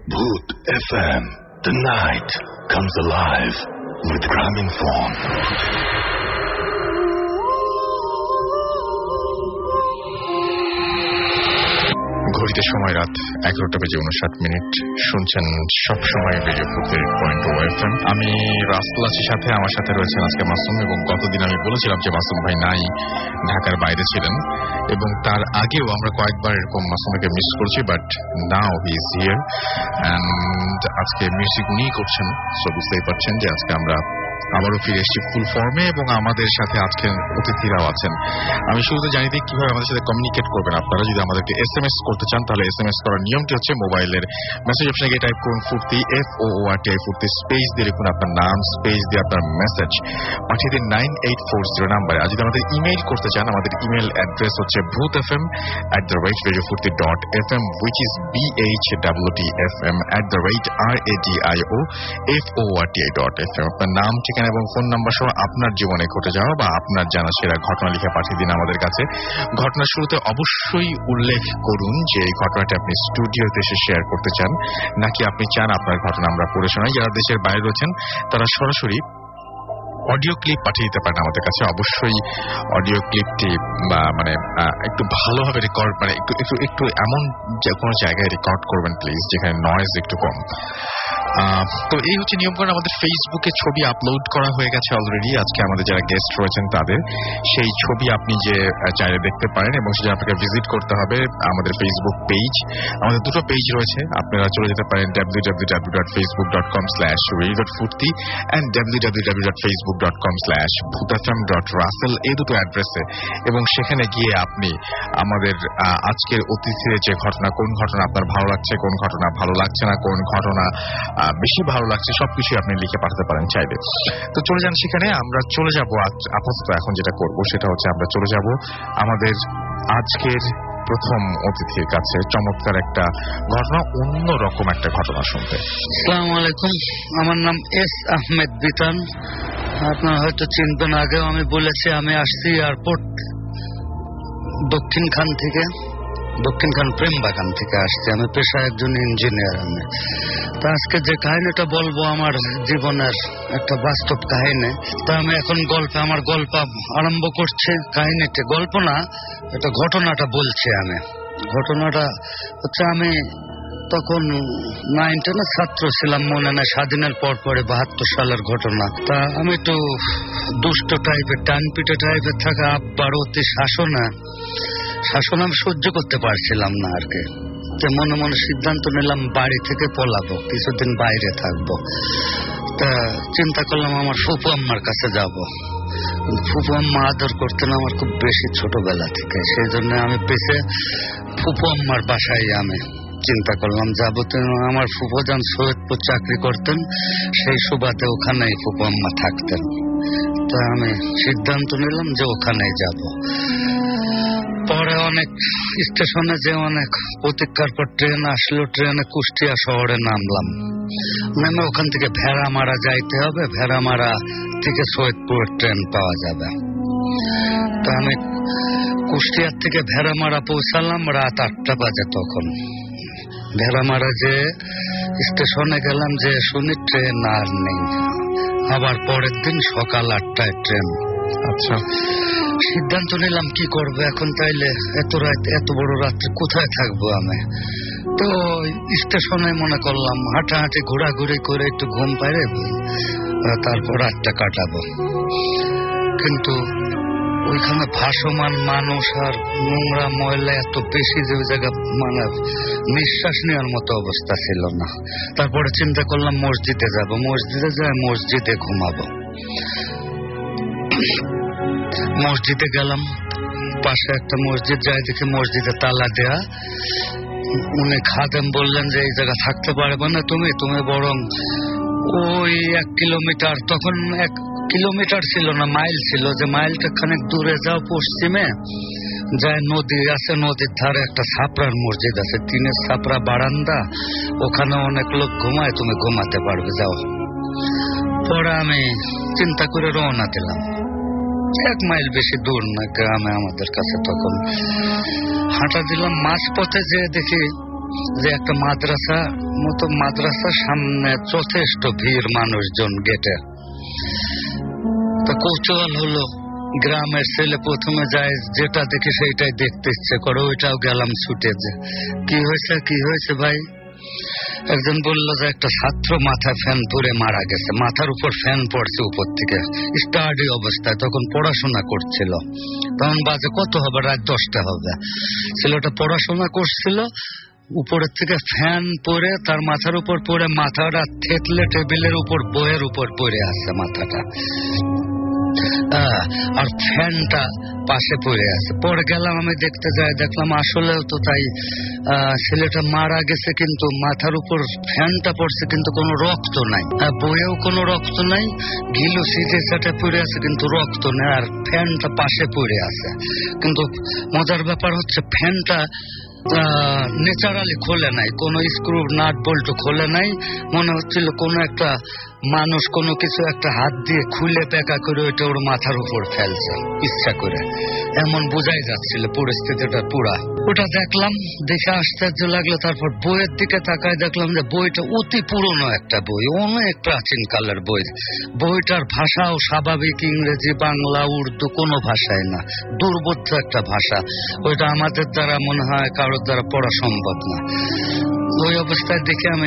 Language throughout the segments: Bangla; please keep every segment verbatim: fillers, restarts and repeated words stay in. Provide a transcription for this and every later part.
Bhoot F M. The night comes alive with Gramophone. ঘড়িতে সময় রাত এগারোটা বেজে উনষাট মিনিট। শুনছেন সবসময় রেডিও ফুটের পয়েন্ট ও এফ এম। আমি রাসেল আছি সাথে, আমার সাথে রয়েছেন আজকে মাসুম। এবং গতদিন আমি বলেছিলাম যে মাসুম ভাই নাই, ঢাকার বাইরে ছিলেন, এবং তার আগেও আমরা কয়েকবার এরকম মাসুমকে মিস করছি, but now he is here and আজকে মিউজিক উনিই করছেন। সো বুঝতেই পারছেন যে আজকে আমরা আবারও ফিরে এসেছি ফুল ফর্মে, এবং আমাদের সাথে আজকের অতিথিরাও আছেন। আমি শুরুতে জানিয়ে দিই কিভাবে আমাদের সাথে কমিউনিকেট করবেন। আপনারা যদি আমাদেরকে এস এম এস করতে চান, তাহলে এস এম এস করার নিয়মটি হচ্ছে মোবাইলের মেসেজ অপশনে গিয়ে টাইপ করুন Foorti, F O O R T I Foorti, space দিয়ে লিখুন আপনার নাম, স্পেস দিয়ে আপনার মেসেজ, পাঠিয়ে দিন নাইন এইট ফোর জিরো নাম্বারে। আর যদি আমাদের ইমেইল করতে চান, আমাদের ইমেইল অ্যাড্রেস হচ্ছে Bhoot F M at the rate radio Foorti dot F M, which is B H W T F M at the rate R A D I O F O R T T I F F. আপনার নাম, ঠিকানা এবং ফোন নাম্বার সহ আপনার জীবনে ঘটে যাওয়া বা আপনার জানা সেরা ঘটনা লিখে পাঠিয়ে দিন আমাদের কাছে। ঘটনার শুরুতে অবশ্যই উল্লেখ করুন যে এই ঘটনাটি আপনি স্টুডিওতে এসে শেয়ার করতে চান, নাকি আপনি চান আপনার ঘটনা আমরা পড়ে শোনাই। যারা দেশের বাইরে রয়েছেন তারা সরাসরি অডিও ক্লিপ পাঠিয়ে দিতে পারেন আমাদের কাছে। অবশ্যই অডিও ক্লিপটি মানে একটু ভালোভাবে রেকর্ড, মানে একটু একটু একটু এমন যে কোনো জায়গায় রেকর্ড করবেন প্লিজ, যেখানে নয়েজ একটু কম। তো এই হচ্ছে নিয়মকানুন। আমাদের ফেসবুকে ছবি আপলোড করা হয়ে গেছে অলরেডি। আজকে আমাদের যারা গেস্ট রয়েছেন তাদের সেই ছবি আপনি যে চাইলে দেখতে পারেন, এবং সেটা আপনাকে ভিজিট করতে হবে আমাদের ফেসবুক পেজ। আমাদের দুটো পেজ রয়েছে, আপনারা চলে যেতে পারেন W W W dot Facebook dot com slash radio dot Foorti and W W W dot Facebook dot com slash Bhoot F M dot Rasel, এই দুটো অ্যাড্রেসে। এবং সেখানে গিয়ে আপনি আমাদের আজকের অতিথির যে ঘটনা, কোন ঘটনা আপনার ভালো লাগছে, কোন ঘটনা ভালো লাগছে না, কোন ঘটনা বেশি ভালো লাগছে, সবকিছু আপনি লিখে পাঠাতে পারেন চাইলে। তো চলে যান সেখানে। আমরা চলে যাব আপাতত এখন যেটা করব সেটা হচ্ছে আমরা চলে যাব আমাদের আজকের প্রথম অতিথির কাছে। চমৎকার একটা ঘটনা, অন্য রকম একটা ঘটনা শুনতে। আসসালামু আলাইকুম, আমার নাম এস আহমেদ বিতান। আপনারা হয়তো চিনবেন, আগেও আমি বলেছি আমি আসছি এয়ারপোর্ট দক্ষিণ খান থেকে, দক্ষিণ খান প্রেম বাগান থেকে আসছি। আমি পেশায় একজন ইঞ্জিনিয়ার। আমি তা আজকে যে কাহিনীটা বলবো আমার জীবনের একটা বাস্তব কাহিনী। তা আমি এখন গল্প, আমার গল্প আরম্ভ করছি। কাহিনীটা গল্প না, এটা ঘটনাটা বলছি আমি। ঘটনাটা হচ্ছে আমি তখন নাইন টেনের ছাত্র ছিলাম, মনে নেই, স্বাধীনের পর পরে বাহাত্তর সালের ঘটনা। তা আমি একটু দুষ্ট টাইপের, টানপিটে টাইপের থাকা আব্বার অতি শাসনা শাসন আমি সহ্য করতে পারছিলাম না আর কি। মনে মনে সিদ্ধান্ত নিলাম বাড়ি থেকে পলাবো, কিছুদিন বাইরে থাকবো। তা চিন্তা করলাম আমার ফুপু আম্মার কাছে যাব। ফুপু আম্মা আদর করতেন আমার খুব বেশি ছোটবেলা থেকে, সেই জন্য আমি পেছে ফুপু আম্মার বাসায় আমি চিন্তা করলাম যাবো। আমার ফুপু যান সৈয়দপুর চাকরি করতেন, সেই সুবাদে ওখানেই ফুপু আম্মা থাকতেন। তা আমি সিদ্ধান্ত নিলাম যে ওখানেই যাব। পরে অনেক স্টেশনে যে অনেক প্রতীক্ষার পর ট্রেন আসলো, ট্রেনে কুষ্টিয়া শহরে নামলাম। নামে ওখান থেকে ভেড়ামারা যাইতে হবে, ভেড়ামারা থেকে সৈয়দপুর ট্রেন পাওয়া যাবে। তো আমি কুষ্টিয়ার থেকে ভেড়ামারা পৌঁছালাম রাত আটটা বাজে। তখন ভেড়ামারা যে স্টেশনে গেলাম, যে শুনি ট্রেন আর নেই। আবার পরের দিন সকাল আটটায় ট্রেন। আচ্ছা, সিদ্ধান্ত নিলাম কি করবো এখন, তাইলে এত রাত, এত বড় রাত্রে কোথায় থাকবো আমি। তো স্টেশনে মনে করলাম হাঁটাহাঁটি ঘোরাঘুরি করে একটু ঘুম পাইরে তারপর রাতটা কাটাবো। কিন্তু ওইখানে ভাসমান মানুষ আর নোংরা ময়লা এত বেশি যে ওই জায়গা মানে নিঃশ্বাস নেওয়ার মতো অবস্থা ছিল না। তারপরে চিন্তা করলাম মসজিদে যাব, মসজিদে যাই মসজিদে ঘুমাবো। মসজিদে গেলাম, পাশে একটা মসজিদ, যাই দেখি মসজিদে তালা দেয়া। উনি খাদেম বললেন যে এই জায়গা থাকতে পারবে না তুমি, তুমি বরং ওই এক কিলোমিটার, তখন এক কিলোমিটার ছিল না, মাইল ছিল, যে মাইলটা খানিক দূরে যাও পশ্চিমে, যায় নদী আছে, নদীর ধারে একটা ছাপড়ার মসজিদ আছে, টিনের ছাপড়া বারান্দা, ওখানে অনেক লোক ঘুমায়, তুমি ঘুমাতে পারবে, যাও। পরে আমি চিন্তা করে রওনা দিলাম। এক মাইল বেশি দূর না গ্রামে আমাদের কাছে। তখন হাঁটা দিলাম, মাঝ পথে যে দেখি যে একটা মাদ্রাসা মতো মাদ্রাসার সামনে যথেষ্ট ভিড় মানুষজন গেটে। তো কৌতূহল হলো, গ্রামের ছেলে প্রথমে যায় যেটা দেখে সেইটাই দেখতে ইচ্ছে করে, ওইটাও গেলাম ছুটে। যে কি হয়েছে কি হয়েছে ভাই? একজন বলল যে একটা ছাত্র মাথায় ফ্যান পরে মারা গেছে, মাথার উপর ফ্যান পড়ছে উপর থেকে, স্টাডি অবস্থায়, তখন পড়াশোনা করছিল। তখন বাজে কত হবে, রাত দশটা হবে। ছেলেটা পড়াশোনা করছিল, উপরের থেকে ফ্যান পরে তার মাথার উপর পরে মাথাটা থেতলে টেবিলের উপর বইয়ের উপর পড়ে আছে মাথাটা, আর ফ্যানটা পাশে পড়ে আছে। পরে গেলাম আমি দেখতে যাই, দেখলাম আসলেও তো তাই, ছেলেটা মারা গেছে কিন্তু মাথার উপর ফ্যানটা পড়ছে কিন্তু কোনো রক্ত নাই, বইয়েও কোনো রক্ত নাই, গিলো সিজে সাটে পড়ে আছে কিন্তু রক্ত নেই, আর ফ্যানটা পাশে পড়ে আছে। কিন্তু মজার ব্যাপার হচ্ছে ফ্যানটা ন্যাচারালি খোলে নাই, কোনো স্ক্রু নাট বল্টু খোলে নাই। মনে হচ্ছিল কোনো একটা মানুষ কোনো কিছু একটা হাত দিয়ে খুলে পেকা করে ওইটা ওর মাথার উপর ফেলছে ইচ্ছা করে, এমন বোঝাই যাচ্ছিল পরিস্থিতিটা পুরা। ওটা দেখলাম, দেখে আশ্চর্য লাগলো। তারপর বইয়ের দিকে তাকায় দেখলাম যে বইটা অতি পুরনো একটা বই, অনেক প্রাচীন কালের বই। বইটার ভাষাও স্বাভাবিক ইংরেজি, বাংলা, উর্দু কোনো ভাষায় না, দুর্বোধ্য একটা ভাষা। ওইটা আমাদের দ্বারা মনে হয় কারোর দ্বারা পড়া সম্ভব না। ওই অবস্থায় দেখে আমি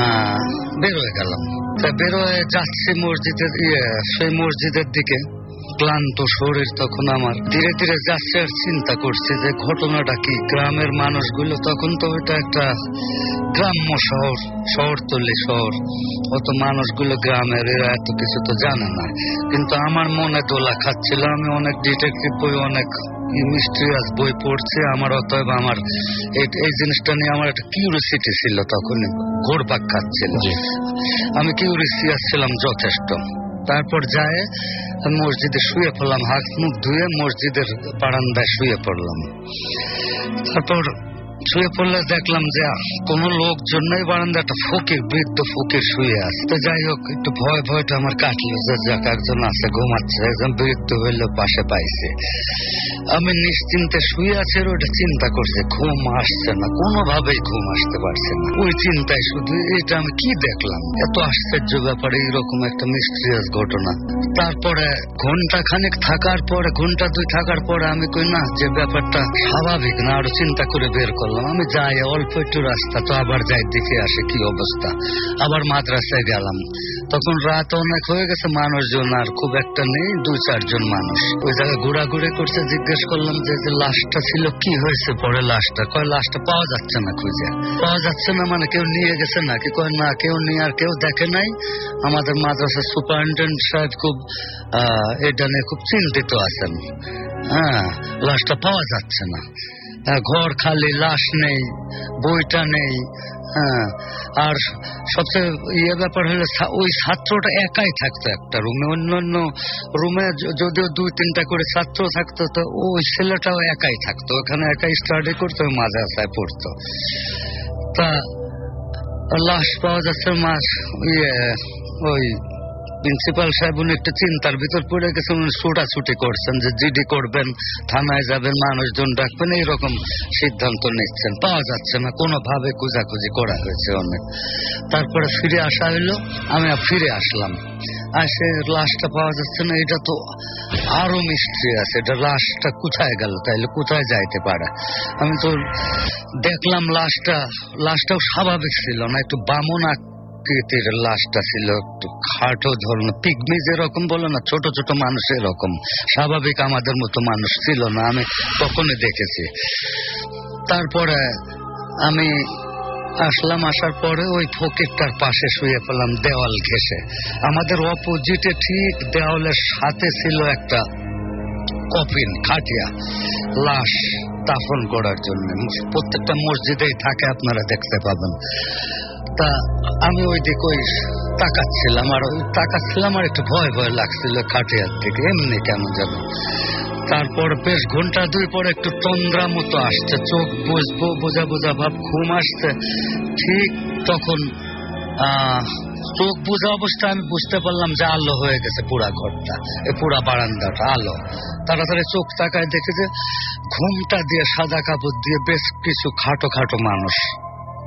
বেরোয় গেলাম। বেরোয় যাচ্ছি মসজিদের ইয়ে সেই মসজিদের দিকে, ক্লান্ত শরীর তখন আমার, ধীরে ধীরে যাচ্ছে আর চিন্তা করছি যে ঘটনাটা কি। গ্রামের মানুষগুলো তখন তো ওইটা একটা গ্রাম্য শহর, শহরতলি শহর, অত মানুষগুলো গ্রামের, এরা এত কিছু তো জানে না। কিন্তু আমার মনে দোলা খাচ্ছিল, আমি অনেক ডিটেকটিভ বই, অনেক মিস্ট্রিয়াস বই পড়ছি, আমার অতএব আমার এই জিনিসটা নিয়ে আমার একটা কিউরিসিটি ছিল, তখন ঘোরপাক খাচ্ছিল। আমি কিউরিসিয়াস ছিলাম যথেষ্ট। তারপর যায় মসজিদে শুয়ে পড়লাম, হাত মুখ ধুয়ে মসজিদের বারান্দায় শুয়ে পড়লাম। তারপর শুয়ে পড়লে দেখলাম যে কোনো লোকজন নেই, বারান্দা একটা ফকির, বৃদ্ধ ফকির শুয়ে আছে। তো যাই হোক, একটু ভয় ভয়টা আমার কাটলো যে যাক একজন আছে, ঘুমাচ্ছে, একজন বৃদ্ধ হইলো পাশে পাইছে। আমি নিশ্চিন্তে শুয়ে আছি, ওটা চিন্তা করছে, ঘুম আসছে না, কোনোভাবেই ঘুম আসতে পারছে না। ওই চিন্তায় শুধু এটা আমি কি দেখলাম, এত আশ্চর্য ব্যাপারে, এইরকম একটা মিস্ট্রিয়াস ঘটনা। তারপরে ঘন্টা খানেক থাকার পরে, ঘন্টা দুই থাকার পরে আমি কই না, যে ব্যাপারটা স্বাভাবিক না, আরো চিন্তা করে বের করলাম। আমি যাই, অল্প একটু রাস্তা তো, আবার যাই দেখে আসে কি অবস্থা। আবার মাদ্রাসায় গেলাম, তখন রাত অনেক হয়ে গেছে, মানুষজন আর খুব একটা নেই, দুই চারজন মানুষ। ওই জায়গায় ঘোরাঘুরি করছে। জিজ্ঞেস করলাম যে লাশটা ছিল কি হয়েছে পরে লাশটা? কয় লাশটা পাওয়া যাচ্ছে না, খুঁজে পাওয়া যাচ্ছে না। মানে কেউ নিয়ে গেছে নাকি? কয় না, কেউ নিয়ে আর কেউ দেখে নাই। আমাদের মাদ্রাসার সুপারিনটেন্ডেন্ট সাহেব খুব আহ এটা নিয়ে খুব চিন্তিত আছেন। হ্যাঁ, লাশটা পাওয়া যাচ্ছে না, ঘর খালি, লাশ নেই, বইটা নেই। হ্যাঁ, আর সবচেয়ে ইয়ে ব্যাপার হলো ওই ছাত্রটা একাই থাকতো একটা রুমে, অন্যান্য রুমে যদিও দুই তিনটা করে ছাত্র থাকতো, তো ওই ছেলেটাও একাই থাকতো, ওখানে একাই স্টাডি করতো, মাদ্রাসায় পড়তো। তা লাশ পাওয়া যাচ্ছে, মাস ইয়ে ওই প্রিন্সিপাল সাহেব উনি একটু চিন্তার ভিতর পড়ে গেছেন, উনি ছুটাছুটি করছেন যে জিডি করবেন, থানায় যাবেন, মানুষজন ডাকবেন, এইরকম সিদ্ধান্ত নিচ্ছেন। পাওয়া যাচ্ছে না, কোনোভাবে খোঁজাখুঁজি করা হয়েছে অনেক। তারপরে ফিরে আসা হইলো, আমি ফিরে আসলাম, আসে লাশটা পাওয়া যাচ্ছে না। এটা তো আরো মিস্ট্রি আছে, এটা লাশটা কোথায় গেল, তাইলে কোথায় যাইতে পারে? আমি তো দেখলাম লাশটা, লাশটাও স্বাভাবিক ছিল না, একটু বামন আকৃতির লাশটা ছিল, একটু খাটো ধরনের, পিগমি যেরকম বলে না, ছোট ছোট মানুষ এরকম, স্বাভাবিক আমাদের মতো মানুষ ছিল না, আমি তখনই দেখেছি। তারপরে আমি আসলাম, আসার পরে ওই ফকিরটার পাশে শুয়ে পেলাম, দেওয়াল ঘেঁষে। আমাদের অপোজিটে ঠিক দেওয়ালের সাথে ছিল একটা কফিন, খাটিয়া, লাশ দাফন করার জন্য। প্রত্যেকটা মসজিদেই থাকে, আপনারা দেখতে পাবেন। তা আমি ওই দিক ওই তাকাচ্ছিলাম, আর ওই তাকাচ্ছিলাম, আর একটু ভয় ভয় লাগছিল খাটিয়ার থেকে, এমনি কেন যেন। তারপর বেশ ঘন্টা দুই পরে একটু তন্দ্রা মতো আসছে, চোখ বুঝবো, বোঝা বোঝা ভাব, ঘুম আসছে। ঠিক তখন আহ চোখ বুঝা অবস্থা আমি বুঝতে পারলাম যে আলো হয়ে গেছে পুরা ঘরটা, এই পুরা বারান্দাটা আলো। তাড়াতাড়ি চোখ তাকায় দেখে যে ঘুমটা দিয়ে, সাদা কাপড় দিয়ে বেশ কিছু খাটো খাটো মানুষ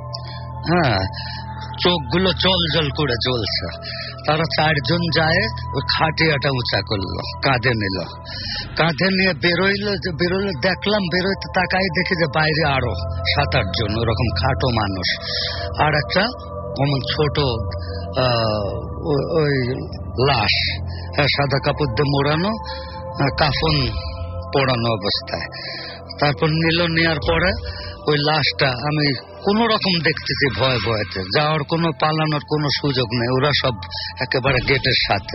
হ্যাঁ, চোখগুলো জল জল করে জ্বলছে। তারা চারজন যায়, ওই খাটিয়াটা উঁচা করলো, কাঁধে নিল, কাঁধে নিয়ে বেরোইলো। যে বেরোইলো দেখলাম, বেরোইতে তাকাই দেখি যে বাইরে আরো সাত আট জন ওরকম খাটো মানুষ, আর একটা কমন ছোট ওই লাশ, সাদা কাপড় দিয়ে মোড়ানো, কাফন পড়ানো অবস্থায়। তারপর নিল, নেওয়ার পরে ওই লাশটা আমি কোন রকম দেখতেছি ভয় ভয়তে, যাওয়ার কোনো পালানোর কোনো সুযোগ নেই, ওরা সব একেবারে গেটের সাথে।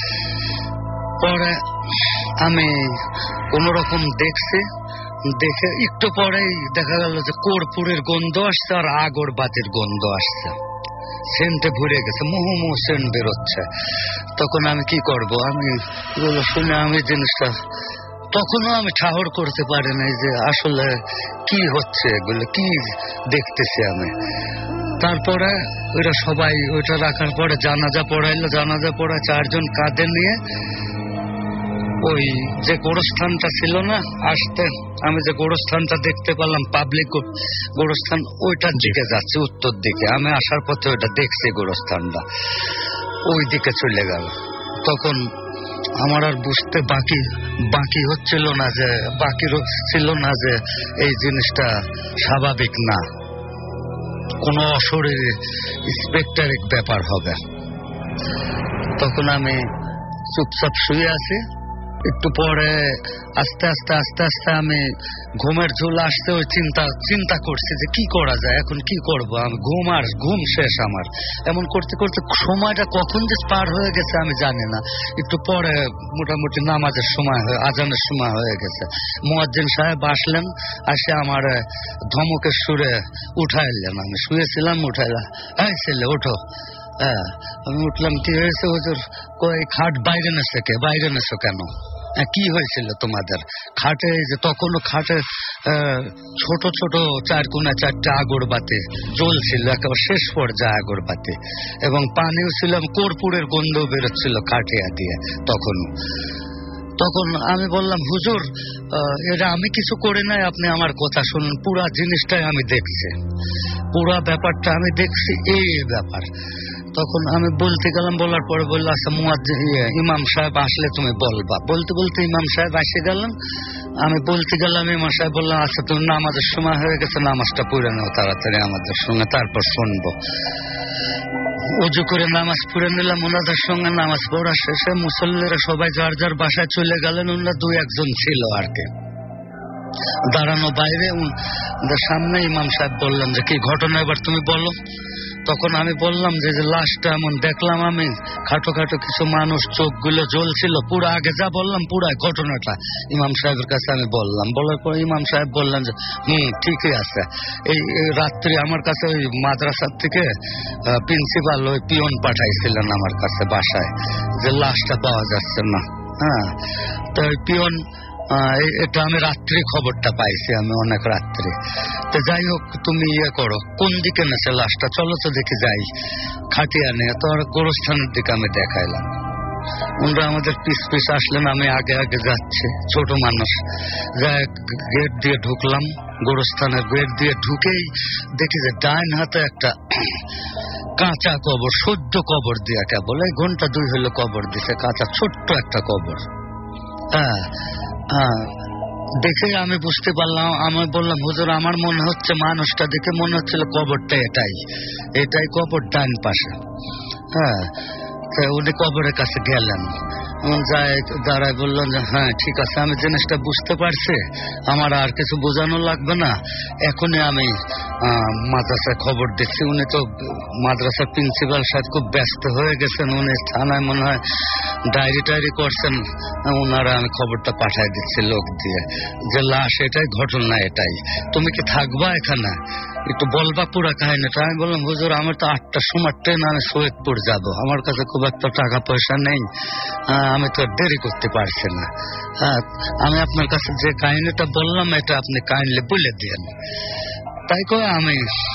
পরে আমি কোন রকম দেখছি, দেখে একটু পরেই দেখা গেল যে কর্পূরের গন্ধ আসছে আর আগরবাতির গন্ধ আসছে, সেন্টে ভরে গেছে, মুহু মুহু সেন্ট বেরোচ্ছে। তখন আমি কি করব, আমি এগুলো শুনে আমি জিনিসটা তখনও আমি ঠাহর করতে পারি নাই যে আসলে কি হচ্ছে, এগুলো কি দেখতেছি আমি। তারপরে ওইটা সবাই ওইটা রাখার পরে জানাজা পড়াইলো, জানাজা পড়া চারজন কাঁধে নিয়ে ওই যে গোরস্থানটা ছিল না আসতে, আমি যে গোরস্থানটা দেখতে পেলাম পাবলিক গোরস্থান, ওইটার দিকে যাচ্ছে, উত্তর দিকে। আমি আসার পথে ওইটা দেখছি গোরস্থানটা, ওই দিকে চলে গেল। তখন আমার আর বুঝতে বাকি বাকি হচ্ছিল না যে বাকি ছিল না যে এই জিনিসটা স্বাভাবিক না, কোনো অশরীরী স্পেকটারিক ব্যাপার হবে। তখন আমি চুপচাপ শুয়ে আছি। একটু পরে আস্তে আস্তে আস্তে আস্তে আমি ঘুমের ঝুল আসতে ওই চিন্তা চিন্তা করছি যে কি করা যায়, এখন কি করব। আমি ঘুম আর ঘুম শেষ আমার। এমন করতে করতে সময়টা কখন যে পার হয়ে গেছে আমি জানি না। একটু পরে মোটামুটি নামাজের সময় হয়ে আজানের সময় হয়ে গেছে। মুয়াজ্জিন সাহেব আসলেন, আসে আমার ধমকের সুরে উঠাইলেন। আমি শুয়েছিলাম, উঠাইলা, এই ছেলে ওঠো। হ্যাঁ, আমি উঠলাম। কি হয়েছে হুজুর? কই খাট বাইরে নেছো কে? বাইরে নেছো কেন? কি হয়েছিল তোমাদের খাটে? যে তখনও খাটে ছোট ছোট চার কোনা চারটা আগরবাতি জ্বলছিল, একেবারে শেষ পর্যায়ে আগরবাতি, এবং পানিও ছিল, কর্পূরের গন্ধ বেরোচ্ছিল খাটিয়া দিয়ে তখন। তখন আমি বললাম, হুজুর এটা আমি কিছু করি নাই, আপনি আমার কথা শুনুন, পুরা জিনিসটাই আমি দেখছি, পুরা ব্যাপারটা আমি দেখছি, এই ব্যাপার। তখন আমি বলতে গেলাম, বলার পরে বললো, আচ্ছা মুয়াজ্জিন ইমাম সাহেব আসলে তুমি বলবা। বলতে বলতে ইমাম সাহেব এসে গেলেন। আমি বলতে গেলাম, ইমাম সাহেব বললাম, আচ্ছা তুমি নামাজের সময় হয়ে গেছে, নামাজটা পড়ে নাও তাড়াতাড়ি আমাদের সঙ্গে, তারপর শুনবো। উজু করে নামাজ পড়ে নিলাম। ওনাদের সঙ্গে নামাজ পড়া শেষে মুসল্লিরা সবাই যার যার বাসায় চলে গেলেন। ওনারা দুই একজন ছিল আর কি দাঁড়ানো বাইরে। সামনে ইমাম সাহেব বললেন যে কি ঘটনা, এবার তুমি বলো। তখন আমি বললাম যে লাশটা এমন দেখলাম আমি, খাটো খাটো কিছু মানুষ, চোখগুলো জ্বলছিল, পুরো আগে যা বললাম পুরা ঘটনাটা ইমাম সাহেবের কাছে আমি বললাম। বলার পর ইমাম সাহেব বললেন যে হুম ঠিকই আছে। এই রাত্রি আমার কাছে ওই মাদ্রাসার থেকে প্রিন্সিপাল ওই পিয়ন পাঠাইছিলেন আমার কাছে বাসায়, যে লাশটা পাওয়া যাচ্ছে না। হ্যাঁ, তো ওই পিয়ন এটা আমি রাত্রি খবরটা পাইছি, আমি অনেক রাত্রি। তো যাই হোক, তুমি ইয়ে করো, কোন দিকে নেছে লাশটা, চলো তো দেখে যাই। খাটিয়া নিয়ে তো গোরস্থানের দিকে আমি দেখাইলাম। ওনারা আমাদের পিস পিস আসলেন, আমি আগে আগে যাচ্ছি, ছোট মানুষ। যাই গেট দিয়ে ঢুকলাম, গোরস্থানের গেট দিয়ে ঢুকেই দেখি যে ডাইন হাতে একটা কাঁচা কবর, সদ্য কবর দিয়া, কেবল এই ঘন্টা দুই হলো কবর দিছে, কাঁচা ছোট্ট একটা কবর। হ্যাঁ হ্যাঁ, দেখে আমি বুঝতে পারলাম। আমি বললাম, হুজুর আমার মনে হচ্ছে, মানুষটা দেখে মনে হচ্ছিল কবরটা এটাই এটাই কবর ডান পাশে। হ্যাঁ, উনি কবরের কাছে গেলেন, যাই দাঁড়ায় বললেন যে হ্যাঁ ঠিক আছে, আমি জিনিসটা বুঝতে পারছি, আমার আর কিছু বোঝানো লাগবে না, এখনই আমি মাদ্রাসায় খবর দিচ্ছি। উনি তো মাদ্রাসার প্রিন্সিপাল সাহেব খুব ব্যস্ত হয়ে গেছেন, উনি থানায় মনে হয় ডায়েরি টায়েরি করছেন, ওনারা আমি খবরটা পাঠাই দিচ্ছি লোক দিয়ে, যে লাশ এটাই, ঘটনা এটাই, তুমি কি থাকবা এখানে, একটু বলবা পুরা কাহিনীটা। আমি বললাম, হুজুর আমার তো আটটার সময় ট্রেন, আমি সৈয়দপুর যাব, আমার কাছে খুব একটা টাকা পয়সা নেই, আমি তো দেরি করতে পারছি না। হ্যাঁ, আমি আপনার কাছে যে কাহিনীটা বললাম এটা আপনি কাইন্ডলি বলে দিন। তাই করে আমি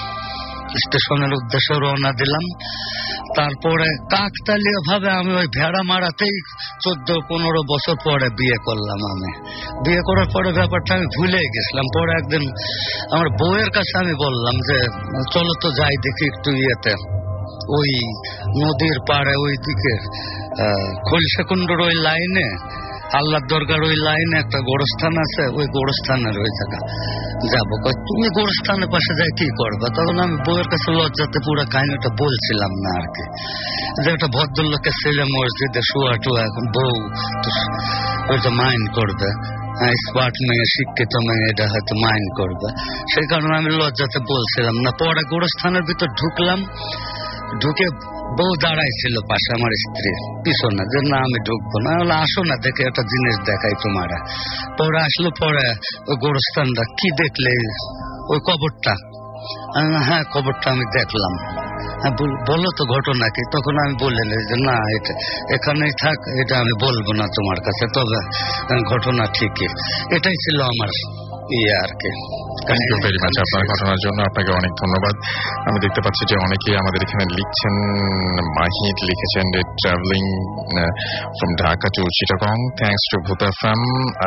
স্টেশনের উদ্দেশ্যে রওনা দিলাম। তারপরে কাকতালীয় ভাবে আমি ওই ভেড়া মারাতেই চোদ্দ পনেরো বছর পরে বিয়ে করলাম। আমি বিয়ে করার পরে ব্যাপারটা আমি ভুলে গেছিলাম। পরে একদিন আমার বউয়ের কাছে আমি বললাম যে চলো তো যাই দেখি একটু ইয়েতে, ওই নদীর পাড়ে ওই দিকে খলসাকুণ্ডর ওই লাইনে, আল্লাহর দরগার ওই লাইনে একটা গোরস্থান আছে, ওই গোরস্থানের ওই জায়গা যাবো। তুমি গোরস্থানের পাশে যাই কি করবা? তখন আমি বউয়ের কাছে লজ্জাতে পুরো কাহিনীটা বলছিলাম না আর কি, যে একটা ভদ্রলোকের ছেলে মসজিদে শুয়া টুয়া, এখন বউ হয়তো মাইন্ড করবে, স্মার্ট মেয়ে শিক্ষিত মেয়ে, এটা হয়তো মাইন্ড করবে, সেই কারণে আমি লজ্জাতে বলছিলাম না। পরে গোরস্থানের ভিতর ঢুকলাম, ঢুকে বউ দাঁড়াইছিল পাশে আমার স্ত্রী পিছনে, যে না আমি ঢুকবো না, আসো না দেখে একটা জিনিস দেখাই তোমারা। পরে আসলো, পরে ওই গোরস্থানটা কি দেখলে? ওই কবরটা। হ্যাঁ কবরটা আমি দেখলাম। বলো তো ঘটনা কি? তখন আমি বললেন যে না এটা এখানেই থাক, এটা আমি বলবো না তোমার কাছে, তবে ঘটনা ঠিকই। এটাই ছিল আমার ইয়ে আর কি। থ্যাংক ইউ ভেরি মাচ আপনার ঘটনার জন্য, আপনাকে অনেক ধন্যবাদ। আমি দেখতে পাচ্ছি যে অনেকেই আমাদের এখানে লিখছেন। মাহিদ লিখেছেন যে traveling from Dhaka to Chittagong, thanks to Bhoota FM,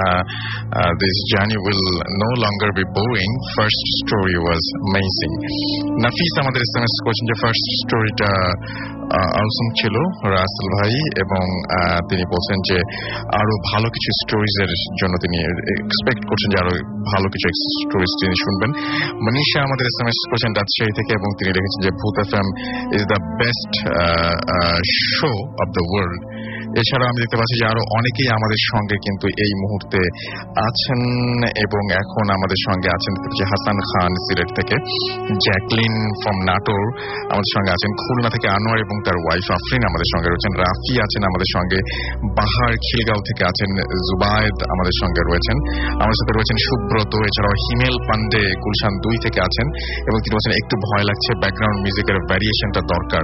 this journey will no longer be boring, first story was amazing. Nafis আমাদের এস এম এস করছেন যে ফার্স্ট স্টোরিটা আউসম ছিল রাসেল ভাই, এবং তিনি বলছেন যে আরো ভালো কিছু স্টোরিজ এর জন্য তিনি এক্সপেক্ট করছেন যে আরো ভালো কিছু স্টোরিজ তিনি শুনবেন। মনীষা আমাদের এস এম এস করছেন রাজশাহী থেকে, এবং তিনি লিখেছেন যে Bhoot F M is the best show of the world. এছাড়া আমি দেখতে পাচ্ছি যে আরো অনেকেই আমাদের সঙ্গে কিন্তু এই মুহূর্তে আছেন, এবং এখন আমাদের সঙ্গে আছেন হাসান খান সিলেট থেকে, জ্যাকলিন ফ্রম নাটোর আমাদের সঙ্গে আছেন, খুলনা থেকে আনোয়ার এবং তার ওয়াইফ আফরিন আমাদের সঙ্গে রয়েছেন, রাফি আছেন আমাদের সঙ্গে, বাহার খিলগাঁও থেকে আছেন জুবায়েদ আমাদের সঙ্গে রয়েছেন, আমাদের সাথে রয়েছেন সুব্রত, এছাড়াও হিমেল পান্ডে গুলশান দুই থেকে আছেন, এবং তিনি বলছেন একটু ভয় লাগছে, ব্যাকগ্রাউন্ড মিউজিকের ভ্যারিয়েশনটা দরকার।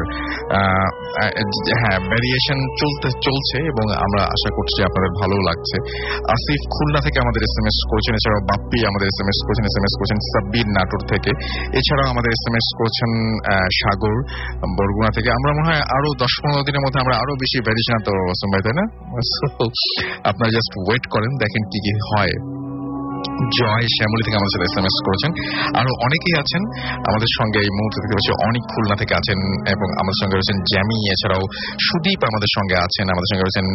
হ্যাঁ ভ্যারিয়েশন চলতে চলছে এবং আমরা আশা করছি আপনাদের ভালো লাগছে। আসিফ খুলনা থেকে আমাদের এস এম এস করছেন, এছাড়াও বাপ্পি আমাদের এস এম এস করছেন, এস এম এস করছেন সাব্বির নাটোর থেকে, এছাড়াও আমাদের এস এম এস করছেন সাগর বরগুনা থেকে। আমরা মনে হয় আরো দশ পনেরো দিনের মধ্যে আমরা আরো বেশি ভ্যারিয়েশন আনতে পারবো ভাই, তাই না? আপনারা জাস্ট ওয়েট করেন, দেখেন কি কি হয়। জয় শ্যামলী থেকে আমাদের সাথে এস এম এস করেছেন। আরো অনেকেই আছেন আমাদের সঙ্গে এই মুহূর্তে দেখতে পাচ্ছি, অনেক খুলনা থেকে আছেন, এবং আমাদের সঙ্গে রয়েছেন জ্যামি, এছাড়াও সুদীপ আমাদের সঙ্গে আছেন, আমাদের সঙ্গে রয়েছেন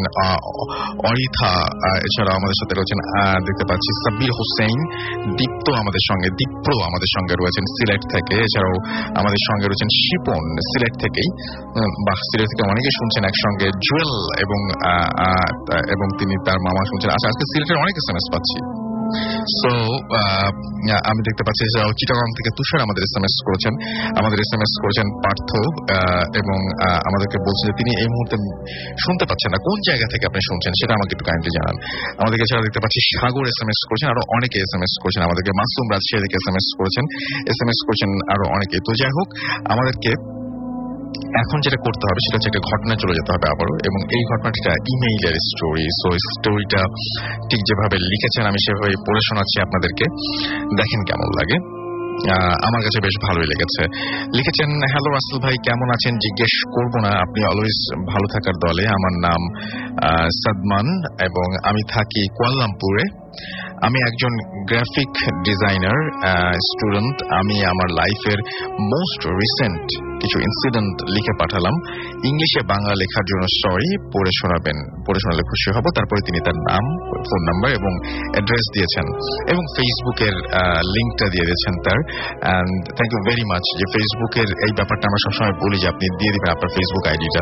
অরিথা, এছাড়াও আমাদের সাথে রয়েছেন দেখতে পাচ্ছি সাব্বির হোসেন, দীপ্ত আমাদের সঙ্গে, দীপ্র আমাদের সঙ্গে রয়েছেন সিলেট থেকে, এছাড়াও আমাদের সঙ্গে রয়েছেন শিপন সিলেট থেকেই, বা সিলেট থেকে অনেকে শুনছেন একসঙ্গে, জুয়েল এবং এবং তিনি তার মামা শুনছেন। আচ্ছা আজকে সিলেটের অনেক এস এম এস পাচ্ছি। সো আমি দেখতে পাচ্ছি চিটাগং থেকে তুষার আমাদের এস এম এস করেছেন, আমাদের এস এম এস করেছেন পার্থ, এবং আমাদেরকে বলছেন যে তিনি এই মুহূর্তে শুনতে পাচ্ছেন না, কোন জায়গা থেকে আপনি শুনছেন সেটা আমাকে একটু কাইন্ডলি জানান। আমাদেরকে এছাড়া দেখতে পাচ্ছি সাগর এস এম এস করেছেন, আরো অনেকে এস এম এস করেছেন, আমাদেরকে মাসুম রাজশাহী থেকে এস এম এস করেছেন, এস এম এস করেছেন আরো অনেকে। তো যাই হোক, আমাদেরকে এখন যেটা করতে হবে সেটা হচ্ছে একটা ঘটনায় চলে যেতে হবে আবারও, এবং এই ঘটনাটা ইমেইলের স্টোরি। সো স্টোরিটা ঠিক যেভাবে লিখেছেন আমি সেভাবে পড়ে শোনাচ্ছি আপনাদেরকে, দেখেন কেমন লাগে। আমার কাছে বেশ ভালোই লেগেছে। লিখেছেন, হ্যালো রাসেল ভাই, কেমন আছেন? জিজ্ঞেস করবো না, আপনি অলওয়েজ ভালো থাকার দলে। আমার নাম সাদমান এবং আমি থাকি কুয়ালালামপুরে। আমি একজন গ্রাফিক ডিজাইনার স্টুডেন্ট। আমি আমার লাইফের মোস্ট রিসেন্ট কিছু ইনসিডেন্ট লিখে পাঠালাম। ইংলিশে বাংলা লেখার জন্য সরি, পড়ে শোনাবেন, পড়ে শোনালে খুশি হব। তারপরে তিনি তার নাম, ফোন নাম্বার এবং অ্যাড্রেস দিয়েছেন, এবং ফেসবুকের লিঙ্কটা দিয়ে দিয়েছেন তার। And thank you very much. যে ফেসবুকের এই ব্যাপারটা আমরা সবসময় বলি যে আপনি দিয়ে দিবেন আপনার ফেসবুক আইডিটা।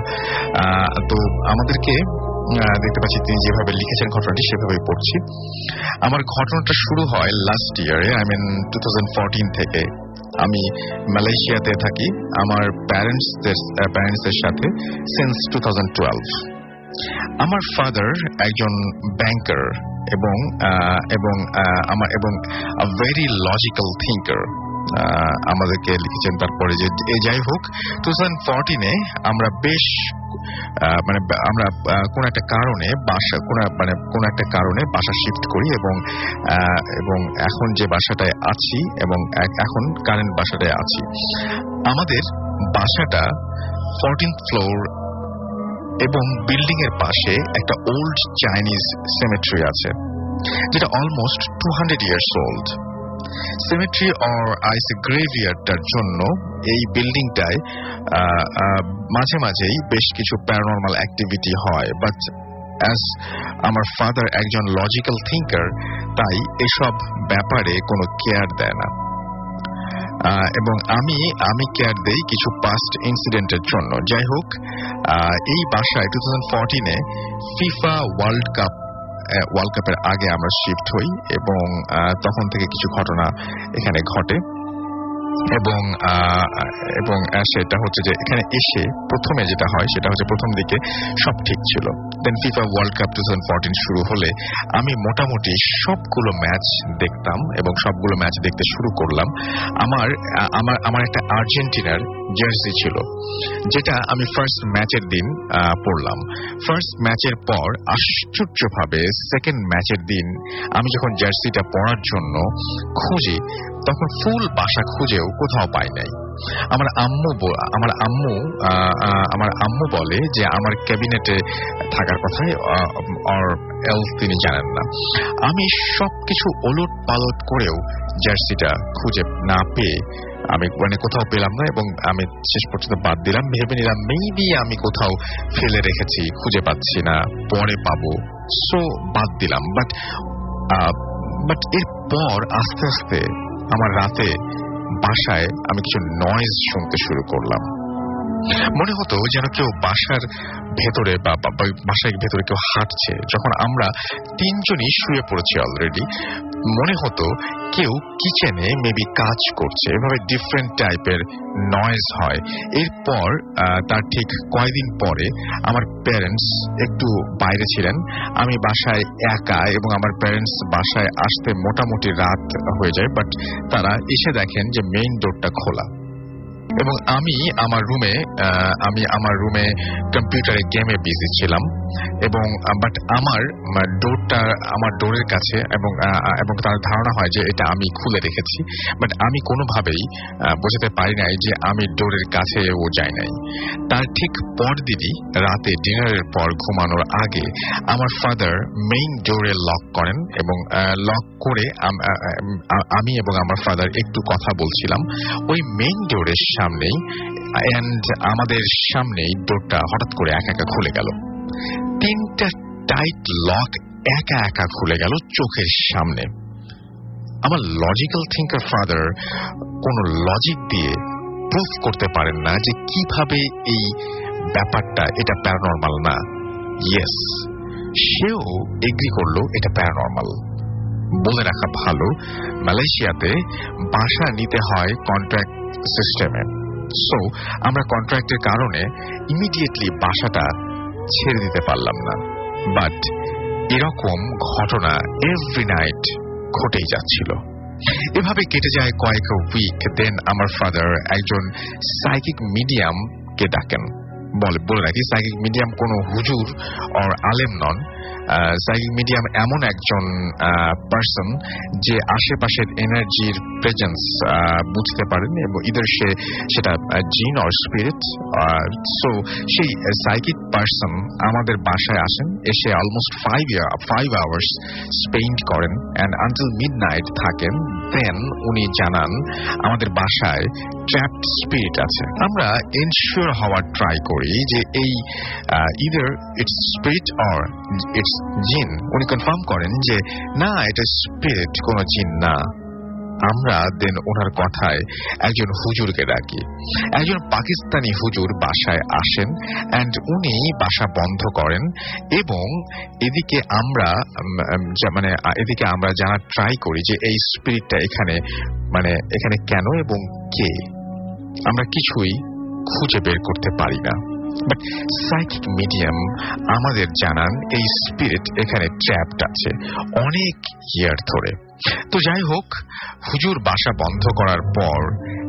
তো আমাদেরকে দেখতে পাচ্ছি তিনি যেভাবে লিখেছেন ঘটনাটি সেভাবেই পড়ছি। আমার ঘটনাটা শুরু হয় লাস্ট ইয়ারে, I mean two thousand fourteen থেকে। আমি মালয়েশিয়াতে থাকি আমার প্যারেন্টসদের প্যারেন্টসের সাথে সিন্স টু থাউজেন্ড টুয়েলভ। আমার ফাদার একজন ব্যাংকার এবং এবং আমার এবং আ ভেরি লজিক্যাল থিঙ্কার। আমাদেরকে লিখেছেন তারপরে যে যাই হোক টু থাউজেন্ড ফোরটিনে আমরা বেশ মানে আমরা কোন একটা কারণে বাসা কোন মানে কোন একটা কারণে বাসা শিফট করি, এবং এবং এখন যে বাসাটায় আছি এবং এখন কারেন্ট বাসাটায় আছি। আমাদের বাসাটা ফোরটিন্থ ফ্লোর এবং বিল্ডিং এর পাশে একটা ওল্ড চাইনিজ সেমেট্রি আছে। যেটা almost two hundred years old. Cemetery or আইসে গ্রেভিয়ার্ডটার জন্য এই বিল্ডিংটায় মাঝে মাঝেই বেশ কিছু প্যারানরমাল অ্যাক্টিভিটি হয়, বাট অ্যাজ আমার ফাদার একজন লজিক্যাল থিঙ্কার, তাই এসব ব্যাপারে কোনো কেয়ার দেয় না। এবং আমি আমি কেয়ার দেই কিছু পাস্ট ইনসিডেন্টের জন্য। যাই হোক, এই বাসায় টু থাউজেন্ড ফোরটিনে ফিফা ওয়ার্ল্ড কাপ ওয়ার্ল্ড কাপের আগে আমরা শিফট হই এবং তখন থেকে কিছু ঘটনা এখানে ঘটে এবং এবং সেটা হচ্ছে যে এখানে এসে প্রথমে যেটা হয় সেটা হচ্ছে প্রথম দিকে সব ঠিক ছিল। Then FIFA world cup two thousand fourteen শুরু হলে আমি মোটামুটি সবগুলো ম্যাচ দেখতাম এবং সবগুলো ম্যাচ দেখতে শুরু করলাম। আমার আমার আমার একটা আর্জেন্টিনার জার্সি ছিল, যেটা আমি ফার্স্ট ম্যাচের দিন পরলাম। ফার্স্ট ম্যাচের পর আশ্চর্যভাবে সেকেন্ড ম্যাচের দিন আমি যখন জার্সিটা পরার জন্য খুঁজি, তখন ফুল বাসা খুঁজেও কোথাও পাই নাই। আমার আম্মু আমার আম্মু আমার আম্মু বলে যে আমার ক্যাবিনেটে থাকার কথাই আর এলস তিনি জানেন না। আমি সবকিছু ওলট পালট করেও জার্সিটা খুঁজে না পেয়ে আমি মানে কোথাও পেলাম না এবং আমি শেষ পর্যন্ত বাদ দিলাম। ভেবে নিলাম মেবি আমি কোথাও ফেলে রেখেছি, খুঁজে পাচ্ছি না, পরে পাবো, সো বাদ দিলাম। বাট বাট এরপর আস্তে আস্তে আমার রাতে বাসায় আমি কিছু নয়েজ শুনতে শুরু করলাম। মনে হতো যেন কেউ বাসার ভেতরে বা বাসার ভেতরে কেউ হাঁটছে। যখন আমরা তিনজনই শুয়ে পড়েছি অলরেডি, মনে হতো কেউ কিচেনে মেবি কাজ করছে। এভাবে ডিফারেন্ট টাইপের নয়েজ হয়। এরপর তার ঠিক কয়েকদিন পরে আমার প্যারেন্টস একটু বাইরে ছিলেন, আমি বাসায় একা এবং আমার প্যারেন্টস বাসায় আসতে মোটামুটি রাত হয়ে যায়। বাট তারা এসে দেখেন যে মেইন ডোরটা খোলা এবং আমি আমার রুমে আমি আমার রুমে কম্পিউটারে গেমে বিজি ছিলাম এবং বাট আমার ডোরটা আমার ডোরের কাছে এবং এবং তার ধারণা হয় যে এটা আমি খুলে রেখেছি। বাট আমি কোনোভাবেই বোঝাতে পারি নাই যে আমি ডোরের কাছে ও যাই নাই। তার ঠিক পরদিনই রাতে ডিনারের পর ঘুমানোর আগে আমার ফাদার মেইন ডোরে লক করেন এবং লক করে আমি এবং আমার ফাদার একটু কথা বলছিলাম ওই মেইন ডোরের সামনেই, এন্ড আমাদের সামনেই ডোরটা হঠাৎ করে একা একা খুলে গেল। তিনটা টাইট লক একা একা খুলে গেল চোখের সামনে। আমার লজিক্যাল থিঙ্কার ফাদার কোন লজিক দিয়ে প্রুফ করতে পারেন না যে কিভাবে এই ব্যাপারটা এটা প্যারানরমাল না। ইয়েস, সেও এগ্রি করলো এটা প্যারানরমাল। বলে রাখা ভালো, মালয়েশিয়াতে বাসা নিতে হয় কন্ট্রাক্ট সিস্টেমে। সো আমরা কন্ট্রাক্টের কারণে ইমিডিয়েটলি বাসাটা ছেড়ে দিতে পারলাম না। বাট এরকম ঘটনা এভরি নাইট ঘটেই যাচ্ছিল। এভাবে কেটে যায় কয়েক উইক। দেন আমার ফাদার একজন সাইকিক মিডিয়ামকে ডাকেন। বলে বলে রাখি, সাইকিক মিডিয়াম কোনো হুজুর অর আলেম নন। সাইকিক মিডিয়াম এমন একজন পার্সন যে আশেপাশের এনার্জির প্রেজেন্স বুঝতে পারেন এবং ইদার সে সেটা জিন অর স্পিরিট। সো সেই সাইকিক পার্সন আমাদের বাসায় আসেন, এসে almost five year five hours spend করেন অ্যান্ড আনটিল মিড নাইট থাকেন। দেন উনি জানান আমাদের বাসায় ট্র্যাপড স্পিরিট আছে। আমরা এনশিওর হওয়ার ট্রাই করি যে এই either it's spirit or it's জিন। উনি কনফার্ম করেন যে না, এটা স্পিরিট, কোনো জিন না। আমরা দেন ওনার কথায় একজন হুজুরকে ডাকি। একজন পাকিস্তানি হুজুর বাসায় আসেন অ্যান্ড উনি বাসা বন্ধ করেন এবং এদিকে আমরা মানে এদিকে আমরা জানার ট্রাই করি যে এই স্পিরিটটা এখানে মানে এখানে কেন এবং কে। আমরা কিছুই খুঁজে বের করতে পারি না। বাট সাইকিক মিডিয়াম আমাদের জানান এই স্পিরিট এখানে ট্র্যাপড আছে অনেক ইয়ার ধরে। তো যাই হোক, হুজুর বাসা বন্ধ করার পর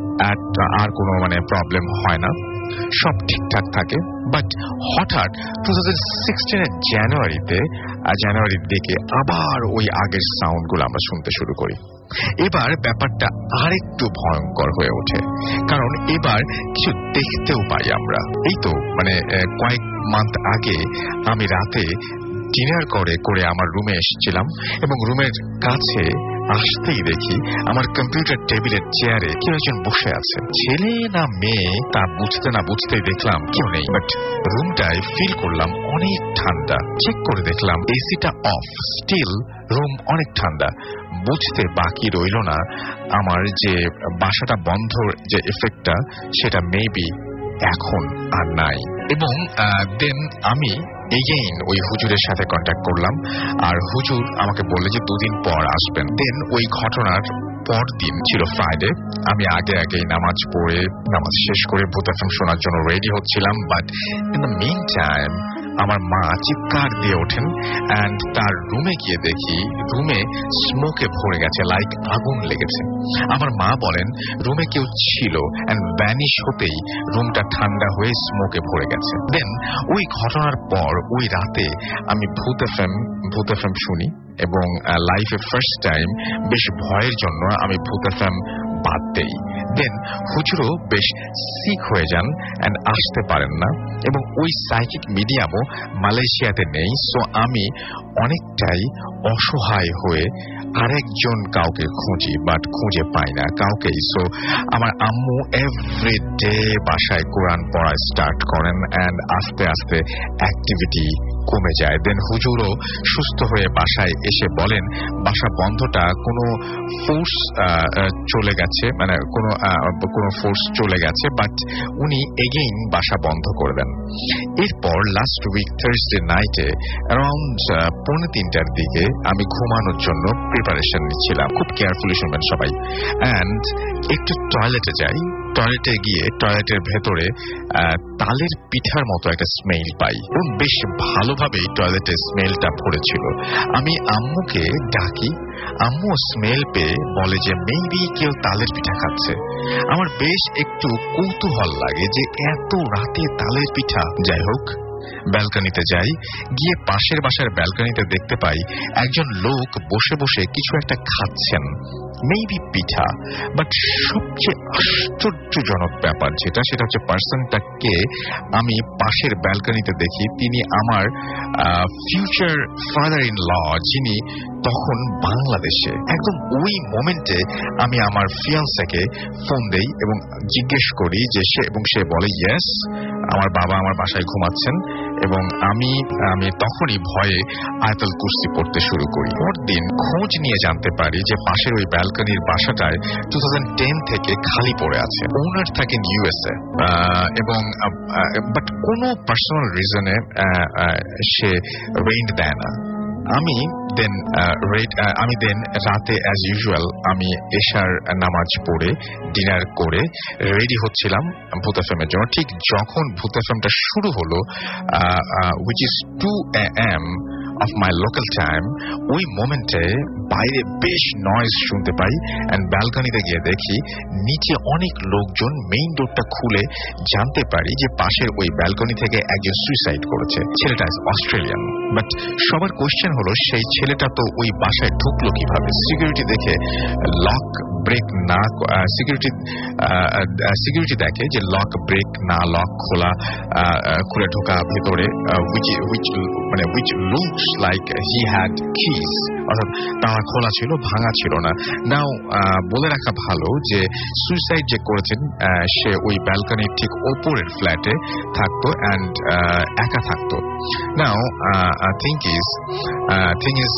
আর কোনো মানে প্রবলেম হয় না, সব ঠিকঠাক থাকে। বাট হঠাৎ টু থাউজেন্ড সিক্সটিনের জানুয়ারিতে জানুয়ারির দিকে আবার ওই আগের সাউন্ডগুলো আমরা শুনতে শুরু করি। এবার ব্যাপারটা আরেকটু ভয়ঙ্কর হয়ে ওঠে, কারণ এবার কিছু দেখতেও পাই আমরা। এই তো মানে কয়েক মান্থ আগে আমি রাতে ডিনার করে করে আমার রুমে এসেছিলাম এবং রুমের কাছে আসতেই দেখি আমার কম্পিউটার টেবিলের চেয়ারে কেউ একজন বসে আছে। ছেলে না মেয়ে তা বুঝতে না বুঝতেই দেখলাম কেউ নেই, বাট রুমটায় ফিল করলাম অনেক ঠান্ডা। চেক করে দেখলাম এসিটা অফ, স্টিল রুম অনেক ঠান্ডা। বুঝতে বাকি রইল না আমার যে বাসাটা বন্ধর যে এফেক্টটা সেটা মেবি এখন আর নাই। এবং দেন আমি এগেইন ওই হুজুরের সাথে কন্ট্যাক্ট করলাম, আর হুজুর আমাকে বললে যে দুদিন পর আসবেন। দেন ওই ঘটনার পর দিন ছিল ফ্রাইডে। আমি আগে আগে নামাজ পড়ে নামাজ শেষ করে ভূত এফএম শোনার জন্য রেডি হচ্ছিলাম, but in the main time আমার মা চিৎকার দিয়ে ওঠেন অ্যান্ড তার রুমে গিয়ে দেখি রুমে স্মোকে ভরে গেছে, লাইক আগুন লেগেছে। আমার মা বলেন রুমে কেউ ছিল অ্যান্ড ভ্যানিশ হতেই রুমটা ঠান্ডা হয়ে স্মোকে ভরে গেছে। দেন ওই ঘটনার পর ওই রাতে আমি ভূত এফএম ভূত এফএম শুনি এবং লাইফে ফার্স্ট টাইম বেশ ভয়ের জন্য আমি ভূত এফএম বাদ দেই। দেন হুজুরও বেশ সিক হয়ে যান অ্যান্ড আসতে পারেন না, এবং ওই সাইকিক মিডিয়ামও মালয়েশিয়াতে নেই। সো আমি অনেকটাই অসহায় হয়ে আরেকজন কাউকে খুঁজি, বাট খুঁজে পাই না কাউকেই। সো আমার আম্মু এভরিডে বাসায় কোরআন পড়া স্টার্ট করেন অ্যান্ড আস্তে আস্তে অ্যাক্টিভিটি কমে যায়। দেন হুজুরও সুস্থ হয়ে বাসায় এসে বলেন বাসা বন্ধটা কোনো ফোর্স চলে গেছে, মানে কোনো কোনো ফোর্স চলে গেছে, বাট উনি এগেইন বাসা বন্ধ করে দেন। এরপর লাস্ট উইক থার্সডে নাইটে অ্যারাউন্ড পৌনে তিনটার দিকে আমি ঘুমানোর জন্য প্রিপারেশন নিচ্ছিলাম। খুব কেয়ারফুলি শুনবেন সবাই। অ্যান্ড একটু টয়লেটে যাই। টয়লেটে গিয়ে টয়লেটের ভেতরে তালের পিঠার মতো একটা স্মেল পাই এবং বেশ ভালোভাবেই টয়লেটে স্মেলটা ভরেছিল। আমি আম্মুকে ডাকি, আম্মু স্মেল পেয়ে বলে যে মেবি কেউ তালের পিঠা খাচ্ছে। আমার বেশ একটু কৌতূহল লাগে যে এত রাতে তালের পিঠা। যাই হোক, ব্যালকনিতে যাই, গিয়ে পাশের বাসার ব্যালকনিতে দেখতে পাই একজন লোক বসে বসে কিছু একটা খাচ্ছেন, মেবি পিঠা। বাট সবচেয়ে আশ্চর্যজনক ব্যাপার যেটা, সেটা হচ্ছে পার্সনটাকে আমি পাশের ব্যালকনিতে দেখি তিনি আমার ফিউচার ফাদার ইন ল, যিনি তখন বাংলাদেশে। একদম ওই মোমেন্টে আমি আমার ফিয়ান্সেকে ফোন দেই এবং জিজ্ঞেস করি যে সে, এবং সে বলে ইয়েস, আমার বাবা আমার বাসায় ঘুমাচ্ছেন। এবং আমি আমি তখনই ভয়ে আয়াতুল কুরসি পড়তে শুরু করি। পরদিন খোঁজ নিয়ে জানতে পারি যে পাশের ওই ব্যালকনির বাসাটায় টু থাউজেন্ড টেন থেকে খালি পড়ে আছে। ওনার থাকেন ইউএসএ, এবং বাট কোনো পার্সোনাল রিজনে সে রেন্ট দেয় না। আমি দেন আমি দেন রাতে অ্যাজ ইউজুয়াল আমি এশার নামাজ পড়ে ডিনার করে রেডি হচ্ছিলাম ভূত এফএমের জন্য। ঠিক যখন ভূত এফএমটা শুরু হলো, which is two A M of my local time, ওই মোমেন্টে বাইরে বেশ নয়েজ শুনতে পাই অ্যান্ড ব্যালকনিতে গিয়ে দেখি নিচে অনেক লোকজন। মেইন ডোরটা খুলে জানতে পারি যে পাশের ওই ব্যালকনি থেকে একজন সুইসাইড করেছে। ছেলেটা অস্ট্রেলিয়ান, বাট সবার কোয়েশ্চেন হলো সেই ছেলেটা তো ওই বাসায় ঢুকলো কিভাবে? সিকিউরিটি দেখে লক ব্রেক না সিকিউরিটি সিকিউরিটি দেখে যে লক ব্রেক না লক খোলা খুলে ঢোকা ভেতরে, উইচ উইচ মানে which looks like he had keys, অর্থাৎ তালা খোলা ছিল, ভাঙা ছিল না। নাও বলে রাখা ভালো যে সুইসাইড যে করেছেন সে ওই ব্যালকনির ঠিক ওপরের ফ্ল্যাটে থাকতো অ্যান্ড একা থাকতো। Now thing is thing is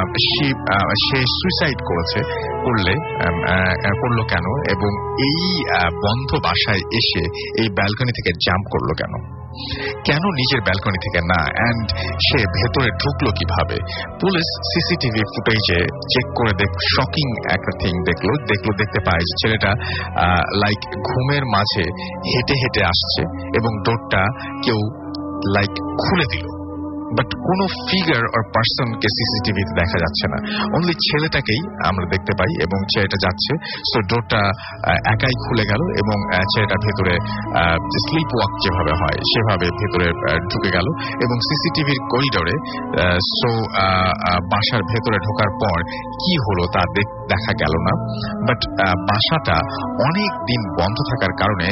সে সুইসাইড করেছে, করলে করলো কেন, এবং এই বন্ধ বাসায় এসে এই ব্যালকনি থেকে জাম্প করলো কেন? কেন নিজের ব্যালকনি থেকে না? অ্যান্ড সে ভেতরে ঢুকলো কিভাবে? পুলিশ সিসিটিভি ফুটেজে চেক করে দেখ শকিং একটা থিং দেখলো দেখলো দেখতে পায় যে ছেলেটা লাইক ঘুমের মাঝে হেঁটে হেঁটে আসছে এবং ডোরটা কেউ লাইক খুলে দিল, বাট কোনো ফিগার আর পার্সনকে সিসিটিভিতে দেখা যাচ্ছে না। অনলি ছেলেটাকেই আমরা দেখতে পাই এবং ছেলেটা যাচ্ছে। সো ডোরটা একাই খুলে গেল এবং ছেলেটা ভেতরে স্লিপ ওয়াক যেভাবে হয় সেভাবে ভেতরে ঢুকে গেল এবং সিসিটিভির করিডোরে। সো বাসার ভেতরে ঢোকার পর কি হলো তা দেখা গেল না, বাট বাসাটা অনেক দিন বন্ধ থাকার কারণে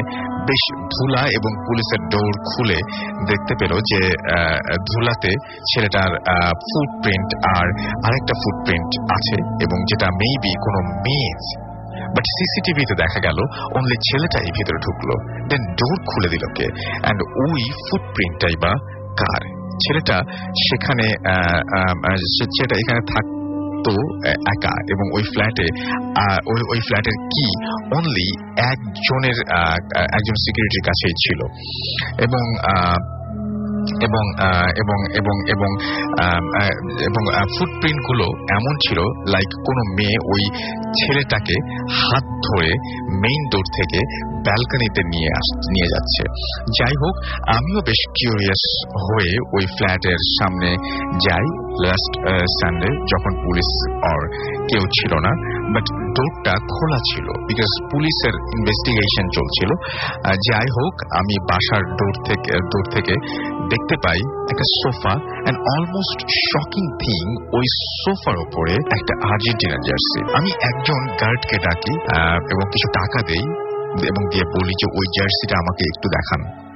বেশ ধুলা এবং পুলিশের ডোর খুলে দেখতে পেল যে ধুলাতে ছেলেটার ফুটপ্রিন্ট আর আরেকটা ফুটপ্রিন্ট আছে এবং যেটা মেবি কোনো মেজ। বাট সিসিটিভিতে দেখা গেল অনলি ছেলেটাই ভিতরে ঢুকলো, দেন ডোর খুলে দিল কে, অ্যান্ড ওই ফুটপ্রিন্টটাই বা কার? ছেলেটা সেখানে সেটা এখানে থাকতো একা এবং ওই ফ্ল্যাটে ওই ফ্ল্যাটের কি অনলি একজনের একজন সিকিউরিটির কাছেই ছিল এবং এবং এবং এবং এবং এবং ফুটপ্রিন্ট গুলো এমন ছিল লাইক কোনো মেয়ে ওই ছেলেটাকে হাত ধরে মেইন ডোর থেকে ব্যালকনিতে নিয়ে আস নিয়ে যাচ্ছে। যাই হোক, আমিও বেশ কিউরিয়াস হয়ে ওই ফ্ল্যাটের সামনে যাই লাস্ট সানডে যখন পুলিশ আর কেউ ছিল না, বাট ডোরটা খোলা ছিল বিকজ পুলিশের ইনভেস্টিগেশন চলছিল। যাই হোক, আমি বাসার ডোর থেকে ডোর থেকে দেখতে পাই একটা sofa, and almost shocking thing, ওই সোফার উপরে একটা আর্জেন্টিনা জার্সি। আমি একজন গার্ডকে ডাকি এবং কিছু টাকা দেই এবং দিয়ে বলি যে ওই জার্সিটা আমাকে একটু দেখান,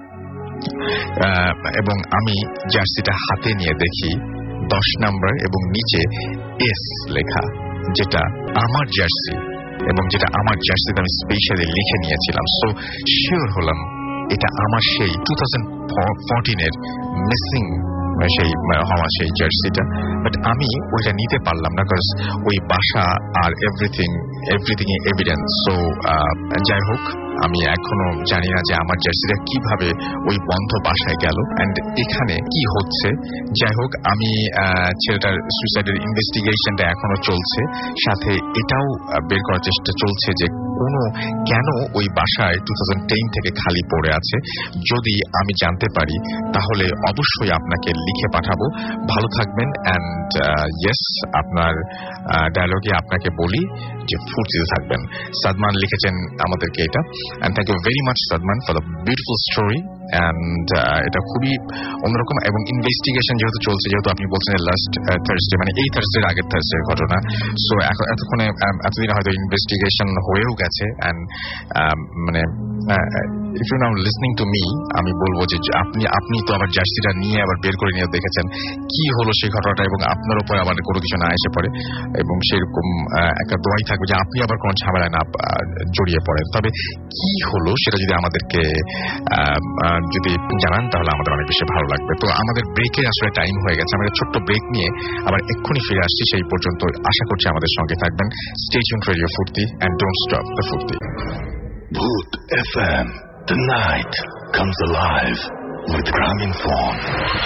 এবং আমি জার্সিটা হাতে নিয়ে দেখি দশ নাম্বার এবং নিচে এস লেখা, যেটা আমার জার্সি এবং যেটা আমার জার্সিতে আমি স্পেশালি লিখে নিয়েছিলাম। সো শিওর হলাম এটা আমার সেই টু থাউজেন্ড ফোরটিন এর মিসিং সেই হওয়া সেই জার্সিটা। বাট আমি ওইটা নিতে পারলাম না বিকজ ওই বাসা আর এভরিথিং এভরিথিং এভিডেন্স। সো যাই হোক, আমি এখনো জানি না যে আমার জার্সিটা কিভাবে ওই বন্ধ বাসায় গেল অ্যান্ড এখানে কি হচ্ছে। যাই হোক, আমি ছেলেটার সুইসাইডের ইনভেস্টিগেশনটা এখনো চলছে, সাথে এটাও বের করার চেষ্টা চলছে যে কোনো কেন ওই বাসায় টু থাউজেন্ড টেন থেকে খালি পড়ে আছে। যদি আমি জানতে পারি তাহলে অবশ্যই আপনাকে লিখে পাঠাবো। ভালো থাকবেন, অ্যান্ড ইয়েস, আপনার ডায়লগে আপনাকে বলি যে ফুর্তিতে থাকবেন। সাদমান লিখেছেন আমাদেরকে এটা, and thank you very much Sadman for the beautiful story, and এটা খুবই অন্যরকম এবং ইনভেস্টিগেশন যেহেতু চলছে, যেহেতু আপনি বলছেন লাস্ট থার্সডে মানে এই থার্সডে আগের থার্সডে ঘটনা, সো এতক্ষণে এতদিন হয়তো ইনভেস্টিগেশন হয়েও গেছে। অ্যান্ড মানে if you now listening to me, আমি বলবো যে আপনি আপনি তো আবার জার্সিটা নিয়ে আবার বের করে নিয়ে দেখেছেন কি হলো সেই ঘটনাটা, এবং আপনার উপরে আবার কোনো কিছু না এসে পড়ে, এবং সেরকম একটা দোয়াই থাকবে যে আপনি আবার কোনো ঝামেলায় না জড়িয়ে পড়েন। তবে কি হলো সেটা যদি আমাদেরকে যদি জানান তাহলে আমাদের অনেক বেশি ভালো লাগবে। তো আমাদের ব্রেকের আসলে টাইম হয়ে গেছে, আমাদের ছোট্ট ব্রেক নিয়ে আবার এক্ষুনি ফিরে আসছি। সেই পর্যন্ত আশা করছি আমাদের সঙ্গে থাকবেন। Stay tuned radio Foorti, and don't stop the Foorti. Bhoot F M, the night comes alive with Graminphone.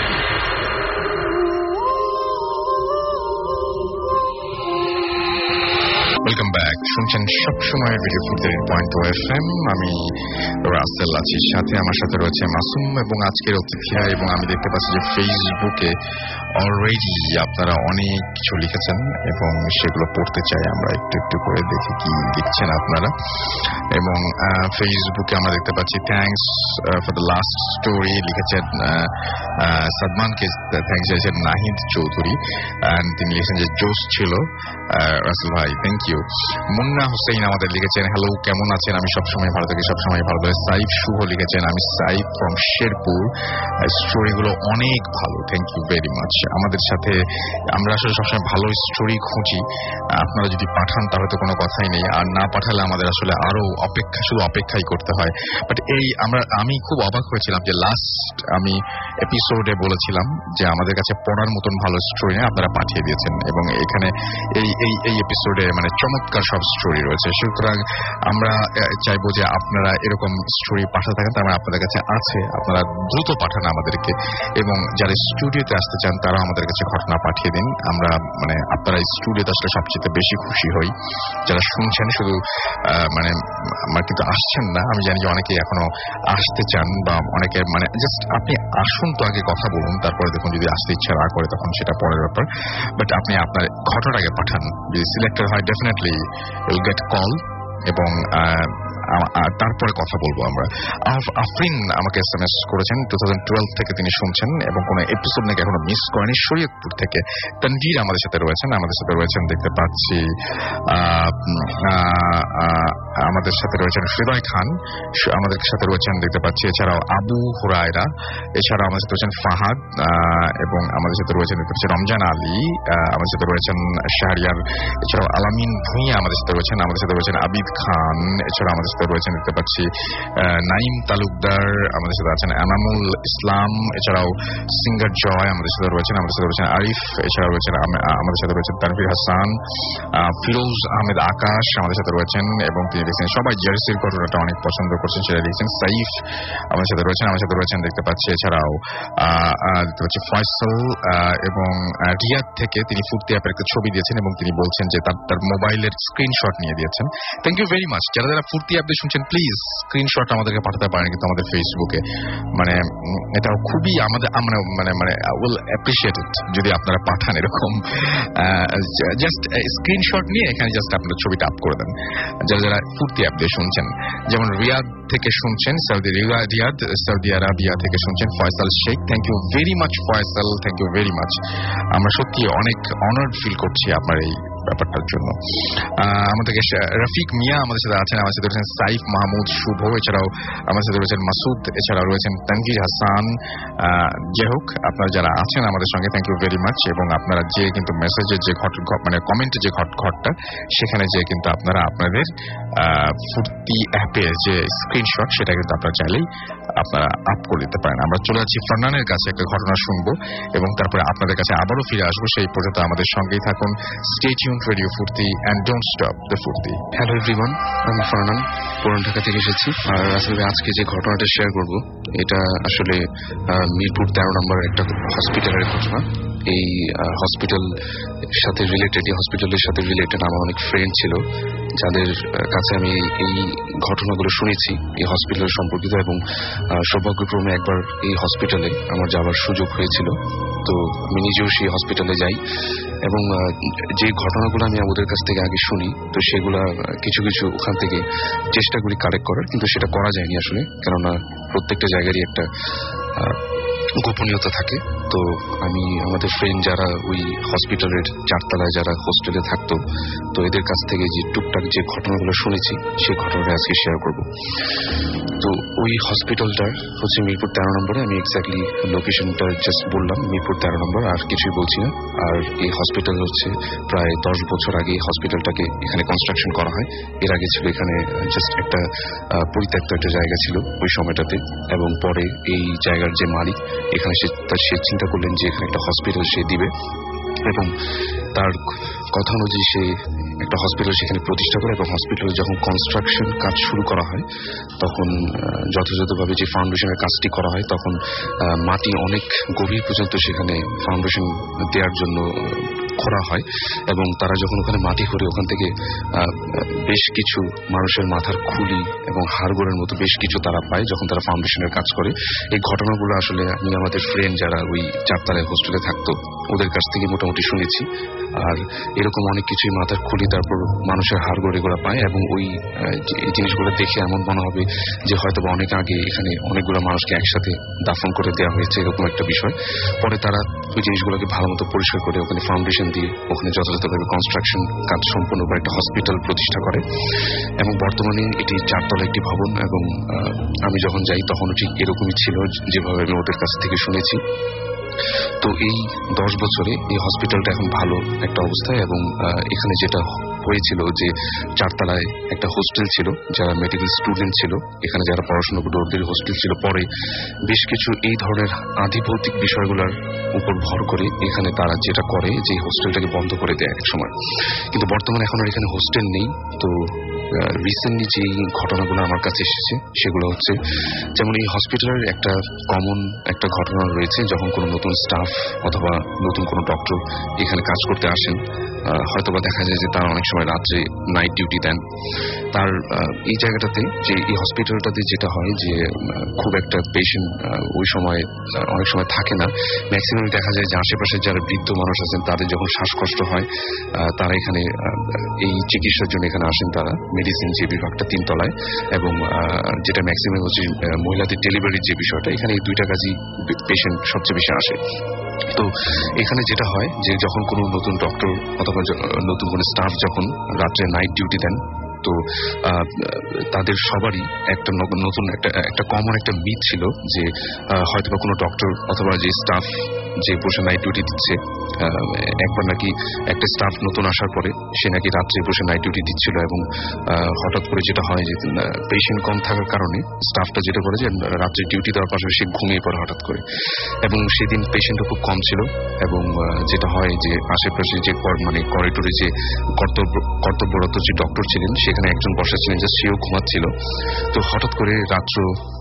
Welcome back, শুনছেন সবসময় রেডিও ফুর্তি পয়েন্ট ও এফ এম। আমি রাসেল আছি, সাথে আমার সাথে রয়েছে মাসুম এবং আজকের অতিথিরা। এবং আমি দেখতে পাচ্ছি যে ফেসবুকে অলরেডি আপনারা অনেক কিছু লিখেছেন এবং সেগুলো পড়তে চাই আমরা, একটু একটু করে দেখি কি লিখছেন আপনারা। এবং ফেসবুকে আমরা দেখতে পাচ্ছি thanks for the last story লিখেছেন সাদমানকে থ্যাংকস জানিয়েছেন নাহিদ চৌধুরী, অ্যান্ড তিনি লিখেছেন যে জোশ ছিল রাসেল ভাই, থ্যাংক ইউ। মুন্না হোসেন আমাদের লিখেছেন হ্যালো, কেমন আছেন? আমি সবসময় ভালো থাকি, সবসময় ভালো থাকি। সাইফ শুভ লিখেছেন আমি সাইফ ফ্রম শেরপুর, স্টোরিগুলো অনেক ভালো, থ্যাংক ইউ ভেরি মাচ। আমাদের সাথে আমরা আসলে সবসময় ভালো স্টোরি খুঁজি, আপনারা যদি পাঠান তাহলে তো কোনো কথাই নেই, আর না পাঠালে আমাদের আসলে আরো অপেক্ষা শুধু অপেক্ষাই করতে হয়। বাট এই আমরা আমি খুব অবাক হয়েছিলাম যে লাস্ট আমি এপিসোডে বলেছিলাম যে আমাদের কাছে পড়ার মতন ভালো স্টোরি নেই, আপনারা পাঠিয়ে দিয়েছেন এবং এখানে এই এই এই এপিসোডে মানে চমৎকার সব স্টোরি রয়েছে। সুতরাং আমরা চাইবো যে আপনারা এরকম স্টোরি পাঠাতে থাকেন, তার মানে আপনাদের কাছে আছে, আপনারা দ্রুত পাঠান আমাদেরকে, এবং যারা স্টুডিওতে আসতে চান তারা আমাদের কাছে ঘটনা পাঠিয়ে দিন। আমরা মানে আপনারা স্টুডিওতে আসলে সবচেয়ে বেশি খুশি হই। যারা শুনছেন শুধু মানে আমার কিন্তু আসছেন না, আমি জানি যে অনেকে এখনো আসতে চান, বা অনেকে মানে জাস্ট আপনি আসুন তো, আগে কথা বলুন, তারপরে দেখুন যদি আসতে ইচ্ছা না করে তখন সেটা পরের ব্যাপার। বাট আপনি আপনার ঘটনার আগে পাঠান, যদি সিলেক্টেড হয় ডেফিনেটলি উইল গেট কল, এবং তারপরে কথা বলবো আমরা। আফরিন আমাকে এস এম এস করেছেন, টু থাউজেন্ড টুয়েলভ থেকে তিনি শুনছেন এবং কোনো এপিসোড নাকি এখনো মিস করেনি। শরীয়তপুর থেকে তানভীর আমাদের সাথে রয়েছেন, আমাদের সাথে রয়েছেন দেখতে পাচ্ছি আমাদের সাথে রয়েছেন হৃদয় খান, আমাদের সাথে রয়েছেন দেখতে পাচ্ছি এছাড়াও আবু হুরায়রা, এছাড়াও আমাদের সাথে রয়েছেন ফাহাদ এবং আমাদের সাথে রয়েছেন দেখতে পাচ্ছি রমজান আলী, আমাদের সাথে রয়েছেন শাহরিয়ার, এছাড়াও আলামিন ভুঁইয়া আমাদের সাথে রয়েছেন, আমাদের সাথে রয়েছেন আবিদ খান, এছাড়াও আমাদের সাথে রয়েছেন দেখতে পাচ্ছি নাইম তালুকদার, আমাদের সাথে আছেন এনামুল ইসলাম, এছাড়াও সিঙ্গার জয় আমাদের সাথে রয়েছেন, আমাদের সাথে রয়েছেন আরিফ, এছাড়াও রয়েছেন আমাদের সাথে রয়েছেন তানভীর হাসান, ফিরোজ আহমেদ আকাশ আমাদের সাথে রয়েছেন এবং তিনি লিখছেন সবাই জার্সির ঘটনাটা অনেক পছন্দ করছেন, সেটা লিখছেন। সাইফ আমাদের সাথে রয়েছেন, আমাদের সাথে রয়েছেন দেখতে পাচ্ছি এছাড়াও দেখতে পাচ্ছি ফয়সাল এবং রিয়াদ থেকে তিনি ফুর্তি অ্যাপের একটা ছবি দিয়েছেন এবং তিনি বলছেন যে তার তার মোবাইলের স্ক্রিনশট নিয়ে দিয়েছেন। Thank you very much. যারা যারা ফুর্তি অ্যাপ দিয়ে শুনছেন প্লিজ স্ক্রিনশট আমাদেরকে পাঠাতে পারেন কিন্তু আমাদের ফেসবুকে, মানে এটাও খুবই আমাদের আমরা মানে মানে উইল অ্যাপ্রিশিয়েট ইট যদি আপনারা পাঠান এরকম জাস্ট স্ক্রিনশট নিয়ে এখানে জাস্ট আপনার ছবিটা আপ করে দেন যারা যারা ফুর্তি অ্যাপ দিয়ে শুনছেন। যেমন রিয়াদ থেকে শুনছেন, সৌদি রিয়াদ সৌদি আরাবিয়া থেকে শুনছেন Faisal Sheikh. Thank you very much Faisal, thank you very much. আমরা সত্যি অনেক অনার্ড ফিল করছি আপনার এই ব্যাপারটার জন্য। আমাদেরকে রফিক মিয়া আমাদের সাথে আছেন, আমাদের সাথে রয়েছেন সাইফ মাহমুদ শুভ, এছাড়াও আমাদের সাথে রয়েছেন মাসুদ, এছাড়াও রয়েছেন তানভীর হাসান। যাই হোক আপনারা যারা আছেন আমাদের সঙ্গে থ্যাংক ইউ ভেরি মাচ এবং আপনারা যে কিন্তু মেসেজের যে ঘট মানে কমেন্টে যে ঘট ঘটটা সেখানে যে কিন্তু আপনারা আপনাদের ফুর্তি অ্যাপের যে স্ক্রিনশট সেটা কিন্তু আপনারা চাইলেই আপনারা আপ করে দিতে পারেন। আমরা চলে যাচ্ছি ফারনানের কাছে একটা ঘটনা শুনবো এবং তারপরে আপনাদের কাছে আবারও ফিরে আসবো। সেই পর্যন্ত আমাদের সঙ্গেই থাকুন। Stay tuned radio Foorti and don't stop the Foorti. Hello everyone, আমি ফারনান পুরান ঢাকা থেকে এসেছি। আর আসলে আজকে যে ঘটনাটা শেয়ার করব এটা আসলে মিরপুর তেরো নম্বর একটা হসপিটালের ঘটনা। এই হসপিটাল সাথে রিলেটেড এই হসপিটালের সাথে রিলেটেড আমার অনেক ফ্রেন্ড ছিল যাদের কাছে আমি এই ঘটনাগুলো শুনেছি এই হসপিটাল সম্পর্কিত এবং সৌভাগ্যক্রমে একবার এই হসপিটালে আমার যাওয়ার সুযোগ হয়েছিল। তো আমি নিজেও সেই হসপিটালে যাই এবং যে ঘটনাগুলো আমি আমাদের কাছ থেকে আগে শুনি তো সেগুলা কিছু কিছু ওখান থেকে চেষ্টা করি কালেক্ট করার, কিন্তু সেটা করা যায়নি আসলে, কেননা প্রত্যেকটা জায়গারই একটা গোপনীয়তা থাকে। তো আমি আমাদের ফ্রেন্ড যারা ওই হসপিটালের চারতলায় যারা হোস্টেলে থাকতো তো এদের কাছ থেকে যে টুকটাক যে ঘটনাগুলো শুনেছি সেই ঘটনাটা আজকে শেয়ার করব। তো ওই হসপিটালটা হচ্ছে মিরপুর তেরো নম্বরে। আমি এক্স্যাক্টলি লোকেশনটা জাস্ট বললাম, মিরপুর তেরো নম্বর, আর কিছুই বলছি না। আর এই হসপিটাল হচ্ছে প্রায় দশ বছর আগে হসপিটালটাকে এখানে কনস্ট্রাকশন করা হয়। এর আগে ছিল এখানে জাস্ট একটা পরিত্যক্ত একটা জায়গা ছিল ওই সময়টাতে, এবং পরে এই জায়গার যে মালিক এখানে সে তার সে চিন্তা করলেন যে এখানে একটা হসপিটাল সে দিবে এবং তার কথা অনুযায়ী সে একটা হসপিটাল সেখানে প্রতিষ্ঠা করে। এবং হসপিটালে যখন কনস্ট্রাকশন কাজ শুরু করা হয় তখন যথাযথভাবে যে ফাউন্ডেশনের কাজটি করা হয় তখন মাটি অনেক গভীর পর্যন্ত সেখানে ফাউন্ডেশন দেওয়ার জন্য খোঁড়া হয় এবং তারা যখন ওখানে মাটি খোঁড়ে ওখান থেকে বেশ কিছু মানুষের মাথার খুলি এবং হাড়গোড়ের মতো বেশ কিছু তারা পায় যখন তারা ফাউন্ডেশনের কাজ করে। এই ঘটনাগুলো আসলে আমি আমাদের ফ্রেন্ড যারা ওই চারতলায় হোস্টেলে থাকতো ওদের কাছ থেকে মোটামুটি শুনেছি। আর এরকম অনেক কিছুই মাথার খুলি তারপর মানুষের হাড়গোড় এগুলো পায় এবং ওই এই জিনিসগুলো দেখে এমন মনে হবে যে হয়তো অনেক আগে এখানে অনেকগুলো মানুষকে একসাথে দাফন করে দেওয়া হয়েছে এরকম একটা বিষয়। পরে তারা ওই জিনিসগুলোকে ভালো মতো পরিষ্কার করে ওখানে ফাউন্ডেশন দিয়ে ওখানে যথাযথভাবে কনস্ট্রাকশন কাজ সম্পূর্ণ করে একটা হসপিটাল প্রতিষ্ঠা করে এবং বর্তমানে এটি চারতলা একটি ভবন। এবং আমি যখন যাই তখনও ঠিক এরকমই ছিল যেভাবে আমি ওদের কাছ থেকে শুনেছি। তো এই দশ বছরে এই হসপিটালটা এখন ভালো একটা অবস্থায় এবং এখানে যেটা হয়েছিল যে চারতলায় একটা হোস্টেল ছিল যারা মেডিকেল স্টুডেন্ট ছিল, এখানে যারা পড়াশোনা করে ওদের হোস্টেল ছিল। পরে বেশ কিছু এই ধরনের আধিভৌতিক বিষয়গুলোর উপর ভর করে এখানে তারা যেটা করে যে হোস্টেলটাকে বন্ধ করে দেয় এক সময়, কিন্তু বর্তমানে এখন আর এখানে হোস্টেল নেই। তো রিসেন্টলি যে ঘটনাগুলো আমার কাছে এসেছে সেগুলো হচ্ছে যেমন এই হসপিটালের একটা কমন একটা ঘটনা রয়েছে, যখন কোনো নতুন স্টাফ অথবা নতুন কোনো ডক্টর এখানে কাজ করতে আসেন হয়তোবা দেখা যায় যে তারা অনেক সময় রাত্রে নাইট ডিউটি দেন। তার এই জায়গাটাতে যে এই হসপিটালটাতে যেটা হয় যে খুব একটা পেশেন্ট ওই সময় অনেক সময় থাকে না। ম্যাক্সিমাম দেখা যায় যে আশেপাশে যারা বৃদ্ধ মানুষ আছেন তাদের যখন শ্বাসকষ্ট হয় তারা এখানে এই চিকিৎসার জন্য এখানে আসেন। তারা মেডিসিন যে বিভাগটা তিনতলায়, এবং যেটা ম্যাক্সিমাম হচ্ছে মহিলাদের ডেলিভারির যে বিষয়টা, এখানে এই দুইটা কাজই পেশেন্ট সবচেয়ে বেশি আসে। তো এখানে যেটা হয় যে যখন কোনো নতুন ডক্টর অথবা নতুন কোনো স্টাফ যখন রাত্রে নাইট ডিউটি দেন, তো তাদের সবারই একটা নতুন একটা একটা কমন একটা মিথ ছিল যে হয়তোবা কোনো ডক্টর অথবা যে স্টাফ যে বসে নাইট ডিউটি দিচ্ছে, একবার নাকি একটা স্টাফ নতুন আসার পরে সে নাকি রাত্রে বসে নাইট ডিউটি দিচ্ছিল, এবং হঠাৎ করে যেটা হয় যে পেশেন্ট কম থাকার কারণে স্টাফটা যেটা করে যে রাত্রে ডিউটি দেওয়ার পাশাপাশি সে ঘুমিয়ে পড়ে হঠাৎ করে, এবং সেদিন পেশেন্টও খুব কম ছিল। এবং যেটা হয় যে আশেপাশে যে মানে করিডোরে যে কর্তব্য কর্তব্যরত যে ডক্টর ছিলেন সেখানে একজন বসা ছিলেন, জাস্ট সেও ঘুমাচ্ছিল। তো হঠাৎ করে রাত্র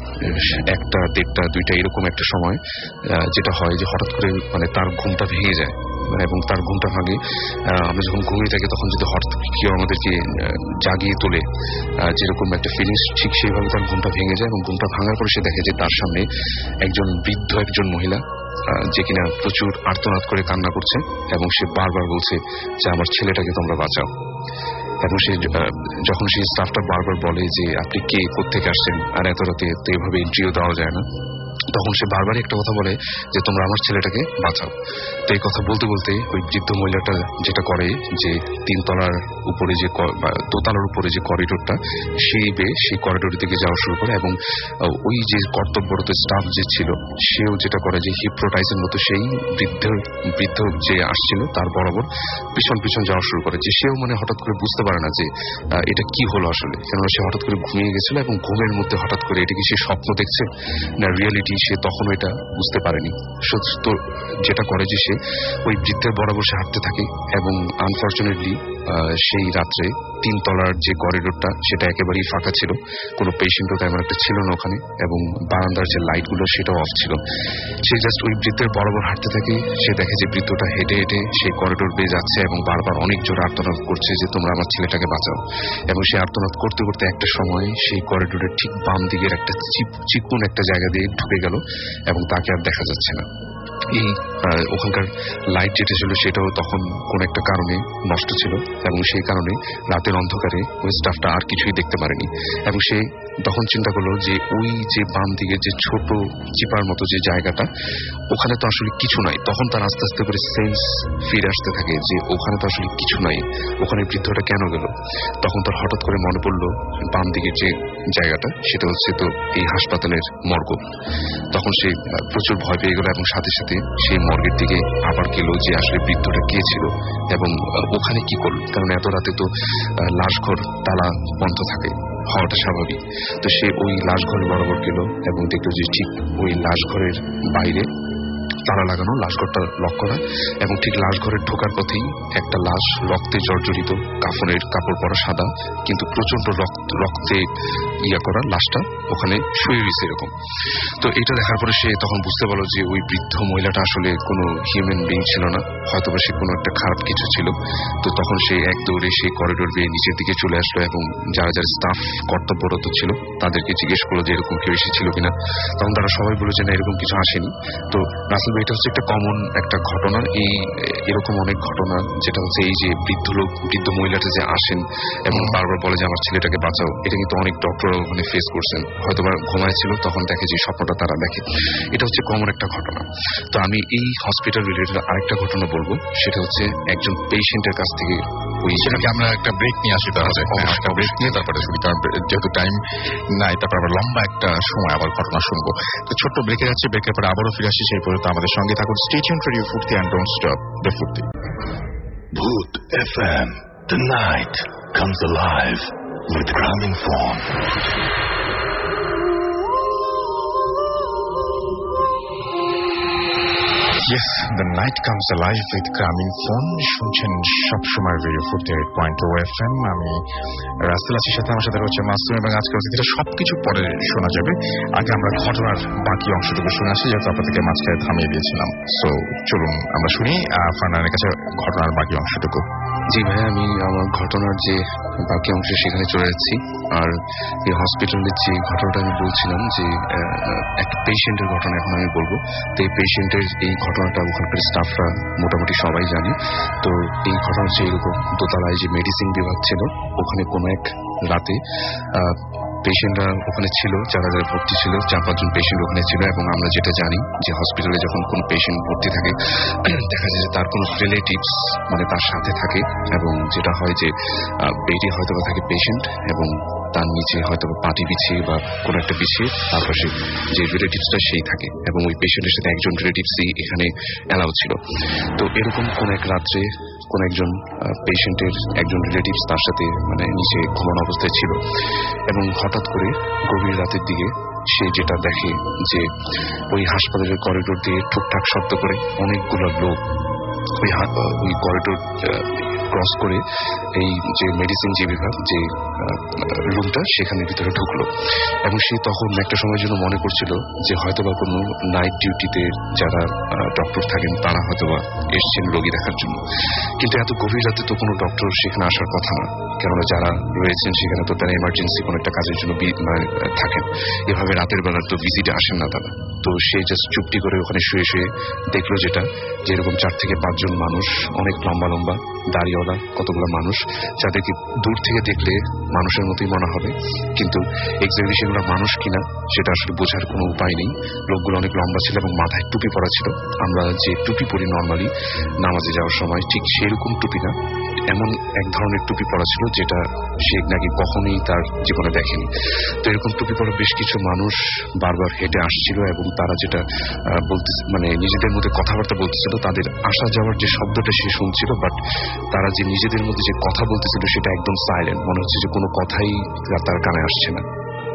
একটা দেড়টা দুইটা এরকম একটা সময় যেটা হয় যে হঠাৎ করে মানে তার ঘুমটা ভেঙে যায়, এবং তার ঘুমটা ভাঙে। আমরা যখন ঘুমিয়ে থাকি তখন যদি হঠাৎ কেউ আমাদেরকে জাগিয়ে তোলে যেরকম একটা ফিলিংস, ঠিক সেইভাবে তার ঘুমটা ভেঙে যায়। এবং ঘুমটা ভাঙার পরে সে দেখে যে তার সামনে একজন বৃদ্ধ একজন মহিলা যে কিনা প্রচুর আর্তনাদ করে কান্না করছে, এবং সে বারবার বলছে যে আমার ছেলেটাকে তোমরা বাঁচাও। এবং সে যখন সেই স্টাফটা বারবার বলে যে আপনি কে, কোত্থেকে আসছেন, আর এত রাতে তো এভাবে এন্ট্রিও দেওয়া যায় না, তখন সে বারবারই একটা কথা বলে যে তোমরা আমার ছেলেটাকে বাঁচাও। তো এই কথা বলতে বলতে ওই বৃদ্ধ মহিলাটা যেটা করে যে তিনতলার উপরে যে দোতলার উপরে যে করিডোরটা, সেই বেয়ে সেই করিডোরের দিকে যাওয়া শুরু করে, এবং ওই যে কর্তব্যরত স্টাফ যে ছিল সেও যেটা করে যে হিপ্নোটাইজের মতো সেই বৃদ্ধ বৃদ্ধ যে আসছিল তার বরাবর পিছন পিছন যাওয়া শুরু করে, যে সেও মানে হঠাৎ করে বুঝতে পারে না যে এটা কি হলো আসলে, কেননা সে হঠাৎ করে ঘুমিয়ে গেছিল, এবং ঘুমের মধ্যে হঠাৎ করে এটা কি সে স্বপ্ন দেখছে না রিয়েলিটি, সে তখন এটা বুঝতে পারেনি। তো যেটা করে যে সে ওই বৃদ্ধের বরাবর সে হাঁটতে থাকে, এবং আনফর্চুনেটলি সেই রাত্রে তিনতলার যে করিডোরটা সেটা একেবারেই ফাঁকা ছিল, কোনো পেশেন্টও তেমন একটা ছিল না ওখানে, এবং বারান্দার যে লাইটগুলো সেটাও অফ ছিল। সে জাস্ট ওই বৃদ্ধের বরাবর হাঁটতে থাকে। সে দেখে যে বৃদ্ধটা হেঁটে হেঁটে সেই করিডোর বেয়ে যাচ্ছে, এবং বারবার অনেক জোরে আর্তনাদ করছে যে তোমরা আমার ছেলেটাকে বাঁচাও। এবং সে আর্তনাদ করতে করতে একটা সময় সেই করিডোরের ঠিক বাম দিকের একটা চিকন একটা জায়গা দিয়ে ঢুকে গেল, এবং তাকে আর দেখা যাচ্ছে না। এই ওখানকার লাইট যেটা ছিল সেটাও তখন কোন একটা কারণে নষ্ট ছিল, এবং সেই কারণে রাতের অন্ধকারে ওই স্টাফটা আর কিছুই দেখতে পারেনি। এবং সে তখন চিন্তা করলো যে ওই যে বাম দিকে যে ছোট চিপার মতো যে জায়গাটা, ওখানে তো আসলে কিছু নাই। তখন তার আস্তে আস্তে করে সেন্স ফিরে আসতে থাকে যে ওখানে তো আসলে কিছু নাই, ওখানে বৃদ্ধটা কেন গেল। তখন তার হঠাৎ করে মনে পড়লো বাম দিকের যে জায়গাটা সেটা হচ্ছে তো এই হাসপাতালের মর্গ। তখন সে প্রচুর ভয় পেয়ে গেল, এবং সাথে সাথে সেই মর্গের দিকে আবার গেল যে আসলে বৃদ্ধটা কে ছিল এবং ওখানে কি করল, কারণ এত রাতে তো লাশঘর তালা বন্ধ থাকে, হওয়াটা স্বাভাবিক। তো সে ওই লাশঘর বরাবর গেল, এবং দেখলো যে ঠিক ওই লাশঘরের বাইরে তালা লাগানো, লাশঘরটা লক করা, এবং ঠিক লাশঘরের ঢোকার পথেই একটা লাশ রক্তে জর্জরিত, কাফনের কাপড় পরা সাদা, কিন্তু প্রচন্ড রক্তে ইয়া করা লাশটা ওখানে শুয়ে রয়েছে এরকম। তো এটা দেখার পরে সে তখন বুঝতে পারলো যে ওই বৃদ্ধ মহিলাটা আসলে কোনো হিউম্যান বিং ছিল না, হয়তো বা সে কোনো একটা খারাপ কিছু ছিল। তো তখন সে এক দৌড়ে সেই করিডোর বেয়ে নিচের দিকে চলে আসলো, এবং যারা যারা স্টাফ কর্তব্যরত ছিল তাদেরকে জিজ্ঞেস করলো যে এরকম কেউ এসেছিল কিনা। তখন তারা সবাই বলে যে না, এরকম কিছু আসেনি। তো রাসেল ভাই, এটা হচ্ছে একটা কমন একটা ঘটনা। এই এরকম অনেক ঘটনা যেটা হচ্ছে এই যে বৃদ্ধ লোক বৃদ্ধ মহিলাটা যে আসেন এবং বারবার বলে যে আমার ছেলেটাকে বাঁচাও, এটা কিন্তু অনেক ডক্টর মানে ফেস করছেন। হয়তো বা ঘুমায় ছিল, তখন দেখে যে স্বপ্নটা তারা দেখে। এটা হচ্ছে কমন একটা ঘটনা। তো আমি এই হসপিটাল রিলেটেড আরেকটা ঘটনা বলবো, সেটা হচ্ছে একজন পেশেন্টের কাছ থেকে ওই সেটাকে আমরা একটা ব্রেক নিয়ে আসি, তাহলে একটা ব্রেক নিয়ে তারপরে শুনি, কারণ যেহেতু টাইম নাই তারপর আবার লম্বা একটা সময় আবার ঘটনা শুনবো। তো ছোট্ট ব্রেকে যাচ্ছে, ব্রেকের পরে আবারও ফিরে আসি। সেই পর্যন্ত আমাদের সঙ্গে থাকুন। Stay tuned radio Foorti and don't stop the Foorti. Bhoot F M. The night comes alive with Gramophone. Yes, the night comes alive with Grameenphone. শুনছেন সবসময় radio forty eight point O F M. আমি রাসেল আছি, সাথে আমার সাথে রয়েছে মাসুম, এবং আজকের অতিথিরা সবকিছু পরে শোনা যাবে। আগে আমরা ঘটনার বাকি অংশটুকু শুনে আসি, যেহেতু আপনাদেরকে মাঝখানে থামিয়ে দিয়েছিলাম। সো চলুন আমরা শুনি ফারহানের কাছে ঘটনার বাকি অংশটুকু। জি ভাই, আমি আমার ঘটনার যে বাকি অংশে সেখানে চলে যাচ্ছি। আর এই হসপিটালের যে ঘটনাটা আমি বলছিলাম, যে একটা পেশেন্টের ঘটনা এখন আমি বলবো। তো এই পেশেন্টের এই ঘটনাটা ওখানকার স্টাফরা মোটামুটি সবাই জানে। তো এই ঘটনা হচ্ছে এরকম, দোতলায় যে মেডিসিন বিভাগ ছিল, ওখানে কোনো এক রাতে পেশেন্টরা ওখানে ছিল, যারা যারা ভর্তি ছিল, চার পাঁচজন পেশেন্ট ওখানে ছিল। এবং আমরা যেটা জানি যে হসপিটালে যখন কোনো পেশেন্ট ভর্তি থাকে, দেখা যায় যে তার কোনো রিলেটিভস মানে তার সাথে থাকে, এবং যেটা হয় যে বেডে হয়তো বা থাকে পেশেন্ট, এবং তার নিচে হয়তো পাটি বিছিয়ে বা কোনো একটা বিছিয়ে তার পাশে যে রিলেটিভসটা সেই থাকে, এবং ওই পেশেন্টের সাথে একজন রিলেটিভসই এখানে অ্যালাউ ছিল। তো এরকম কোন এক রাত্রে কোন একজন পেশেন্টের একজন রিলেটিভস তার সাথে মানে নিচে ঘুমানো অবস্থায় ছিল, এবং হঠাৎ করে গভীর রাতের দিকে সে যেটা দেখে যে ওই হাসপাতালের করিডোর দিয়ে ঠুকঠাক শব্দ করে অনেকগুলো লোক ওই ওই করিডোর ক্রস করে এই যে মেডিসিন যে বিভাগ যে রুমটা সেখানে ভিতরে ঢুকলো। এবং সে তখন একটা সময়ের জন্য মনে করছিল যে হয়তোবা কোনো নাইট ডিউটিতে যারা ডক্টর থাকেন তারা হয়তোবা এসছেন রোগী দেখার জন্য। কিন্তু এত গভীর রাতে তো কোনো ডক্টর সেখানে আসার কথা না, কেননা যারা রয়েছেন সেখানে তো তারা এমার্জেন্সি কোনো একটা কাজের জন্য থাকেন, এভাবে রাতের বেলার তো ভিজিটে আসেন না তারা। তো সে জাস্ট চুপটি করে ওখানে শুয়ে শুয়ে দেখলো যেটা যে এরকম চার থেকে পাঁচজন মানুষ, অনেক লম্বা লম্বা দাড়িওয়ালা কতগুলো মানুষ, যাদেরকে দূর থেকে দেখলে মানুষের মতোই মনে হবে, কিন্তু এক্স্যাক্টলি সেগুলো মানুষ কিনা সেটা আসলে বোঝার কোনো উপায় নেই। লোকগুলো অনেক লম্বা ছিল এবং মাথায় টুপি পরা ছিল। আমরা যে টুপি পরি নর্মালি নামাজে যাওয়ার সময়, ঠিক সেরকম টুপি না, এমন এক ধরনের টুপি পরা ছিল যেটা সে নাকি কখনোই তার জীবনে দেখেনি। তো এরকম টুপি পরা বেশ কিছু মানুষ বারবার হেঁটে আসছিল, এবং তারা যেটা বলতে মানে নিজেদের মধ্যে কথাবার্তা বলতেছিল, তাদের আসা যাওয়ার যে শব্দটা সে শুনছিল, বাট তারা যে নিজেদের মধ্যে যে কথা বলতেছিল সেটা একদম সাইলেন্ট, মনে হচ্ছে যে কোনো কথাই তার কানে আসছে না।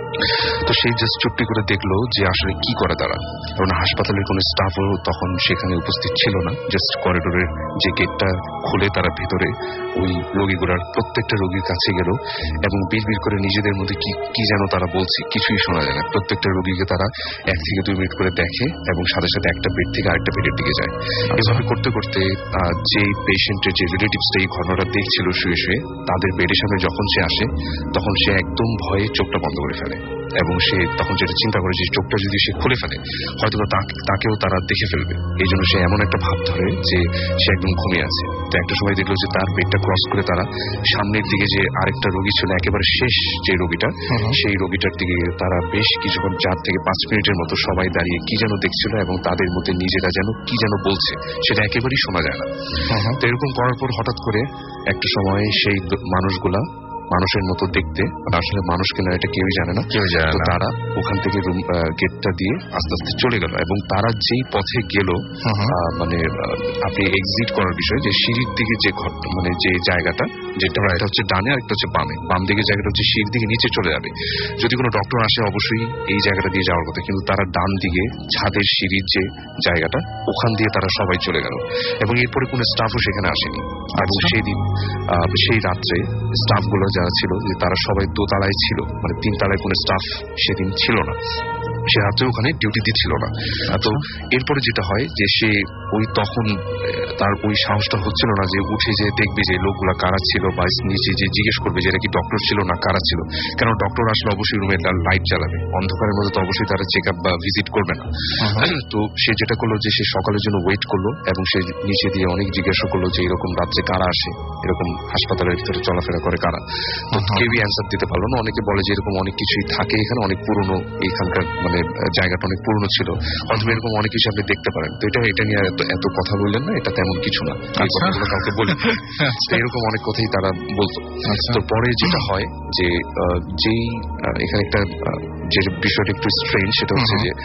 তো সেই জাস্ট চুপটি করে দেখলো যে আসলে কি করে তারা, কারণ হাসপাতালের কোনো স্টাফও তখন সেখানে উপস্থিত ছিল না। জাস্ট করিডোরের যে গেটটা খুলে তারা ভেতরে ওই রোগীগুলার প্রত্যেকটা রোগীর কাছে গেল, এবং বিড়বিড় করে নিজেদের মধ্যে কি কি যেন তারা বলছে, কিছুই শোনা যায় না। প্রত্যেকটা রোগীকে তারা এক থেকে দুই মিনিট করে দেখে, এবং সাথে সাথে একটা বেড থেকে আরেকটা বেডের দিকে যায়। এভাবে করতে করতে যে পেশেন্টের যে রিলেটিভসটা এই ঘটনাটা দেখছিল শুয়ে শুয়ে, তাদের বেডের সামনে যখন সে আসে তখন সে একদম ভয়ে চোখটা বন্ধ করে ফেলে, এবং সে তখন যেটা চিন্তা করে যে চোখটা যদি সে খুলে ফেলে হয়তো তাকেও তারা দেখে ফেলবে। এই জন্য সে এমন একটা ভাব ধরে যে সে একদম ঘুমিয়ে আছে। তো একটা সময় দেখলো যে তার বেডটা ক্রস করে তারা সামনের দিকে যে আরেকটা রোগী ছিল, একেবারে শেষ যে রোগীটা, সেই রোগীটার দিকে তারা বেশ কিছুক্ষণ চার থেকে পাঁচ মিনিটের মতো সবাই দাঁড়িয়ে কি যেন দেখছিল, এবং তাদের মধ্যে নিজেরা যেন কি যেন বলছে সেটা একেবারেই শোনা যায় না। তো এরকম করার পর হঠাৎ করে একটা সময় সেই মানুষগুলা মানুষের মতো দেখতে, আসলে মানুষ কিনা এটা কেউই জানে না, কেউ জানে না, তারা ওখান থেকে রুম গেটটা দিয়ে আস্তে আস্তে চলে গেল। এবং তারা যেই পথে গেল, মানে আপনি এক্সিট করার বিষয় যে সিঁড়ির দিকে যে মানে যে জায়গাটা, যেটা একটা হচ্ছে ডানে আর একটা হচ্ছে বামে, বাম দিকে জায়গাটা হচ্ছে সিঁড়ির দিকে নিচে চলে যাবে। যদি কোনো ডক্টর আসে অবশ্যই এই জায়গাটা দিয়ে যাওয়ার কথা, কিন্তু তারা ডান দিকে ছাদের সিঁড়ির যে জায়গাটা ওখান দিয়ে তারা সবাই চলে গেল, এবং এরপরে কোনো স্টাফও সেখানে আসেনি। এবং সেই দিন সেই রাত্রে স্টাফগুলো যারা ছিল যে তারা সবাই দোতলায় ছিল, মানে তিন তলায় কোনো স্টাফ সেদিন ছিল না, সে রাত্রে ওখানে ডিউটি দিচ্ছিল না। তো এরপরে যেটা হয় যে সে ওই তখন তার ওই সাহসটা হচ্ছিল না যে উঠে যে দেখবে যে লোকগুলা কারা ছিল, বা নিচে যে জিজ্ঞেস করবে যে এটা কি ডক্টর ছিল না কারা ছিল, কেন ডক্টর আসলে অবশ্যই রুমে তার লাইট জ্বালাবে, অন্ধকারের মধ্যে তো অবশ্যই তারা চেক আপ বা ভিজিট করবে না। তো সে যেটা করলো যে সে সকালের জন্য ওয়েট করলো, এবং সে নিচে দিয়ে অনেক জিজ্ঞাসা করলো যে এরকম রাত্রে কারা আসে, এরকম হাসপাতালের ভিতরে চলাফেরা করে কারা। তো কেউই অ্যান্সার দিতে পারলো না। অনেকে বলে যে এরকম অনেক কিছুই থাকে এখানে, অনেক পুরনো এইখানকার মানে জায়গাটা অনেক পুরনো ছিল, অথবা এরকম অনেক কিছু আপনি দেখতে পারেন। তো এটা এটা নিয়ে এত কথা বললেন না, এটা তেমন কিছু না, এই কথাগুলো কাউকে বলি। তো এরকম অনেক কথাই তারা বলতো। তো পরে যেটা হয় যে যেই এখানে একটা যে বিষয়টা একটু স্ট্রেঞ্জ, সেটা হচ্ছে যে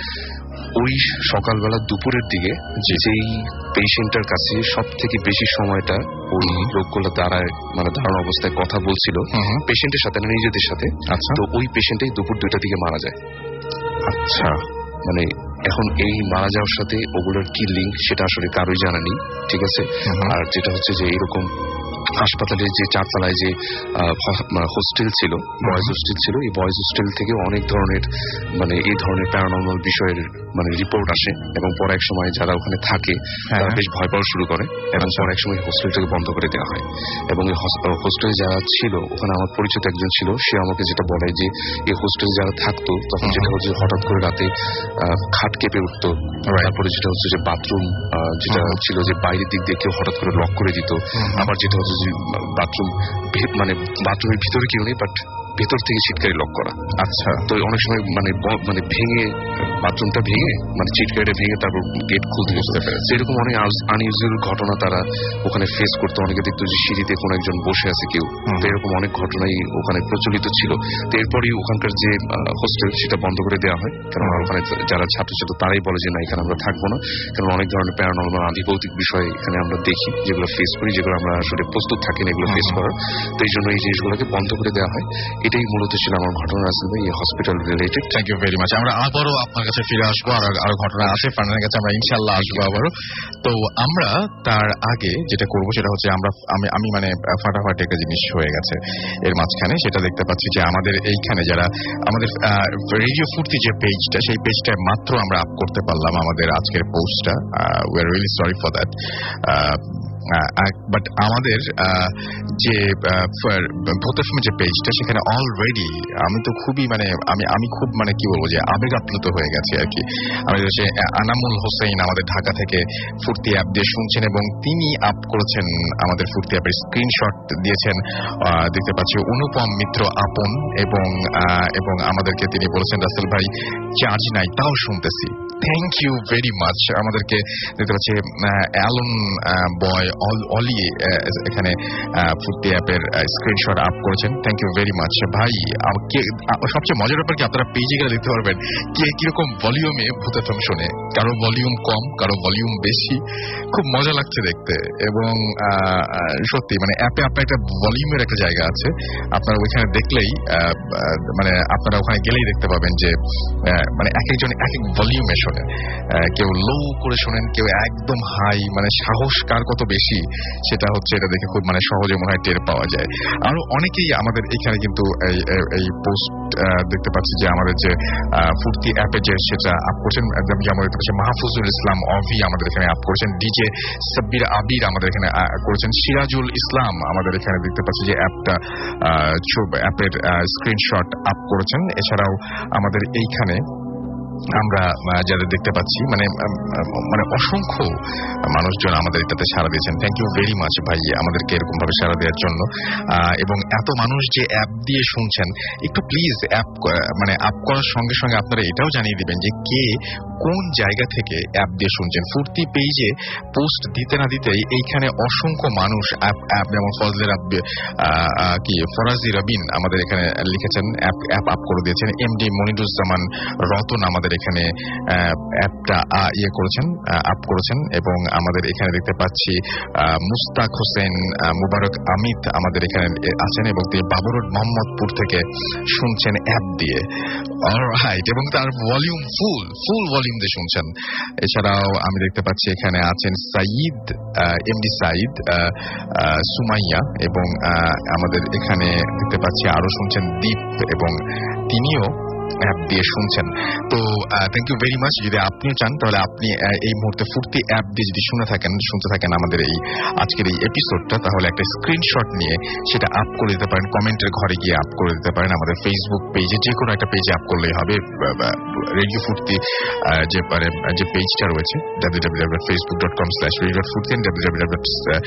ওই সকালবেলা দুপুরের দিকে যেই পেশেন্টের কাছে সব থেকে বেশি সময়টা ওই লোকগুলো দাঁড়ায় মানে দাঁড়ানো অবস্থায় কথা বলছিল পেশেন্টের সাথে না নিজেদের সাথে, তো ওই পেশেন্টই দুপুর দুইটার দিকে মারা যায়। আচ্ছা, মানে এখন এই মারা যাওয়ার সাথে ওগুলোর কি লিঙ্ক সেটা আসলে কারোই জানা নেই, ঠিক আছে। আর যেটা হচ্ছে যে এরকম হাসপাতালে যে চারতলায় যে হোস্টেল ছিল, বয়েজ হোস্টেল ছিল, এই বয়েজ হোস্টেল থেকে অনেক ধরনের মানে এই ধরনের প্যারানর্মাল বিষয়ের মানে রিপোর্ট আসে এবং পরে এক সময় যারা ওখানে থাকে তারা বেশ ভয় পাওয়া শুরু করে এবং পরে এক সময় হোস্টেলটাকে বন্ধ করে দেওয়া হয়। এবং এই হোস্টেলে যারা ছিল ওখানে আমার পরিচিত একজন ছিল, সে আমাকে যেটা বলে যে এই হোস্টেলে যারা থাকতো তখন যেটা হচ্ছে হঠাৎ করে রাতে খাট কেঁপে উঠতো, তারপরে যেটা হচ্ছে যে বাথরুম যেটা ছিল যে বাইরের দিক দিয়ে কেউ হঠাৎ করে লক করে দিত, আবার যেটা হচ্ছে যে বাথরুম মানে বাথরুমের ভিতরে কেউ নেই বাট ভেতর থেকে চিৎকারি লক করা। আচ্ছা, তো অনেক সময় মানে মানে ভেঙে বাথরুমটা ভেঙে মানে চিৎকারিটা ভেঙে তারপর গেট খুলতে বুঝতে পারে। এরকম অনেক আনইউজুয়াল ঘটনা তারা ওখানে ফেস করতো। অনেকে দেখতো যে সিঁড়িতে কোনো একজন বসে আছে কেউ, তো এরকম অনেক ঘটনাই ওখানে প্রচলিত ছিল। তো এরপরই ওখানকার যে হোস্টেল সেটা বন্ধ করে দেওয়া হয়, কারণ ওখানে যারা ছাত্রছাত্রী তারাই বলে যে না এখানে আমরা থাকবো না, কারণ অনেক ধরনের প্যারানর্মাল আধিভৌতিক বিষয় এখানে আমরা দেখি যেগুলো ফেস করি, যেগুলো আমরা আসলে প্রস্তুত থাকি না এগুলো ফেস করার। তো এই জন্য এই জিনিসগুলোকে বন্ধ করে দেওয়া হয়। এটাই মূলত ছিল আমার ঘটনা আসলে এই hospital related. Thank you very much. আমরা আবারও আপনার কাছে ফিরে আসবো, আর আরো ঘটনা আছে ফারহানের কাছে, আমরা ইনশাআল্লাহ আসবো আবারও। তো আমরা তার আগে যেটা করবো সেটা হচ্ছে আমরা আমি আমি মানে ফাটাফাটি একটা জিনিস হয়ে গেছে এর মাঝখানে, সেটা দেখতে পাচ্ছি যে আমাদের এইখানে যারা আমাদের রেডিও ফুর্তি যে পেজটা, সেই পেজটা মাত্র আমরা আপ করতে পারলাম আমাদের আজকের পোস্টটা। We are really sorry for that. But আমাদের যে ভোটাফিল্ম যে পেজটা সেখানে অলরেডি আমি তো খুবই মানে আমি আমি খুব মানে কি বলবো যে আবেগ আপ্লুত হয়ে গেছি আর কি। আমাদের হচ্ছে আনামুল হোসেন আমাদের ঢাকা থেকে ফুর্তি অ্যাপ দিয়ে শুনছেন এবং তিনি আপ করেছেন আমাদের ফুর্তি অ্যাপের স্ক্রিনশট দিয়েছেন, দেখতে পাচ্ছি অনুপম মিত্র আপন, এবং এবং আমাদেরকে তিনি বলেছেন রাসেল ভাই চার্জ নাই তাও শুনতেছি। Thank you very much. আমাদেরকে দেখতে পাচ্ছি অ্যালন বয় অলি এখানে ফুর্তি অ্যাপের স্ক্রিনশট আপ করেছেন, থ্যাংক ইউ ভেরি মাচ ভাই। সবচেয়ে মজার ব্যাপার কি আপনারা পেজে গেলে দেখতে পারবেন কে কিরকম ভলিউমে ভূতাতম শোনে, কারো ভলিউম কম, কারো ভলিউম বেশি, খুব মজা লাগছে দেখতে। এবং সত্যি মানে অ্যাপে আপনার একটা ভলিউমের একটা জায়গা আছে, আপনারা ওইখানে দেখলেই মানে আপনারা ওখানে গেলেই দেখতে পাবেন যে মানে এক একজন এক এক ভলিউমে শোনে, কেউ লো করে শোনেন, কেউ একদম হাই, মানে সাহস কার কত বেশি সেটা হচ্ছে এটা দেখে খুব মানে সহজে মনে হয় টের পাওয়া যায়। আরো অনেকেই আমাদের এখানে কিন্তু এই পোস্ট দেখতে পাচ্ছি যে আমাদের যে ফুর্তি অ্যাপে যে সেটা আপ করছেন, যেমন দেখতে পাচ্ছি মাহফুজুল ইসলাম অভি আমাদের এখানে আপ করেছেন, ডিজে সাব্বির আবির আমাদের এখানে করেছেন, সিরাজুল ইসলাম আমাদের এখানে দেখতে পাচ্ছি যে অ্যাপটা অ্যাপের স্ক্রিনশট আপ করেছেন। এছাড়াও আমাদের এইখানে আমরা যাদের দেখতে পাচ্ছি মানে মানে অসংখ্য মানুষজন আমাদের এটাতে সাড়া দিয়েছেন, থ্যাংক ইউ ভেরি মাচ ভাই আমাদেরকে এরকম ভাবে সাড়া দেওয়ার জন্য। এবং এত মানুষ যে অ্যাপ দিয়ে শুনছেন, একটু প্লিজ অ্যাপ মানে অ্যাপ করার সঙ্গে সঙ্গে আপনারা এটাও জানিয়ে দিবেন যে কে কোন জায়গা থেকে অ্যাপ দিয়ে শুনছেন। ফুর্তি পেজে পোস্ট দিতে না দিতেই এইখানে অসংখ্য মানুষ অ্যাপ অ্যাপ যেমন ফজলের কি ফরাজি রবিন আমাদের এখানে লিখেছেন, অ্যাপ অ্যাপ আপ করে দিয়েছেন, এমডি মনিরুজ্জামান রতন আমাদের এখানে অ্যাপটা ইয়ে করেছেন আপ করেছেন। এবং আমাদের এখানে দেখতে পাচ্ছি মুস্তাক হোসেন মুবারক আমিত আমাদের এখানে আছেন এবং তিনি বাবুরুল মোহাম্মদপুর থেকে শুনছেন অ্যাপ দিয়ে, অলরাইট, এবং তার ভলিউম ফুল ফুল ভলিউম দিয়ে শুনছেন। এছাড়াও আমি দেখতে পাচ্ছি এখানে আছেন সাইদ এমডি সাইদ সুমাইয়া, এবং আমাদের এখানে দেখতে পাচ্ছি আরো শুনছেন দীপ, এবং তিনিও অ্যাপ দিয়ে শুনছেন। তো থ্যাংক ইউ ভেরি মাচ। যদি আপনিও চান তাহলে আপনি এই মুহূর্তে ফুর্তি অ্যাপ দিয়ে যদি শুনে থাকেন শুনতে থাকেন আমাদের এই আজকের এই এপিসোডটা, তাহলে একটা স্ক্রিনশট নিয়ে সেটা আপ করে দিতে পারেন, কমেন্টের ঘরে গিয়ে আপ করে দিতে পারেন, আমাদের ফেসবুক পেজে যে কোনো একটা পেজে আপ করলেই হবে। রেডিও ফুর্তি যে যে পেজটা রয়েছে W W W dot Facebook dot com slash radio dot Foorti, W W W dot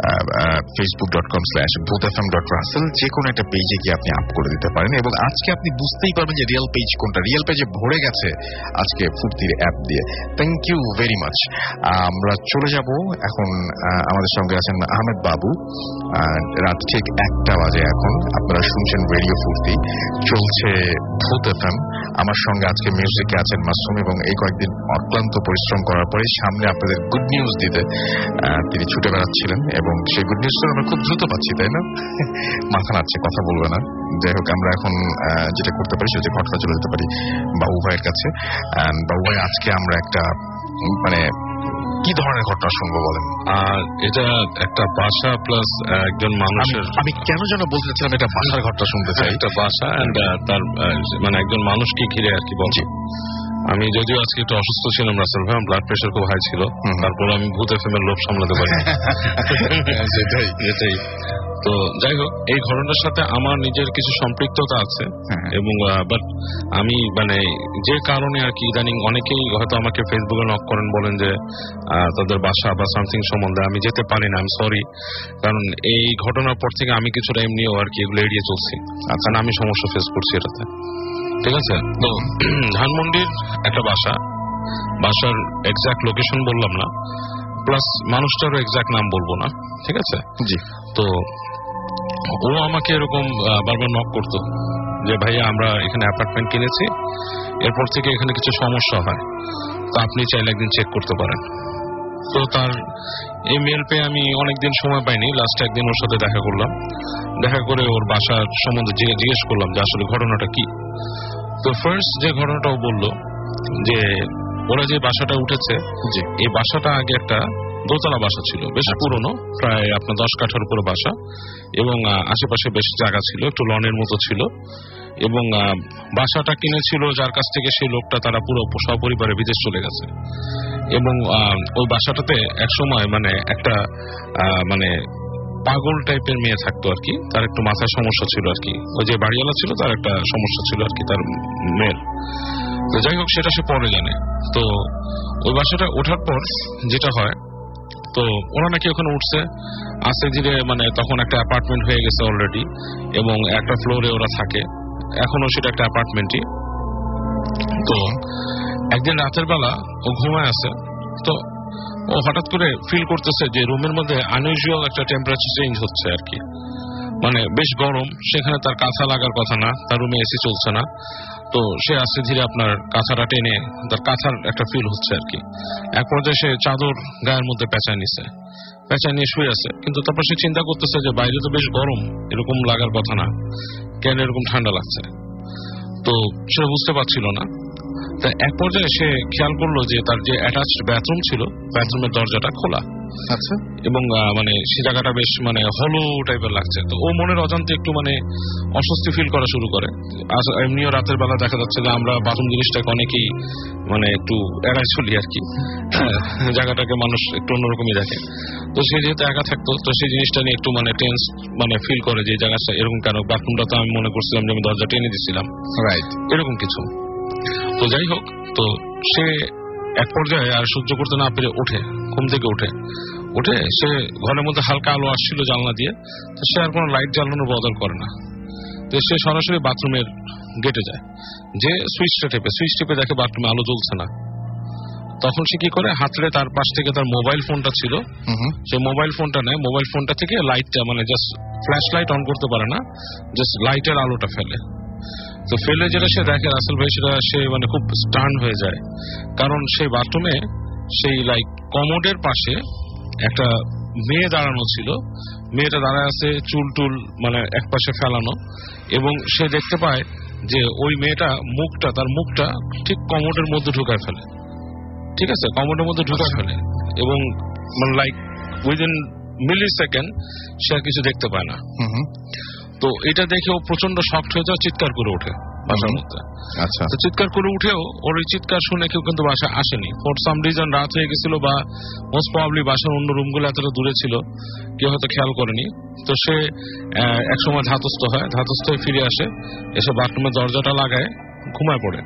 Facebook dot com slash Bhoot F M dot Rasel, যে কোনো একটা পেজে গিয়ে আপনি আপ করে দিতে পারেন। এবং আজকে আপনি বুঝতেই পারবেন যে রিয়েল পেজ কোনটা, রিয়েল পেজে ভরে গেছে আজকে ফুর্তির অ্যাপ দিয়ে। Thank you very much. আমরা চলে যাব এখন, আমাদের সঙ্গে আছেন আহমেদ বাবু। রাত ঠিক একটা বাজে এখন, আপনারা শুনছেন রেডিও ফুর্তি, চলছে ভূত এফএম। আমার সঙ্গে আজকে মিউজিকে আছেন মাসুম, এবং এই কয়েকদিন অক্লান্ত পরিশ্রম করার পরে সামনে আপনাদের গুড নিউজ দিতে তিনি ছুটে বেড়াচ্ছিলেন, এবং সেই গুড নিউজটা আমরা খুব দ্রুত পাচ্ছি, তাই না? মাথা নাড়ছে, কথা বলবে না। যাই হোক, আমরা এখন যেটা করতে পারি সেটা ঘটনা চলে যেতে পারি বাবু ভাইয়ের কাছে। বাবু ভাই, আজকে আমরা একটা মানে কি ধরনের ঘটনা শুনবো বলেন? আর এটা একটা বাসা প্লাস একজন মানুষের, আমি কেন যেন বলতে চাচ্ছিলাম এটা বাসার ঘটনা শুনতে চাই। একটা বাসা এন্ড তার মানে একজন মানুষকে ঘিরে আর কি বলছি। আমি যদিও আজকে একটু অসুস্থ ছিলাম রাসেল ভাই, ব্লাড প্রেশার খুব হাই ছিল, তারপর আমি ভূত এফএম এর লোভ সামলাতে পারি। সেটাই এটাই তো। যাই হোক, এই ঘটনার সাথে আমার নিজের কিছু সম্পৃক্ততা আছে এবং বাট আমি মানে যে কারণে আর কি ইদানিং অনেকেই হয়তো আমাকে ফেসবুকে নক করেন, বলেন যে তাদের বাসা বা সামথিং সম্বন্ধে আমি যেতে পারি না। আমি সরি, কারণ এই ঘটনার পর থেকে আমি কিছুটা এমনিও আর কি এগুলো এড়িয়ে চলছি, কারণ আমি সমস্যা ফেস করছি এটাতে। ঠিক আছে, তো ধানমন্ডির একটা বাসা, বাসার এক্সাক্ট লোকেশন বললাম না, প্লাস মানুষটারও এক্সাক্ট নাম বলবো না। ঠিক আছে জি। তো ও আমাকে এরকম বারবার নক করতো যে ভাইয়া আমরা এখানে অ্যাপার্টমেন্ট কিনেছি, এরপর থেকে এখানে কিছু সমস্যা হয়, তো আপনি চাইলে একদিন চেক করতে পারেন। তো তার এই মেল পেয়ে আমি অনেকদিন সময় পাইনি, লাস্ট একদিন ওর সাথে দেখা করলাম। দেখা করে ওর বাসার সম্বন্ধে জিজ্ঞেস করলাম যে আসলে ঘটনাটা কি। তো ফার্স্ট যে ঘটনাটা ও বললো যে ওরা যে বাসাটা উঠেছে, যে এই বাসাটা আগে একটা দোতলা বাসা ছিল, বেশ পুরনো, প্রায় আপনার দশ কাঠার উপরে বাসা, এবং আশেপাশে বেশ জায়গা ছিল, একটু লনের মতো ছিল, এবং বাসাটা কিনেছিল যার কাছ থেকে সেই লোকটা তারা পুরো সপরিবারে বিদেশ চলে গেছে। এবং ওই বাসাটাতে এক সময় মানে একটা মানে পাগল টাইপের মেয়ে থাকতো আর কি, তার একটু মাথার সমস্যা ছিল আর কি, ওই যে বাড়িওয়ালা ছিল তার একটা সমস্যা ছিল আর কি তার মেয়ের। তো যাই হোক, সেটা সে পরে জানে। তো ওই বাসাটা ওঠার পর যেটা হয়, তো ওরা নাকি ওখানে উঠছে আস্তে ধীরে, মানে তখন একটা অ্যাপার্টমেন্ট হয়ে গেছে অলরেডি, এবং একটা ফ্লোরে ওরা থাকে, এখনো সেটা একটা অ্যাপার্টমেন্টই। তো একদিন রাতের বেলা ও ঘুমায় আছে, তো ও হঠাৎ করে ফিল করতেছে যে রুমের মধ্যে আনইউজুয়াল একটা টেম্পারেচার চেঞ্জ হচ্ছে আর কি, মানে বেশ গরম, সেখানে তার কাঁথা লাগার কথা না, তার রুমে এসি চলছে না। তো সে আস্তে ধীরে আপনার কাঁথাটা টেনে তার কাঁথার একটা ফিল হচ্ছে আর কি। এক পর্যায়ে সে চাদর গায়ের মধ্যে পেঁচায় নিছে, পেঁচায় নিয়ে শুয়ে আছে, কিন্তু তারপর সে চিন্তা করতেছে যে বাইরে তো বেশ গরম, এরকম লাগার কথা না, কেন এরকম ঠান্ডা লাগছে, তো সে বুঝতে পারছিল না। তা এক পর্যায়ে সে খেয়াল করলো যে তার যে অ্যাটাচড বাথরুম ছিল, বাথরুমের দরজাটা খোলা। আচ্ছা। এবং মানে সে জায়গাটা বেশ মানে হলো টাইপের লাগছে। তো ও মনের অজান্তে একটু মানে অস্বস্তি ফিল করা শুরু করে। এমনিও রাতের বেলা দেখা যাচ্ছে যে আমরা বাথরুম জিনিসটাকে অনেকেই মানে একটু এড়াই চলি আর কি, জায়গাটাকে মানুষ একটু অন্যরকমই দেখে। তো সে যেহেতু একা থাকতো, তো সেই জিনিসটা নিয়ে একটু মানে টেন্স মানে ফিল করে যে জায়গাটা এরকম কেন, বাথরুমটা তো আমি মনে করছিলাম যে আমি দরজা টেনে দিচ্ছিলাম, রাইট, এরকম কিছু। তো যাই হোক, তো সে এক পর্যায়ে আর সহ্য করতে না পেরে ওঠে, ঘুম থেকে উঠে উঠে সে ঘরের মধ্যে হালকা আলো আসছিল জানলা দিয়ে, তো সে আর কোনো লাইট জ্বালানোর বদল করে না। তো সে সরাসরি বাথরুমের গেটে যায়, যে সুইচটা টেপে সুইচ টেপে দেখে বাথরুমে আলো জ্বলছে না। তখন সে কি করে, হাতড়ে তার পাশ থেকে তার মোবাইল ফোনটা ছিল, সে মোবাইল ফোনটা নেয়, মোবাইল ফোনটা থেকে লাইটটা মানে জাস্ট ফ্ল্যাশ লাইট অন করতে পারে না, জাস্ট লাইটের আলোটা ফেলে। তো ফেলে যেটা সে দেখে রাসেল ভাই, সেটা সে মানে খুব স্টার্ন হয়ে যায়, কারণ সেই বাথরুমে সেই লাইক কমোডের পাশে একটা মেয়ে দাঁড়ানো ছিল, মেয়েটা দাঁড়ায় আছে চুল টুল মানে এক পাশে ফেলানো, এবং সে দেখতে পায় যে ওই মেয়েটা মুখটা তার মুখটা ঠিক কমোডের মধ্যে ঢুকায় ফেলে। ঠিক আছে, কমোডের মধ্যে ঢুকায় ফেলে, এবং মানে লাইক উইদিন মিলি সেকেন্ড সে আর কিছু দেখতে পায় না। তো এটা দেখে ও প্রচন্ড শকড হয়ে যায়, চিৎকার করে ওঠে বাসার মধ্যে। আচ্ছা, তো চিৎকার করে উঠেও ওর এই চিৎকার শুনে কেউ কিন্তু বাসা আসেনি। ফর সাম রিজন রাত হয়ে গেছিল, বা মোস্ট প্রবাবলি বাসার অন্য রুমগুলো এতটা দূরে ছিল, কেউ হয়তো খেয়াল করেনি। তো সে এক সময় ধাতস্থ হয়, ধাতস্থ হয়ে ফিরে আসে, এসে বাথরুমের দরজাটা লাগায় ঘুমায় পড়ে।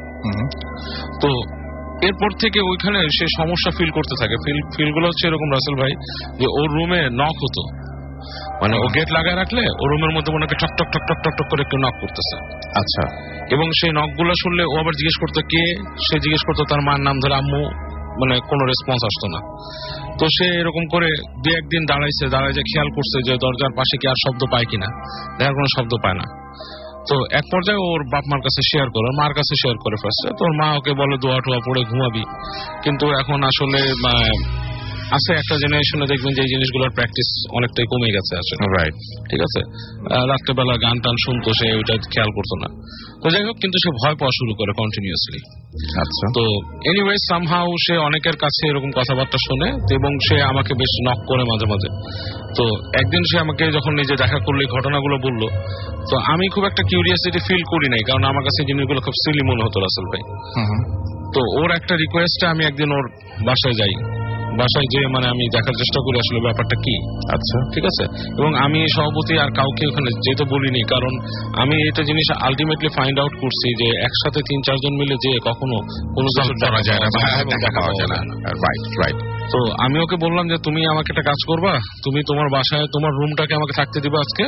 তো এরপর থেকে ওইখানে সে সমস্যা ফিল করতে থাকে। ফিল ফিলগুলো হচ্ছে এরকম রাসেল ভাই, যে ওর রুমে নক হতো, মানে ও গেট লাগায় রাখলে ওর রুমের মধ্যে মনে ঠক ঠক ঠক ঠক ঠক ঠক করে কেউ নক করতেছে। আচ্ছা, এবং সেই নক গুলো শুনলে ও আবার জিজ্ঞেস করতো কে, সে জিজ্ঞেস করতো তার মার নাম ধরে আম্মু, মানে কোনো রেসপন্স আসতো না। তো সে এরকম করে দু একদিন দাঁড়াইছে, দাঁড়ায় যে খেয়াল করছে যে দরজার পাশে কি আর শব্দ পায় কিনা, দেখার কোনো শব্দ পায় না। তো এক পর্যায়ে ওর বাপ মার কাছে শেয়ার করে, মার কাছে শেয়ার করে ফার্স্টে। তো ওর মা ওকে বলে দোয়া টোয়া পড়ে ঘুমাবি, কিন্তু এখন আসলে আছে একটা জেনারেশনে দেখবেন যে এই জিনিসগুলোর প্র্যাকটিস অনেকটাই কমে গেছে আসলে, রাইট, ঠিক আছে। রাত্রেবেলা গান টান শুনতো, সে ওইটা খেয়াল করতো না। তো যাই হোক, কিন্তু সে ভয় পাওয়া শুরু করে কন্টিনিউয়াসলি। আচ্ছা, তো এনিওয়ে সামহাউ সে অনেকের কাছে এরকম কথাবার্তা শোনে এবং সে আমাকে বেশ নক করে মাঝে মাঝে। তো একদিন সে আমাকে যখন নিজে দেখা করলে ঘটনাগুলো বললো, তো আমি খুব একটা কিউরিয়াসিটি ফিল করি নাই, কারণ আমার কাছে জিনিসগুলো খুব সিলি মনে হতো রাসেল ভাই। তো ওর একটা রিকোয়েস্টে আমি একদিন ওর বাসায় যাই, বাসায় যে মানে আমি দেখার চেষ্টা করি আসলে ব্যাপারটা কি। আচ্ছা, ঠিক আছে। এবং আমি সভাপতি আর কাউকে ওখানে যেতে বলিনি, কারণ আমি এটা জিনিস আলটিমেটলি ফাইন্ড আউট করছি যে একসাথে তিন চারজন মিলে যে কখনো কোনো কিছু করা যায় না, দেখা পাওয়া যায় না। Right right. তো আমি ওকে বললাম যে তুমি আমাকে একটা কাজ করবা, তুমি তোমার বাসায় তোমার রুমটাকে আমাকে থাকতে দিবা আজকে,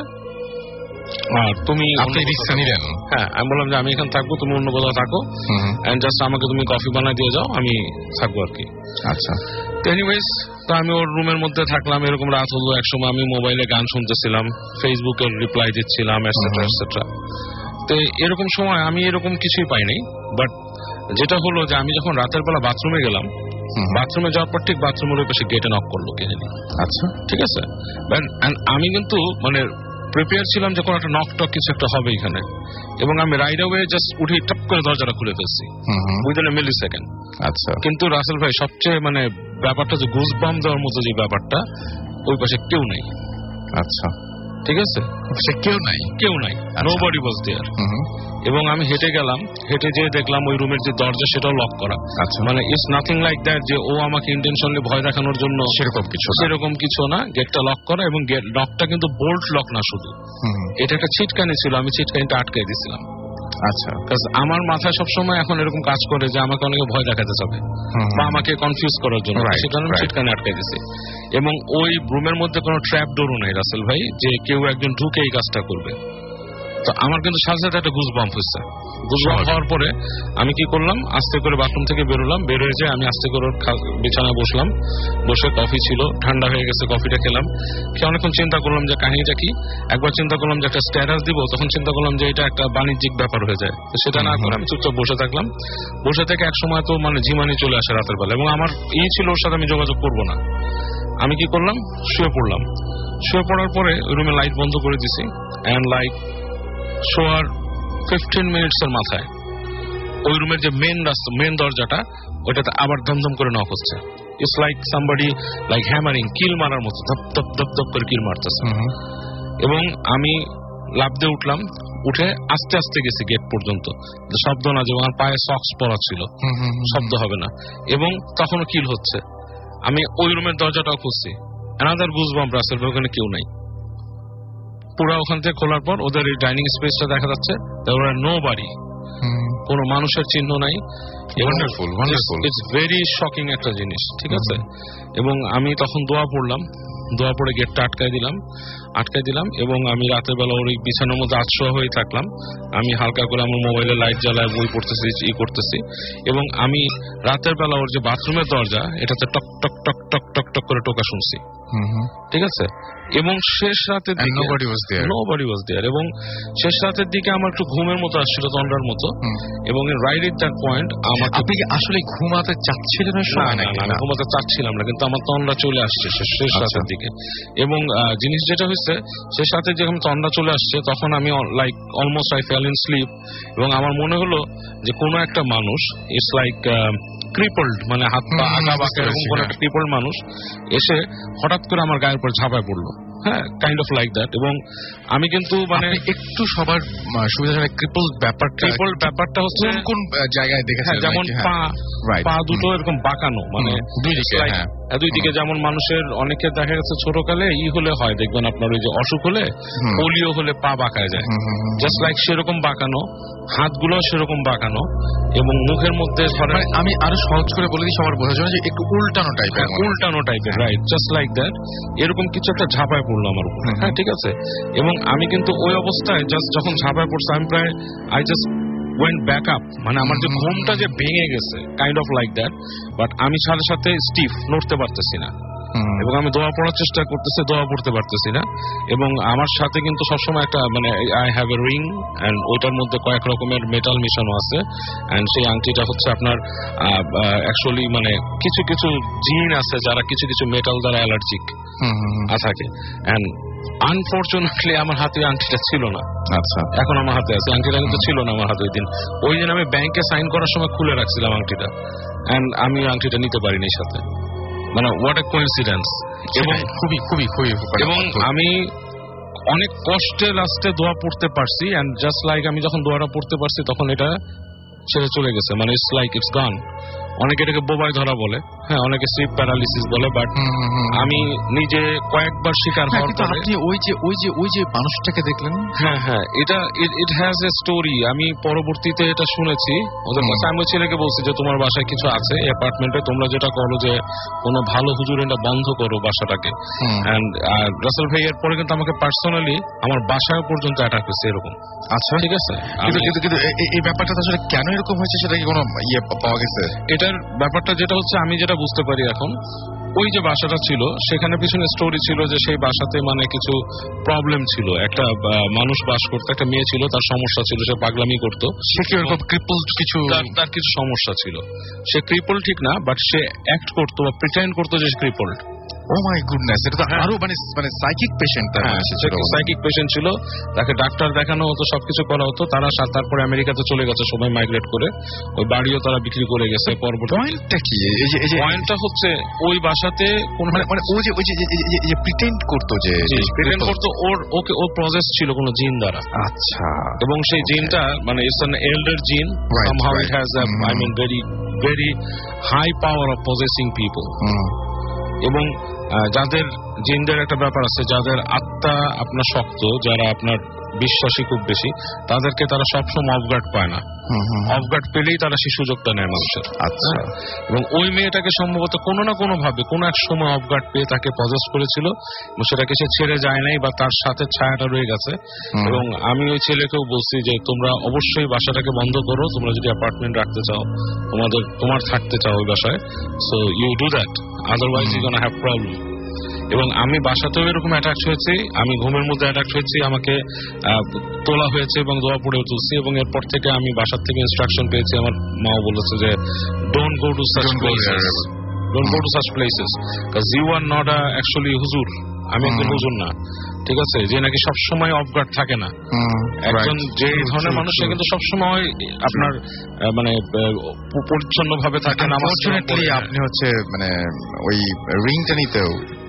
আর তুমি আপনি রিস্কটা নিলেন? হ্যাঁ, আমি বললাম যে আমি এখানে থাকবো, তুমি অন্য কোথাও থাকো, এন্ড জাস্ট আমাকে তুমি কফি বানায় দিয়ে যাও, আমি থাকবো আর কি। আচ্ছা, এনিওয়েজ, তো আমি ওর রুমের মধ্যে থাকলাম। এরকম রাত হলো, একসময় আমি মোবাইলে গান শুনতেছিলাম, ফেসবুকের রিপ্লাই দিচ্ছিলাম, এটসেট্রা এটসেট্রা। তো এরকম সময় আমি এরকম কিছুই পাইনি, বাট যেটা হলো যে আমি যখন রাতের বেলা বাথরুমে গেলাম, বাথরুমে যাওয়ার পর ঠিক বাথরুমের ওই পাশে গেটে নক করলো কে জানি। আচ্ছা, ঠিক আছে। আমি কিন্তু মানে প্রিপেয়ার ছিলাম যে কোনো একটা নক টক কিছু একটা হবে এখানে, এবং আমি রাইট অ্যাওয়ে জাস্ট উঠে টপ করে দরজাটা খুলে ফেলছি উইদিন এ মিলি সেকেন্ড। আচ্ছা, কিন্তু রাসেল ভাই সবচেয়ে মানে ব্যাপারটা যে গুজবাম্প দেওয়ার মতো যে ব্যাপারটা, ওই পাশে কেউ নাই। আচ্ছা, ঠিক আছে, সে কেউ নাই, কেউ নাই, নোবডি ওয়াজ দেয়ার। এবং আমি হেঁটে গেলাম, হেঁটে যেয়ে দেখলাম ওই রুমের যে দরজা সেটাও লক করা। আচ্ছা, মানে ইটস নাথিং লাইক দ্যাট যে ও আমাকে ইন্টেনশনালি ভয় দেখানোর জন্য, সেরকম কিছু সেরকম কিছু না। গেটটা লক করা, এবং গেট লকটা কিন্তু বোল্ট লক না শুধু, এটা একটা ছিটকানি ছিল, আমি ছিটকানিটা আটকাই দিয়েছিলাম। আচ্ছা, আমার মাথায় সবসময় এখন এরকম কাজ করে যে আমাকে অনেকে ভয় দেখাতে যাবে বা আমাকে কনফিউজ করার জন্য, সেখানে আমি ছিটকানি আটকাই দিয়েছি। এবং ওই রুমের মধ্যে কোনো ট্র্যাপ ডোরও নাই রাসেল ভাই, যে কেউ একজন ঢুকে এই কাজটা করবে। তো আমার কিন্তু সাথে সাথে একটা গুজবাম্প হয়েছে। গুজবাম্প হওয়ার পরে আমি কি করলাম, আস্তে করে বাথরুম থেকে বেরোলাম, বেরোয় যে আমি আস্তে করে বিছানায় বসলাম, বসে কফি ছিল, ঠান্ডা হয়ে গেছে, কফিটা খেলাম, খেয়ে অনেকক্ষণ চিন্তা করলাম যে কাহিনীটা কি। একবার চিন্তা করলাম যে একটা স্ট্যাটাস দিব, তখন চিন্তা করলাম যে এটা একটা বাণিজ্যিক ব্যাপার হয়ে যায়, সেটা না করে আমি চুপচাপ বসে থাকলাম। বসে থেকে এক সময় তো মানে ঝিমানি চলে আসে রাতের বেলা, এবং আমার ই ছিল ওর সাথে আমি যোগাযোগ করবো না। আমি কি করলাম, শুয়ে পড়লাম। শুয়ে পড়ার পরে রুমে লাইট বন্ধ করে দিছি, অ্যান্ড লাইক শোয়ার ফিফটিন মিনিটস এর মাথায় ওই রুমের যে মেন রাস্তা, মেন দরজাটা, ওইটাতে আবার ধমধম করে নক হচ্ছে। It's like somebody like hammering, কিল মারার মতো, ধপ ধপ ধপ ধপ করে কিল মারতেছে। এবং আমি লাফ দিয়ে উঠলাম, উঠে আস্তে আস্তে গেছি গেট পর্যন্ত, শব্দ না, যে আমার পায়ে সক্স পরা ছিল, শব্দ হবে না, এবং তখনও কিল হচ্ছে। আমি ওই রুমের দরজাটাও খুঁজছি, অ্যানাদার গুজবাম্প রাসেল, ওখানে কেউ নাই। পুরো ওখান থেকে খোলার পর ওদের এই ডাইনিং স্পেসটা দেখা যাচ্ছে, নো বাড়ি, কোন মানুষের চিহ্ন নাই। ইটস ভেরি শকিং একটা জিনিস, ঠিক আছে। এবং আমি তখন দোয়া পড়লাম, দোয়া পড়ে গেটটা আটকাই দিলাম, আটকাই দিলাম এবং আমি রাতের বেলা ওর বিছানার মধ্যে আটশোয়া হয়ে থাকলাম। আমি হালকা করে আমার মোবাইলে লাইট জ্বালায় বই পড়তেছি, ই করতেছি, এবং আমি রাতের বেলা ওর যে বাথরুমের দরজা, এটাতে টক টক টক টক টক টক করে টোকা শুনছি, ঠিক আছে। এবং শেষ রাতের দিকে নোবডি ওয়াজ দেয়ার, এবং শেষ রাতের দিকে আমার একটু ঘুমের মতো আসছিল, তন্ডার মতো। এবং রাইট এট দ্যাট পয়েন্ট আমার, আপনি কি আসলে ঘুমাতে চাচ্ছিলেন? না, ঘুমাতে চাচ্ছিলাম না, কিন্তু আমার তন্ডা চলে আসছে শেষ রাতের দিকে। এবং জিনিস যেটা হয়েছে, শেষ রাতে যখন তন্ডা চলে আসছে, তখন আমি like almost I fell in sleep, এবং আমার মনে হলো যে কোনো একটা মানুষ, ইটস লাইক ক্রিপলড, মানে হাত পা আগা বাঁকা এরকম কোন একটা ক্রিপলড মানুষ এসে হঠাৎ করে আমার গায়ের উপর ঝাঁপায় পড়লো, হ্যাঁ, কাইন্ড অফ লাইক দ্যাট। এবং আমি কিন্তু মানে একটু সবার সুবিধা, ক্রিপল ব্যাপারটা, ক্রিপল ব্যাপারটা হচ্ছে কোন জায়গায় দেখেছেন, যেমন পা পা দুটো এরকম বাঁকানো, মানে দুই দিকে, দুই দিকে যেমন মানুষের অনেকের দেখা গেছে ছোটকালে ই হলে হয়, দেখবেন আপনার ওই যে অসুখ হলে, পোলিও হলে পা বাঁকায় যায়, জাস্ট লাইক সেরকম বাঁকানো, হাতগুলো সেরকম বাঁকানো, এবং মুখের মধ্যে ধরেন, আমি আরো সহজ করে বলে দিই সবার বোঝার জন্য, যে একটু উল্টানো টাইপের, উল্টানো টাইপের, রাইট, জাস্ট লাইক দ্যাট, এরকম কিছু একটা ঝাঁপায় পড়লো আমার উপর, হ্যাঁ, ঠিক আছে। এবং আমি কিন্তু ওই অবস্থায় জাস্ট যখন ঝাঁপায় পড়ছে, আমি প্রায় I just went back up, মানে আমার যে ঘুমটা যে ভেঙে গেছে, kind of like that, but আমি সাথে সাথে স্টিফ, নড়তে পারতেছি না। এবং আমি দোয়া পড়ার চেষ্টা করতেছি, দোয়া পড়তে পারতেছি না। এবং আমার সাথে কিন্তু সবসময় একটা মানে I have a ring and ওইটার মধ্যে কয়েক রকমের মেটাল মিশানো আছে। অ্যান্ড সেই আংটিটা হচ্ছে আপনার অ্যাকচুয়ালি মানে কিছু কিছু জিন আছে যারা কিছু কিছু মেটাল দ্বারা অ্যালার্জিক থাকে। অ্যান্ড আনফরচুনেটলি আমার হাতে আংটিটা ছিল না। আচ্ছা, এখন আমার হাতে আছে। আংটিটা কিন্তু ছিল না আমার হাতে ওই দিন। ওই দিন আমি ব্যাংকে সাইন করার সময় খুলে রাখছিলাম আংটিটা, এন্ড আমি আংটিটা নিতে পারিনি সাথে। মানে হোয়াট এ কোইন্সিডেন্স। এবং খুবই খুবই খুবই এবং আমি অনেক কষ্টে লাস্টে দোয়া পড়তে পারছি, এন্ড জাস্ট লাইক আমি যখন দোয়াটা পড়তে পারছি তখন এটা ছেড়ে চলে গেছে। মানে ইটস লাইক ইটস গান। অনেকে এটাকে বোবাই ধরা বলে, হ্যাঁ, অনেকে স্লিপ প্যারালিসিস বলে, বাট আমি নিজে কয়েকবার শিকার হওয়ার পরে আপনি ওই যে ওই যে ওই যে মানুষটাকে দেখলেন, হ্যাঁ হ্যাঁ এটা ইট হ্যাজ এ স্টোরি। আমি পরবর্তীতে এটা শুনেছি ওদের কাছে। আমি ওই ছেলেকে বলছি যে তোমার বাসায় কিছু আছে অ্যাপার্টমেন্টে, তোমরা যেটা করো যে কোনো ভালো হুজুর এটা বন্ধ করো বাসাটাকে। এন্ড রাসেল ভাই এর পরে কিন্তু আমাকে পার্সোনালি আমার বাসায় পর্যন্ত অ্যাটাক হয়েছে এরকম। আচ্ছা, ঠিক আছে। কিন্তু কিন্তু এই ব্যাপারটা আসলে কেন এরকম হয়েছে সেটা কি কোনো ইয়ে পাওয়া গেছে? এটার ব্যাপারটা যেটা হচ্ছে আমি যেটা বুঝতে পারি এখন, ওই যে বাসাটা ছিল সেখানে পিছনে স্টোরি ছিল যে সেই বাসাতে মানে কিছু প্রবলেম ছিল। একটা মানুষ বাস করতো, একটা মেয়ে ছিল, তার সমস্যা ছিল, সে পাগলামি করতো, সে কি এরকম ক্রিপল কিছু, তার কিছু সমস্যা ছিল। সে ক্রিপল ঠিক না, বাট সে অ্যাক্ট করতো বা প্রিটেন্ড করতো যে ক্রিপলড। ও মাই গুডনেস, এটা তো আরো মানে মানে সাইকিক পেশেন্ট। সাইকিক পেশেন্ট ছিল, তাকে ডাক্তার দেখানো হতো, সবকিছু করা হতো। তারা তারপরে আমেরিকাতে চলে গেছে সবাই মাইগ্রেট করে, ওই বাড়িও তারা বিক্রি করে গেছে। পরবর্তী পয়েন্টটা কি? এই যে এই যে পয়েন্টটা হচ্ছে ওই বাসাতে কোন মানে মানে ও যে ওই যে যে প্রিটেন্ড করতো, যে প্রিটেন্ড করতো, ওর ওকে ওর প্রসেস ছিল কোন জিন দ্বারা। আচ্ছা, এবং সেই জিনটা মানে ইটস অ্যান এল্ডার জিন, somehow it has a I mean very very high power of possessing people. এবং যাদের জিনদের একটা ব্যাপার আছে, যাদের আত্মা আপনার শক্ত, যারা আপনার বিশ্বাসী খুব বেশি, তাদেরকে তারা সবসময় অফগার্ড পায় না। অফগার্ড পেলেই তারা সেই সুযোগটা নেয় মানুষের। আচ্ছা, এবং ওই মেয়েটাকে সম্ভবত কোনো না কোনো ভাবে কোনো এক সময় অফগার্ড পেয়ে তাকে পজেস করেছিল, এবং সেটাকে সে ছেড়ে যায় নাই বা তার সাথে ছায়াটা রয়ে গেছে। এবং আমি ওই ছেলেকেও বলছি যে তোমরা অবশ্যই বাসাটাকে বন্ধ করো, তোমরা যদি অ্যাপার্টমেন্ট রাখতে চাও, তোমাদের তোমার থাকতে চাও ওই বাসায়, so you do that, otherwise you gonna have problem. এবং আমি বাসাতেও এরকম অ্যাটাক হয়েছি, আমি ঘুমের মধ্যে অ্যাটাক হয়েছি, আমাকে তোলা হয়েছে এবং দোয়া পড়েও তুলছি। এবং এরপর থেকে আমি বাসার থেকে ইনস্ট্রাকশন পেয়েছি, আমার মাও বলেছে যে don't go to such places, don't go to such places, because you are not a actually হুজুর। আমি একজন হুজুর না, ঠিক আছে, যে নাকি সবসময় অফগার্ড থাকে না। একজন যে ধরনের মানুষ সে কিন্তু সবসময় আপনার মানে পরিচ্ছন্ন ভাবে থাকে না। আনফরচুনেটলি আপনি হচ্ছে মানে ওই রিংটা নিতেও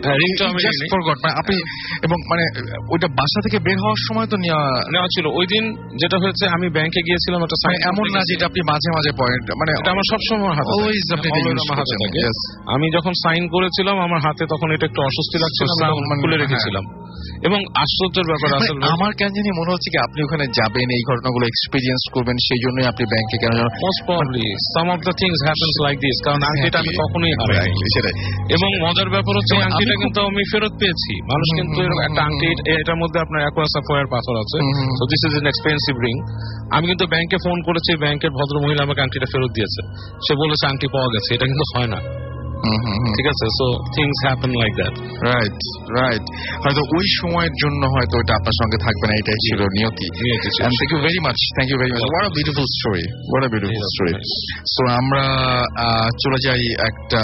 আপনি, এবং মানে ওইটা বাসা থেকে বের হওয়ার সময় তো নেওয়া ছিল। ওই দিন যেটা হয়েছে, আমি ব্যাংকে গিয়েছিলাম, একটা এমন না যেটা আপনি মাঝে মাঝে পয়েন্ট, মানে এটা আমার সবসময় হাতে থাকে। আমি যখন সাইন করেছিলাম আমার হাতে তখন এটা একটু অস্বস্তি লাগছিল, খুলে রেখেছিলাম। এবং আশ্চর্যের ব্যাপার আছে, আমার কেন জানি মনে হচ্ছে কি আপনি ওখানে যাবেন, এই ঘটনাগুলো এক্সপেরিয়েন্স করবেন, সেই জন্যই আপনি ব্যাংকে কেন most probably some of the things happens like this. কারণ আংটিটা আমি কখনোই হারাইনি। এবং মজার ব্যাপার হচ্ছে আংটিটা কিন্তু আমি ফেরত পেয়েছি। মানুষ কিন্তু একটা আংটি, এটার মধ্যে আপনার অ্যাকোয়াসাফায়ার পাথর আছে, so this is an expensive ring. আমি কিন্তু ব্যাংকে ফোন করেছি, ব্যাংকের ভদ্র মহিলা আমাকে আংটিটা ফেরত দিয়েছে। সে বলেছে আংটি পাওয়া গেছে, এটা কিন্তু হয় না। ঠিক আছে, so things happen like that. Right right হয়তো ওই সময়ের জন্য হয়তো এটা আপনার সঙ্গে থাকবে না, এটাই ছিল নিয়তি। Thank you very much, thank you very much. What a beautiful story, what a beautiful story. So আমরা চলে যাই একটা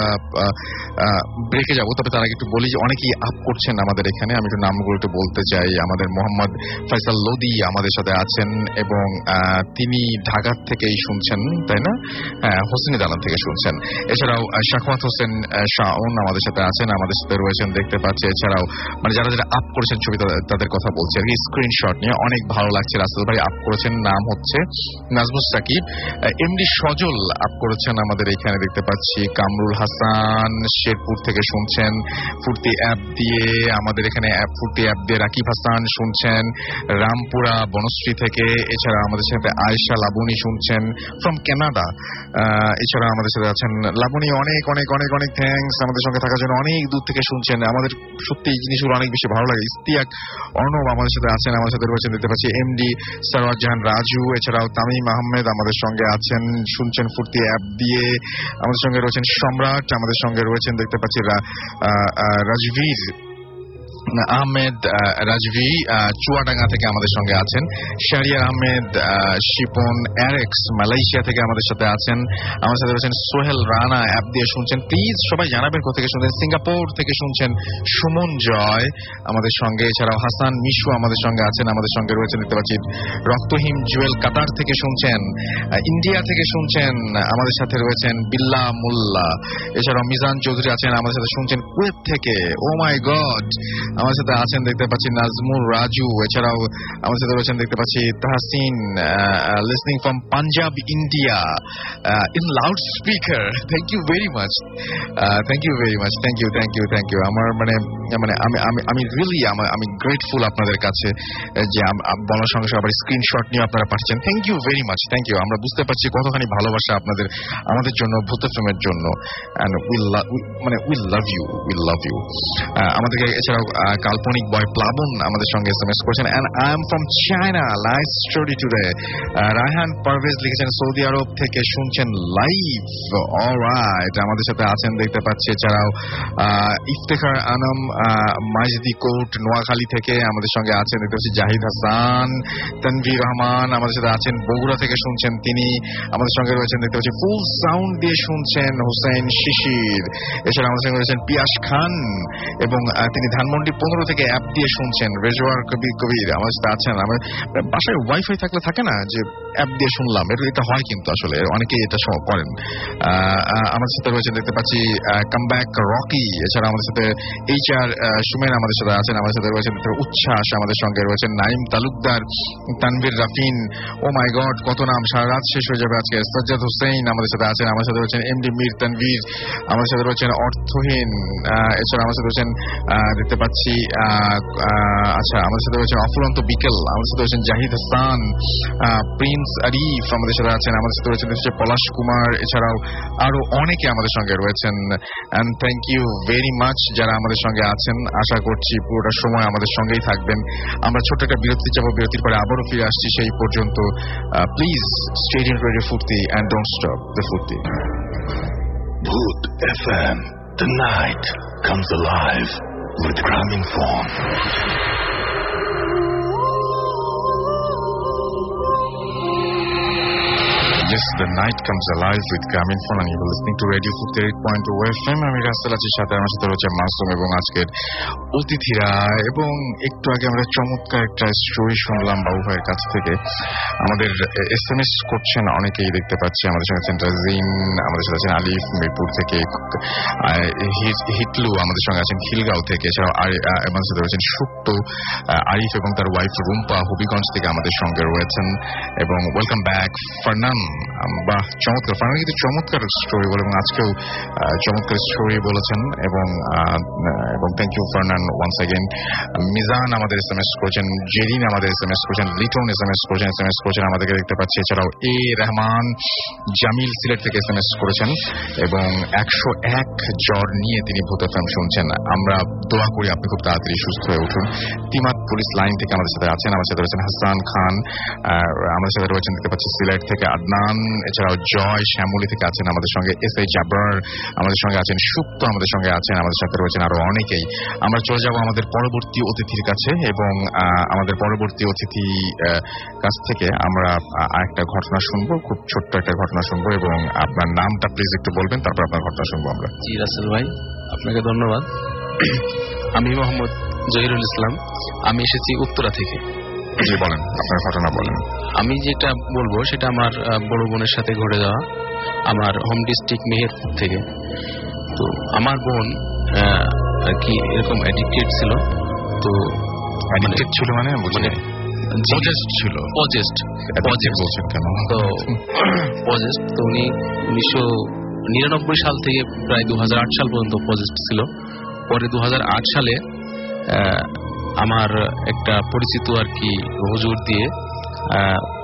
ব্রেকে যাবো, তবে তার আগে একটু বলি যে অনেকেই আপ করছেন আমাদের এখানে, আমি একটু নামগুলো একটু বলতে চাই। আমাদের মোহাম্মদ ফয়সাল লোদি আমাদের সাথে আছেন, এবং তিনি ঢাকার থেকেই শুনছেন, তাই না? হ্যাঁ, হোসেনি দালান থেকে শুনছেন। এছাড়াও শাকওয়াত হোসেন শাওন আমাদের সাথে আছেন, আমাদের সাথে রয়েছেন, দেখতে পাচ্ছি। এছাড়াও মানে যারা যারা আপ করেছেন ছবি, তাদের কথা বলছি আর কি, স্ক্রিনশট নিয়ে অনেক ভালো লাগছে। রাসেল ভাই আপ করেছেন, নাম হচ্ছে নাজমুস সাকিব। এমডি সজল আপ করেছেন আমাদের এখানে, দেখতে পাচ্ছি। কামরুল হাসান শেরপুর থেকে শুনছেন ফুর্তি অ্যাপ দিয়ে, আমাদের এখানে ফুর্তি অ্যাপ দিয়ে রাকিব হাসান শুনছেন রামপুরা বনশ্রী থেকে। এছাড়া আমাদের সাথে আয়েশা লাবণী শুনছেন ফ্রম কানাডা। এছাড়া আমাদের সাথে আছেন লাবণী, অনেক অনেক অনেক অনেক থ্যাঙ্কস আমাদের সঙ্গে থাকার জন্য। অনেক দূর থেকে শুনছেন, আমাদের সত্যি এই জিনিসগুলো অনেক বেশি ভালো লাগে। ইস্তিয়াক অর্ণব আমাদের সাথে আছেন, আমাদের সাথে রয়েছেন দেখতে পাচ্ছি এমডি সারওয়ার জাহান রাজু, এছাড়াও তামিম আহমেদ আমাদের সঙ্গে আছেন, শুনছেন ফুর্তি অ্যাপ দিয়ে। আমাদের সঙ্গে রয়েছেন সম্রাট, আমাদের সঙ্গে রয়েছেন দেখতে পাচ্ছি রাজভীর আহমেদ রাজভি চুয়াডাঙ্গা থেকে আমাদের সঙ্গে আছেন, শাহরিয়ার আহমেদ শিপন অ্যারেক্স মালয়েশিয়া থেকে আমাদের সাথে আছেন, আমাদের সাথে রয়েছেন সোহেল রানা অ্যাপ দিয়ে শুনছেন। প্লিজ সবাই জানাবেন কোথা থেকে শুনছেন। সিঙ্গাপুর থেকে শুনছেন সুমন জয় আমাদের সঙ্গে, এছাড়াও হাসান মিশু আমাদের সঙ্গে আছেন, আমাদের সঙ্গে রয়েছেন দেখতে পাচ্ছি রক্তহীন জুয়েল কাতার থেকে শুনছেন, ইন্ডিয়া থেকে শুনছেন আমাদের সাথে রয়েছেন বিল্লা মোল্লা, এছাড়াও মিজান চৌধুরী আছেন আমাদের সাথে শুনছেন কুয়েত থেকে। ও মাই গড, আমার সাথে আছেন দেখতে পাচ্ছি নাজমুর রাজু, এছাড়াও আমার সাথে রয়েছেন দেখতে পাচ্ছি Tahsin listening from Punjab India in loudspeaker. Thank you very much, thank you very much, thank you thank you thank you. আমার মানে মানে আমি আমি আমি রিয়েলি আমি গ্রেটফুল আপনাদের কাছে যে বলার সঙ্গে সঙ্গে আবার স্ক্রিনশট নিয়ে আপনারা পাচ্ছেন। Thank you very much, thank you. আমরা বুঝতে পারছি কতখানি ভালোবাসা আপনাদের আমাদের জন্য, ভূত ফিল্মের জন্য। অ্যান্ড উইল মানে will love you, will love you. আমাদেরকে এছাড়াও কাল্পনিক বয় প্লাবন আমাদের সঙ্গে এস এম এস করেছেন। And I am from China, nice story today. Raihan Parvez লিখেছেন সৌদি আরব থেকে শুনছেন লাইভ। অলরাইট, আমাদের সাথে আছেন দেখতে পাচ্ছি। এছাড়াও ইফতেখার আনম মাইজদি কোট নোয়াখালী থেকে আমাদের সঙ্গে আছেন দেখতে পাচ্ছি। জাহিদ হাসান, তানভীর রহমান আমাদের সাথে আছেন, বগুড়া থেকে শুনছেন তিনি। আমাদের সঙ্গে রয়েছেন দেখতে পাচ্ছি ফুল সাউন্ড দিয়ে শুনছেন হুসেন শিশির, এছাড়া আমাদের সঙ্গে রয়েছেন পিয়াস খান এবং তিনি ধানমন্ডি পনেরো থেকে অ্যাপ দিয়ে শুনছেন। রেজওয়ার কবির কবির আমাদের সাথে আছেন। আমার বাসায় ওয়াইফাই থাকলে থাকে না যে অ্যাপ দিয়ে শুনলাম, এটা এটা হয় কিন্তু আসলে অনেকেই এটা করেন। আমাদের সাথে রয়েছেন দেখতে পাচ্ছি কামব্যাক রকি, এছাড়া আমাদের সাথে এইচ আর সুমেন আমাদের সাথে আছেন, আমাদের সাথে রয়েছেন উচ্ছ্বাস, আমাদের সঙ্গে রয়েছেন নাইম তালুকদার, তানভীর রাফিন। ও মাই গড, কত নাম, সারা রাত শেষ হয়ে যাবে আজকে। সাজ্জাদ হোসেন আমাদের সাথে আছেন, আমাদের সাথে রয়েছেন এমডি মীর তানভীর, আমাদের সাথে রয়েছেন অর্থহীন, এছাড়া আমাদের সাথে রয়েছেন দেখতে পাচ্ছি আচ্ছা আমাদের সাথে রয়েছেন অফুরন্ত বিকেল, আমাদের সাথে রয়েছেন জাহিদ হাসান, প্রিন্স আরিফ আমাদের সাথে আছেন, আমাদের সাথে রয়েছেন পলাশ কুমার, এছাড়াও আরো অনেকে আমাদের সঙ্গে রয়েছেন। And thank you very much যারা আমাদের সঙ্গে আছেন। আশা করছি পুরোটা সময় আমাদের সঙ্গেই থাকবেন। আমরা ছোট্ট একটা বিরতি যাব, বিরতির পরে আবারও ফিরে আসছি। সেই পর্যন্ত please stay tuned to radio Foorti and don't stop the Foorti. Bhoot F M, the night comes alive with Gramophone. Yes, the night comes alive with Gramophone and you're listening to Radio Futi eight point oh F M. আমি রাসেল আছি, সাথে আমার সাথে রয়েছে মাসুম এবং আজকের অতিথিরা। এবং একটু আগে আমরা চমৎকার একটা স্টোরি শুনলাম বাবু ভাইয়ের কাছ থেকে। আমাদের এস এম এস করছেন অনেকেই দেখতে পাচ্ছি। আমাদের সঙ্গে আছেন রাজিন, আমাদের সাথে আছেন আলিফ মিরপুর থেকে, হিটলু আমাদের সঙ্গে আছেন খিলগাঁও থেকে, এছাড়াও আমাদের সাথে রয়েছেন সুপ্ত, আরিফ এবং তার ওয়াইফ রুম্পা হবিগঞ্জ থেকে আমাদের সঙ্গে রয়েছেন। এবং ওয়েলকাম ব্যাক ফারনান। বাহ, চমৎকার ফারনান, কিন্তু চমৎকার স্টোরি বলে এবং আজকেও চমৎকার স্টোরি বলেছেন। এবং এবং thank you Farnan once again. Mizan আমাদের এস এম এস করেছেন, জেরিন আমাদের এস এম এস করেছেন, লিটন এস এম এস করেছেন এস এম এস করেছেন আমাদেরকে দেখতে পাচ্ছি। এছাড়াও এ রহমান জামিল সিলেট থেকে এস এম এস করেছেন এবং একশো এক জ্বর নিয়ে তিনি ভূত এফ এম শুনছেন। আমরা দোয়া করি আপনি খুব তাড়াতাড়ি সুস্থ হয়ে উঠুন। তিমাত পুলিশ লাইন থেকে আমাদের সাথে আছেন, আমাদের সাথে রয়েছেন হাসান খান, আমাদের সাথে রয়েছেন দেখতে পাচ্ছি সিলেট থেকে আদনান, এছাড়াও জয় শ্যামলী থেকে আছেন আমাদের সঙ্গে, এস আই জাবরার আমাদের সঙ্গে আছেন, সুপ্ত আমাদের সঙ্গে আছেন, আমাদের সাথে রয়েছেন আরো অনেকেই। আমরা চলে যাব আমাদের পরবর্তী অতিথির কাছে এবং আমাদের পরবর্তী অতিথি কাছ থেকে আমরা আরেকটা ঘটনা শুনবো, খুব ছোট্ট একটা ঘটনা শুনবো। এবং আপনার নামটা প্লিজ একটু বলবেন, তারপর আপনার ঘটনা শুনবো আমরা। জি রাসেল ভাই, আপনাকে ধন্যবাদ। আমি মোহাম্মদ জহিরুল ইসলাম, আমি এসেছি উত্তরা থেকে। জি বলেন, আপনার ঘটনা বলেন। আমি যেটা বলবো সেটা আমার বড় বোনের সাথে ঘটে যাওয়া, আমার হোম ডিস্ট্রিক্ট মেহেরপুর থেকে। তো আমার বোন আর কি এরকম অ্যাডিক্টেড ছিল। তো অ্যাডিক্টেড ছিল মানে মানে পজেস্ট ছিল, পজেস্ট পজেস্ট বলছেন কেন? তো পজেস্ট তো উনি উনিশশো নিরানব্বই সাল থেকে প্রায় দু হাজার আট সাল পর্যন্ত পজেস্ট ছিল। পরে দু হাজার আট সালে আমার একটা পরিচিত আর কি হুজুর দিয়ে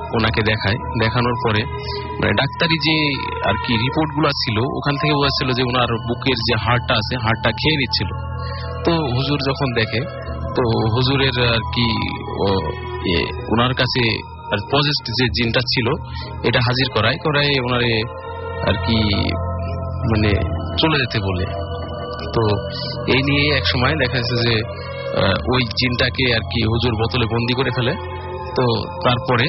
ওনাকে দেখায়। দেখানোর পরে মানে ডাক্তারি যে আর কি রিপোর্ট গুলা ছিল ওখান থেকে বোঝাচ্ছিল যে ওনার বুকের যে হাড়টা আছে হাড়টা খেয়ে নিচ্ছিল। তো হুজুর যখন দেখে তো হুজুরের আর কি ওনার কাছে পজিটিভ যে জিনটা ছিল এটা হাজির করায় করায় ওনারে আর কি মানে চলে যেতে বলে। তো এই নিয়ে এক সময় দেখা যাচ্ছে যে ওই জিনটাকে আর কি হুজুর বোতলে বন্দি করে ফেলে। তো তারপরে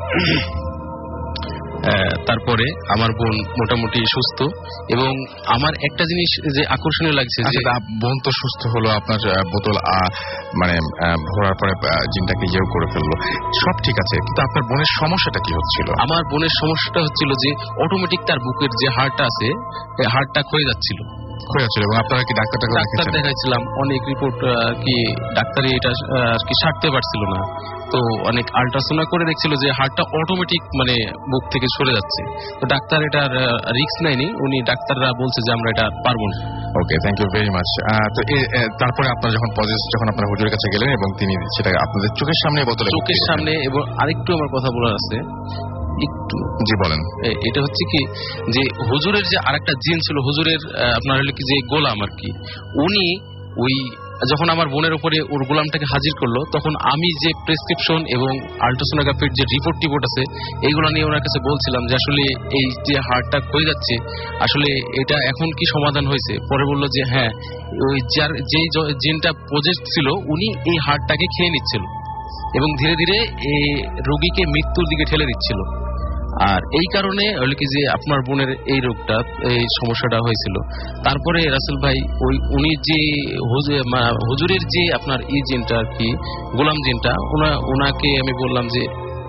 তারপরে আমার বোন মোটামুটি সুস্থ। এবং আমার একটা জিনিস যে আকর্ষণীয় লাগছে যে বোন তো সুস্থ হলো, আপনার বোতল মানে ভরার পরে জিনটাকে ইয়েও করে ফেললো, সব ঠিক আছে, কিন্তু আপনার বোনের সমস্যাটা কি হচ্ছিল? আমার বোনের সমস্যাটা হচ্ছিল যে অটোমেটিক তার বুকের যে হাড়টা আছে হাড়টা ক্ষয়ে যাচ্ছিল হয়েছিল এবং আপনারা কি ডাক্তার ডাক্তার দেখাইছিলাম, অনেক রিপোর্ট কি ডাক্তারি এটা আর কি সারতে পারছিল না। তো অনেক আল্ট্রাসাউন্ড করে দেখছিল যে হার্টটা অটোমেটিক মানে বুক থেকে সরে যাচ্ছে। তো ডাক্তার এটার রিস্ক নেয়নি, উনি ডাক্তাররা বলছে যে আমরা এটা পারবো না। Okay, thank you very much. তো তারপরে আপনারা যখন পজিটিভ যখন আপনারা হুজুরের কাছে গেলেন এবং তিনি সেটা আপনাদের চোখের সামনে বোতলে চোখের সামনে। এবং আরেকটু আমার কথা বলার আছে একটু। জি বলেন। এটা হচ্ছে কি যে হুজুরের যে আরেকটা জিন ছিল, হুজুরের আপনার হলো কি যে গোলাম আর কি, উনি ওই যখন আমার বোনের উপরে ওর গোলামটাকে হাজির করলো তখন আমি যে প্রেসক্রিপশন এবং আল্ট্রাসোনোগ্রাফির যে রিপোর্ট টিপোর্ট আছে এইগুলো নিয়ে ওনার কাছে বলছিলাম যে আসলে এই যে হার্টটা ক্ষয়ে যাচ্ছে আসলে এটা এখন কি সমাধান হয়েছে। পরে বললো যে হ্যাঁ, ওই যার যে জিনটা পজেসড ছিল উনি এই হার্টটাকে খেয়ে নিচ্ছিল এবং ধীরে ধীরে এই রোগীকে মৃত্যুর দিকে ঠেলে দিচ্ছিল। আর এই কারণে হলো কি যে আপনার বোনের এই রোগটা এই সমস্যাটা হয়েছিল। তারপরে রাসেল ভাই ওই উনি যে হুজুরের যে আপনার এই জিনটা আর কি গোলাম জিনটা ওনাকে আমি বললাম যে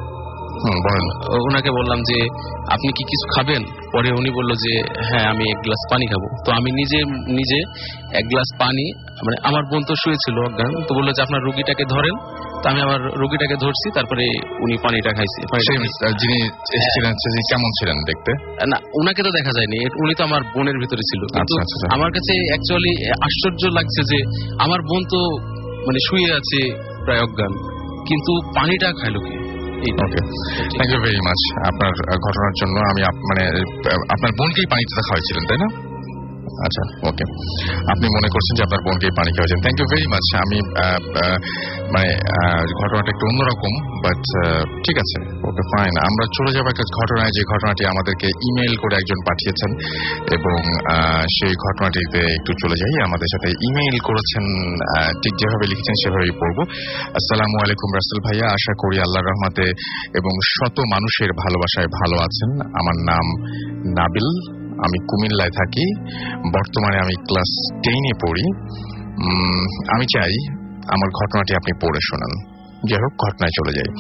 ওনাকে বললাম যে আপনি কি কিছু খাবেন? পরে উনি বললো যে হ্যাঁ আমি এক গ্লাস পানি খাবো। তো আমি নিজে নিজে এক গ্লাস পানি, মানে আমার বোন তো শুয়েছিল অজ্ঞান, তো বললো যে আপনার রোগীটাকে ধরেন। তো আমি আমার রোগীটাকে ধরছি, তারপরে উনি পানিটা খাইছে। যিনি এসেছিলেন কেমন ছিলেন দেখতে? না, উনাকে তো দেখা যায়নি, উনি তো আমার বোনের ভিতরে ছিল। কিন্তু আমার কাছে অ্যাকচুয়ালি আশ্চর্য লাগছে যে আমার বোন তো মানে শুয়ে আছে প্রায় অজ্ঞান, কিন্তু পানিটা খাইলো কি? Okay, thank you very much আপনার ঘটনার জন্য। আমি মানে আপনার বোনকেই পানিটা খাওয়াইছিলেন তাই না? আচ্ছা, ওকে, আপনি মনে করছেন যে আপনার বোনকেই পানি খাওয়াইছেন। Thank you very much. আমি মানে ঘটনাটা একটু অন্যরকম, বাট ঠিক আছে, ওকে ফাইন। আমরা চলে যাবো একটা ঘটনায়, যে ঘটনাটি আমাদেরকে ইমেইল করে একজন পাঠিয়েছেন এবং সেই ঘটনাটিতে একটু চলে যাই। আমাদের সাথে ইমেইল করেছেন, ঠিক যেভাবে লিখেছেন সেভাবেই পড়বো। আসসালামু আলাইকুম রাসেল ভাইয়া, আশা করি আল্লাহর রহমতে এবং শত মানুষের ভালোবাসায় ভালো আছেন। আমার নাম নাবিল, আমি কুমিল্লায় থাকি, বর্তমানে আমি ক্লাস টেনে পড়ি। আমি চাই আমার ঘটনাটি আপনি পড়ে শোনান। যাই হোক, ঘটনায় চলে যাই।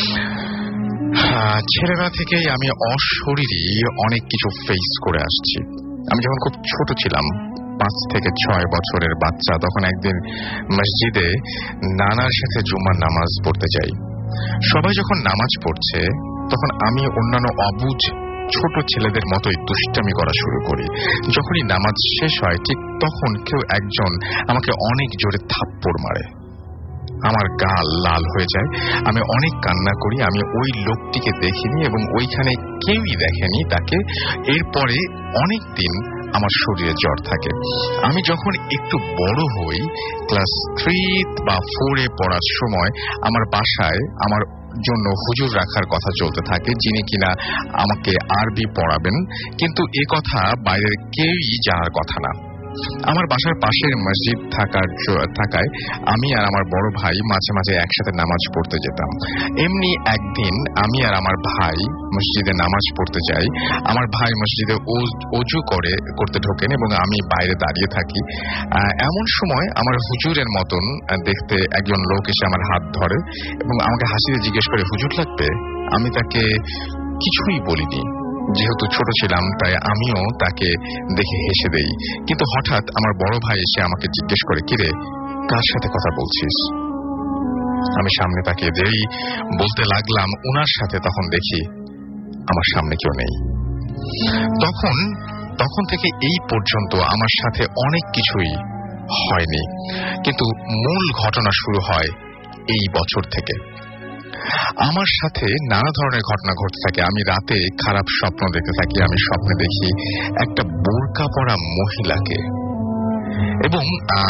ছেলেরা থেকেই আমি অশরীরী অনেক কিছু ফেস করে আসছি। আমি যখন খুব ছোট ছিলাম, পাঁচ থেকে ছয় বছরের বাচ্চা, তখন একদিন মসজিদে নানার সাথে জুমার নামাজ পড়তে যাই। সবাই যখন নামাজ পড়ছে তখন আমি অন্যান্য অবুঝ ছোট ছেলেদের মতোই দুষ্টামি করা শুরু করি। যখনই নামাজ শেষ হয় ঠিক তখন কেউ একজন আমাকে অনেক জোরে থাপ্পড় মারে। আমার গাল লাল হয়ে যায়, আমি অনেক কান্না করি। আমি ওই লোকটিকে দেখিনি এবং ওইখানে কেউই দেখেনি তাকে। এরপরে অনেক দিন আমার শরীরে জ্বর থাকে। আমি যখন একটু বড় হই, ক্লাস থ্রি বা ফোরে পড়ার সময় আমার বাসায় আমার জন্য হুজুর রাখার কথা চলতে থাকে, যিনি কিনা আমাকে আরবি পড়াবেন, কিন্তু এ কথা বাইরের কেউই জানার কথা না। আমার বাসার পাশের মসজিদ থাকার থাকায় আমি আর আমার বড় ভাই মাঝে মাঝে একসাথে নামাজ পড়তে যেতাম। এমনি একদিন আমি আর আমার ভাই মসজিদে নামাজ পড়তে যাই। আমার ভাই মসজিদে ওযু করে করতে ঢোকেন এবং আমি বাইরে দাঁড়িয়ে থাকি। এমন সময় আমার হুজুরের মতন দেখতে একজন লোক এসে আমার হাত ধরে এবং আমাকে হাসিতে জিজ্ঞেস করে, হুজুর লাগবে? আমি তাকে কিছুই বলিনি, যেহেতু ছোট ছিলাম তাই আমিও তাকে দেখে হেসে দেই। কিন্তু হঠাৎ আমার বড় ভাই এসে আমাকে জিজ্ঞেস করে, কিরে, কার সাথে কথা বলছিস? আমি সামনে তাকিয়ে দেই, বলতে লাগলাম উনার সাথে। তখন দেখি আমার সামনে কেউ নেই। তখন তখন থেকে এই পর্যন্ত আমার সাথে অনেক কিছুই হয়নি, কিন্তু মূল ঘটনা শুরু হয় এই বছর থেকে। আমার সাথে নানা ধরনের ঘটনা ঘটতে থাকে। আমি রাতে খারাপ স্বপ্ন দেখতে থাকি। আমি স্বপ্নে দেখি একটা বোরকা পরা মহিলাকে, এবং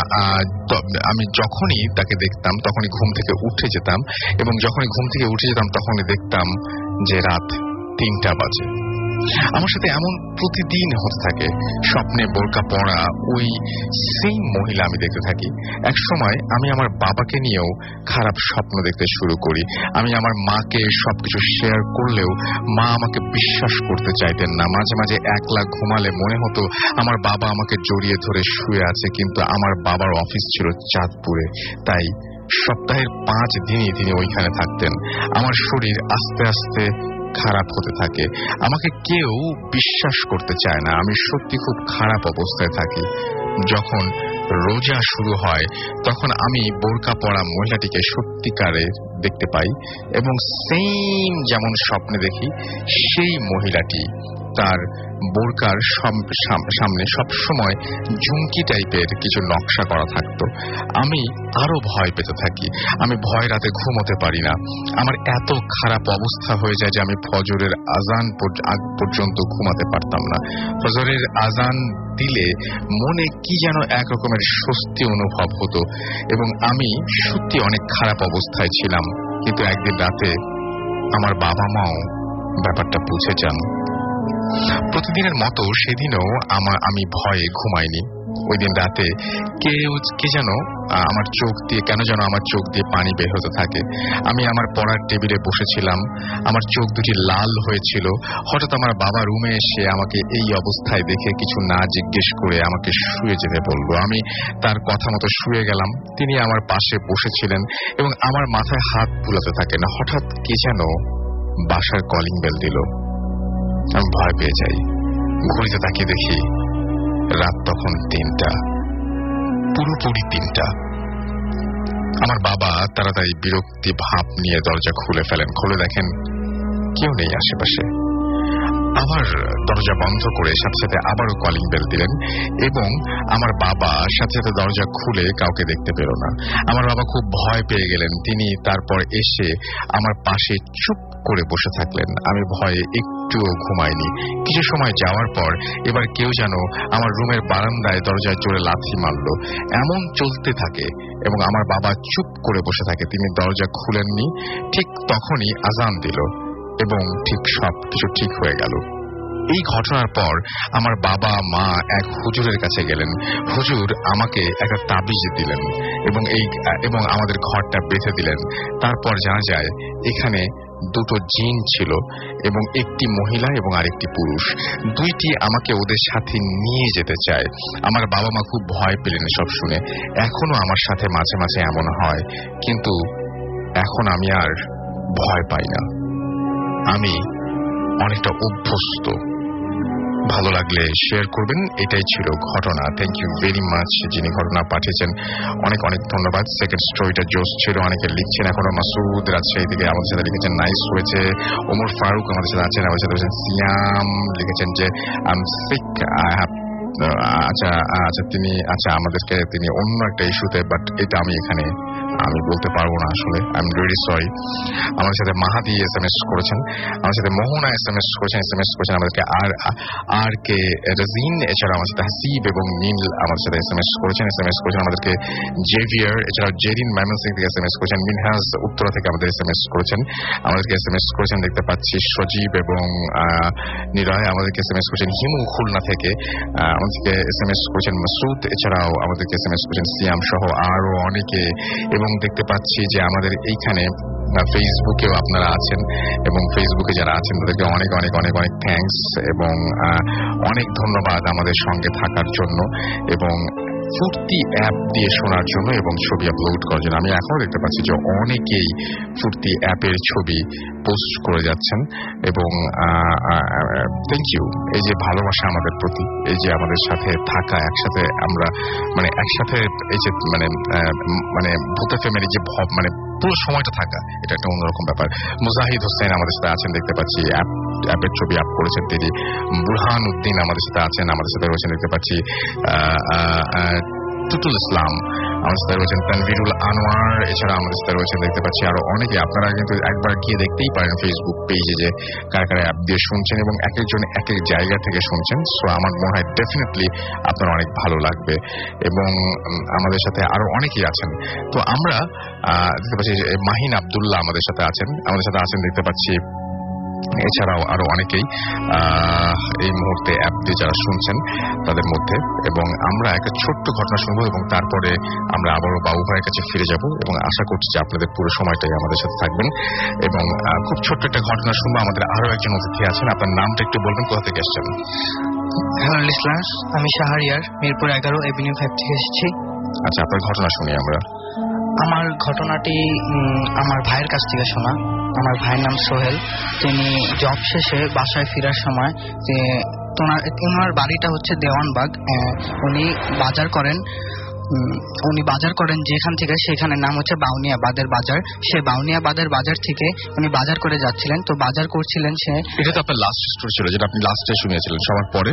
আমি যখনই তাকে দেখতাম তখনই ঘুম থেকে উঠে যেতাম, এবং যখনই ঘুম থেকে উঠে যেতাম তখনই দেখতাম যে রাত তিনটা বাজে। আমার সাথে এমন প্রতিদিন হতে থাকে। স্বপ্নে বোরকা পরা ওই সেম মহিলা আমি দেখতে থাকি। এক সময় আমি আমার বাবাকে নিয়েও খারাপ স্বপ্ন দেখতে শুরু করি। আমি আমার মাকে সবকিছু শেয়ার করলেও মা আমাকে বিশ্বাস করতে চাইতেন না। মাঝে মাঝে একলা ঘুমালে মনে হতো আমার বাবা আমাকে জড়িয়ে ধরে শুয়ে আছে, কিন্তু আমার বাবার অফিস ছিল চাঁদপুরে, তাই সপ্তাহের পাঁচ দিনই তিনি ওইখানে থাকতেন। আমার শরীর আস্তে আস্তে খারাপ হতে থাকে। আমাকে কেউ বিশ্বাস করতে চায় না। আমি সত্যি খুব খারাপ অবস্থায় থাকি। যখন রোজা শুরু হয় তখন আমি বোরকা পরা মহিলাটিকে সত্যিকারে দেখতে পাই, এবং সেম যেমন স্বপ্নে দেখি সেই মহিলাটি তার বোরকার সামনে সবসময় ঝুমকি টাইপের কিছু নকশা করা থাকতো। আমি আরো ভয় পেতে থাকি। আমি ভয় রাতে ঘুমোতে পারি না। আমার এত খারাপ অবস্থা হয়ে যায় যে আমি ফজরের আজান আগ পর্যন্ত ঘুমাতে পারতাম না। ফজরের আজান দিলে মনে কি যেন এক রকমের স্বস্তি অনুভব হতো, এবং আমি সত্যি অনেক খারাপ অবস্থায় ছিলাম। কিন্তু একদিন রাতে আমার বাবা মাও ব্যাপারটা বুঝে যান। প্রতিদিনের মতো সেদিনও আমার আমি ভয়ে ঘুমাইনি। ওই দিন রাতে কেউ কে যেন আমার চোখ দিয়ে কেন যেন আমার চোখ দিয়ে পানি বের হতে থাকে। আমি আমার পড়ার টেবিলে বসেছিলাম, আমার চোখ দুটি লাল হয়েছিল। হঠাৎ আমার বাবা রুমে এসে আমাকে এই অবস্থায় দেখে কিছু না জিজ্ঞেস করে আমাকে শুয়ে যেতে বলল। আমি তার কথা মতো শুয়ে গেলাম। তিনি আমার পাশে বসেছিলেন এবং আমার মাথায় হাত বুলাতে থাকেন। হঠাৎ কে যেন বাসার কলিং বেল দিল। আমি ভয় পেয়ে যাই। ঘড়িতে তাকিয়ে দেখি রাত তখন তিনটা, পুরোপুরি তিনটা। আমার বাবা তাড়াতাড়ি বিরক্তি ভাব নিয়ে দরজা খুলে ফেলেন। খুলে দেখেন কেউ নেই আশেপাশে। আবার দরজা বন্ধ করে সাথে সাথে আবারও কলিং বেল দিলেন, এবং আমার বাবা সাথে সাথে দরজা খুলে কাউকে দেখতে পেল না। আমার বাবা খুব ভয় পেয়ে গেলেন। তিনি তারপর এসে আমার পাশে চুপ করে বসে থাকলেন। আমি ভয়ে একটুও ঘুমাইনি। কিছু সময় যাওয়ার পর এবার কেউ যেন আমার রুমের বারান্দায় দরজায় জোরে লাথি মারল। এমন চলতে থাকে এবং আমার বাবা চুপ করে বসে থাকে। তিনি দরজা খুলেননি। ঠিক তখনই আজান দিল এবং ঠিক সব কিছু ঠিক হয়ে গেল। এই ঘটনার পর আমার বাবা মা এক হুজুরের কাছে গেলেন। হুজুর আমাকে একটা তাবিজ দিলেন এবং এই এবং আমাদের ঘরটা বেঁধে দিলেন। তারপর জানা যায় এখানে দুটো জিন ছিল, এবং একটি মহিলা এবং আরেকটি পুরুষ। দুইটি আমাকে ওদের সাথে নিয়ে যেতে চায়। আমার বাবা মা খুব ভয় পেলেন সব শুনে। এখনো আমার সাথে মাঝে মাঝে এমন হয়, কিন্তু এখন আমি আর ভয় পাই না। আমি অনেকটা অভ্যস্ত। ভালো লাগলে শেয়ার করবেন। এটাই ছিল ঘটনা। থ্যাংক ইউ ভেরি মাচ যিনি ঘটনা পাঠিয়েছেন, অনেক অনেক ধন্যবাদ। সেকেন্ড স্টোরিটা জোস ছিল। অনেকে লিখছেন এখনো। মাসুদ রাজশাহী থেকে আমাদের সাথে লিখেছেন নাইস হয়েছে। ওমর ফারুক আমাদের সাথে আছেন, আমাদের সাথে সিয়াম লিখেছেন যে I am sick I have আচ্ছা আচ্ছা তিনি আচ্ছা আমাদেরকে তিনি অন্য একটা ইস্যুতে, বাট এটা আমি এখানে আমি বলতে পারবো না আসলে। I am really sorry. আমাদের সাথে মাহাদি এস এম এস করেছেন, আমার সাথে মোহনা এস এম এস করেছেন এস এম এস করেছেন আমাদেরকে আর আর কে রাজিন, এছাড়া আমার সাথে হাসিব এবং নীল আমাদের সাথে এস এম এস করেছেন এস এম এস করেছেন আমাদেরকে জেভিয়ার, এছাড়া জেরিন ময়মনসিং থেকে এস এম এস করেছেন, মিনহাজ উত্তরা থেকে আমাদের এস এম এস করেছেন আমাদেরকে এস এম এস করেছেন দেখতে পাচ্ছি সজীব এবং নিরয় আমাদেরকে এস এম এস করেছেন, হিমু খুলনা থেকে আমাদেরকে এস এম এস করেছেন মাসুদ, এছাড়াও আমাদেরকে এস এম এস করেছেন সিয়াম সহ আরো অনেকে। এবং দেখতে পাচ্ছি যে আমাদের এইখানে ফেসবুকেও আপনারা আছেন, এবং ফেসবুকে যারা আছেন তাদেরকে অনেক অনেক অনেক অনেক থ্যাঙ্কস এবং অনেক ধন্যবাদ আমাদের সঙ্গে থাকার জন্য এবং ফুর্তি অ্যাপ দিয়ে শোনার জন্য এবং ছবি আপলোড করার জন্য। আমি এখনো দেখতে পাচ্ছি যে অনেকেই ফুর্তি অ্যাপের ছবি পোস্ট করে যাচ্ছেন, এবং থ্যাংক ইউ। এই যে ভালোবাসা আমাদের প্রতি, এই যে আমাদের সাথে থাকা, একসাথে আমরা মানে একসাথে এই যে মানে মানে ভূতে ফ্যামিলি যে মানে পুরো সময়টা থাকা, এটা একটা অন্যরকম ব্যাপার। মুজাহিদ হোসেন আমাদের সাথে আছেন দেখতে পাচ্ছি, অ্যাপ অ্যাপের ছবি আপ করেছেন তিনি। বুরহান উদ্দিন আমাদের সাথে আছেন, আমাদের সাথে রয়েছেন দেখতে পাচ্ছি। টুটুল ইসলাম আমাদের সাথে রয়েছেন তানভীরুল আনোয়ার, এছাড়া আমাদের সাথে রয়েছেন দেখতে পাচ্ছি আরো অনেকে। আপনারা কিন্তু একবার গিয়ে দেখতেই পারেন ফেসবুক পেজে যে কারা কারা অ্যাপ দিয়ে শুনছেন এবং এক একজন এক এক জায়গা থেকে শুনছেন। সো আমার মনে হয় ডেফিনেটলি আপনার অনেক ভালো লাগবে এবং আমাদের সাথে আরো অনেকেই আছেন। তো আমরা দেখতে পাচ্ছি মাহিন আব্দুল্লাহ আমাদের সাথে আছেন, আমাদের সাথে আছেন দেখতে পাচ্ছি, এছাড়াও আরো অনেকেই এই মুহূর্তে অ্যাপ দিয়ে যারা শুনছেন তাদের মধ্যে। এবং আমরা একটা ছোট্ট ঘটনা শুনবো এবং তারপরে আমরা আবারও বাবু ভাইয়ের কাছে ফিরে যাব এবং আশা করছি যে আপনাদের পুরো সময়টাই আমাদের সাথে থাকবেন। এবং খুব ছোট্ট একটা ঘটনা শুনবো। আমাদের আরো একজন অতিথি আছেন, আপনার নামটা একটু বলবেন, কোথা থেকে এসেছেন? হ্যালো ইসলাম, আমি শাহরিয়ার, মিরপুর এগারো এভিনিউ ফাইভ থেকে এসেছি। আচ্ছা, আপনার ঘটনা শুনি আমরা। আমার ঘটনাটি আমার ভাইয়ের কাছ থেকে শোনা। আমার ভাইয়ের নাম সোহেল। তিনি জব শেষে বাসায় ফেরার সময় ওনার বাড়িটা হচ্ছে দেওয়ানবাগ। উনি বাজার করেন উনি বাজার করেন যেখান থেকে, সেখানের নাম হচ্ছে বাউনিয়াবাদের বাজার। সে বাউনিয়াবাদের বাজার থেকে উনি বাজার করে যাচ্ছিলেন। তো বাজার করছিলেন সে। এটা তো আপনার লাস্ট স্টোরি ছিল, যেটা আপনি লাস্টে শুনিয়েছিলেন। সবার পরে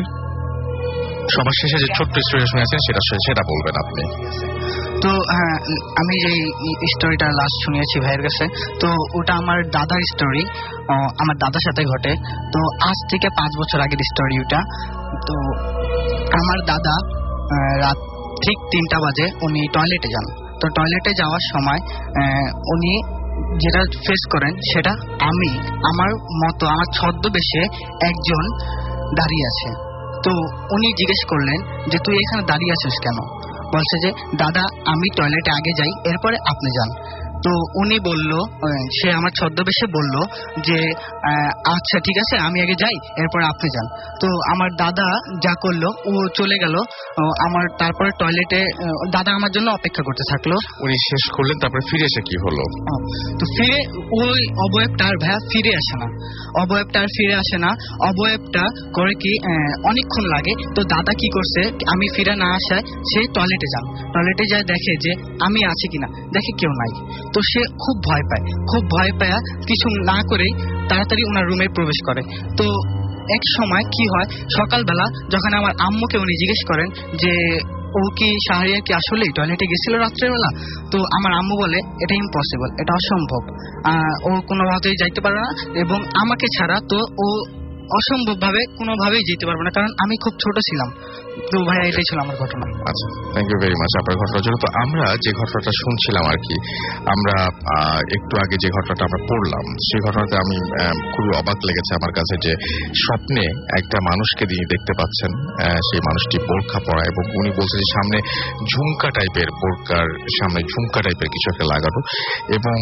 সবার শেষে যে ছোট্ট স্টোরি শুনেছেন সেটা সেটা বলবেন আপনি। তো হ্যাঁ, আমি যে স্টোরিটা লাস্ট শুনিয়েছি ভাইয়ের কাছে, তো ওটা আমার দাদার স্টোরি, আমার দাদার সাথে ঘটে। তো আজ থেকে পাঁচ বছর আগের স্টোরি ওটা। তো আমার দাদা রাত ঠিক তিনটা বাজে উনি টয়লেটে যান। তো টয়লেটে যাওয়ার সময় উনি যেটা ফেস করেন সেটা আমি আমার মতো আমার ছদ্মবেশে একজন দাঁড়িয়ে আছে। তো উনি জিজ্ঞেস করলেন যে তুই এখানে দাঁড়িয়ে আছিস কেন? বলছে যে দাদা আমি টয়লেটে আগে যাই, এরপরে আপনি যান। তো উনি বলল, সে আমার ছদ্মবেশে বলল যে আচ্ছা ঠিক আছে আমি আগে যাই, এরপর আপনি যান। তো আমার দাদা যা করলো, ও চলে গেল আমার। তারপরে টয়লেটে দাদা আমার জন্য অপেক্ষা করতে থাকলো। উনি শেষ করলেন, তারপরে ফিরে এসে কি হলো? তো ফিরে ওই অবয়বটা আর ভাইয়া ফিরে আসে না, অবয়বটা আর ফিরে আসে না। অবয়বটা করে কি অনেকক্ষণ লাগে। তো দাদা কি করছে, আমি ফিরে না আসায় সে টয়লেটে যান। টয়লেটে যায় দেখে যে আমি আছি কিনা, দেখে কেউ নাই। তো সে খুব ভয় পায়, খুব ভয় পায় কিছু না করেই তাড়াতাড়ি ওনার রুমে প্রবেশ করে। তো এক সময় কি হয়, সকালবেলা যখন আমার আম্মুকে উনি জিজ্ঞেস করেন যে ও কি শাহরিয়ার কি আসলেই টয়লেটে গেছিল রাত্রেবেলা, তো আমার আম্মু বলে এটা ইম্পসিবল, এটা অসম্ভব, ও কোনোভাবেই যাইতে পারে না এবং আমাকে ছাড়া তো ও অসম্ভব ভাবে কোনোভাবেই যেতে পারবো না, কারণ আমি খুব ছোট ছিলাম। তো ভাইয়া এটাই ছিল আমার ঘটনা। আচ্ছা, থ্যাংক ইউ ভেরি মাচ আপনার ঘটনার জন্য। তো আমরা যে ঘটনাটা শুনছিলাম আর কি, আমরা একটু আগে যে ঘটনাটা আমরা পড়লাম সেই ঘটনাতে আমি খুবই অবাক লেগেছে আমার কাছে যে স্বপ্নে একটা মানুষকে তিনি দেখতে পাচ্ছেন, সেই মানুষটি বোরখা পরা এবং উনি বলছেন যে সামনে ঝুমকা টাইপের, বোরকার সামনে ঝুমকা টাইপের কিছু একটা লাগানো এবং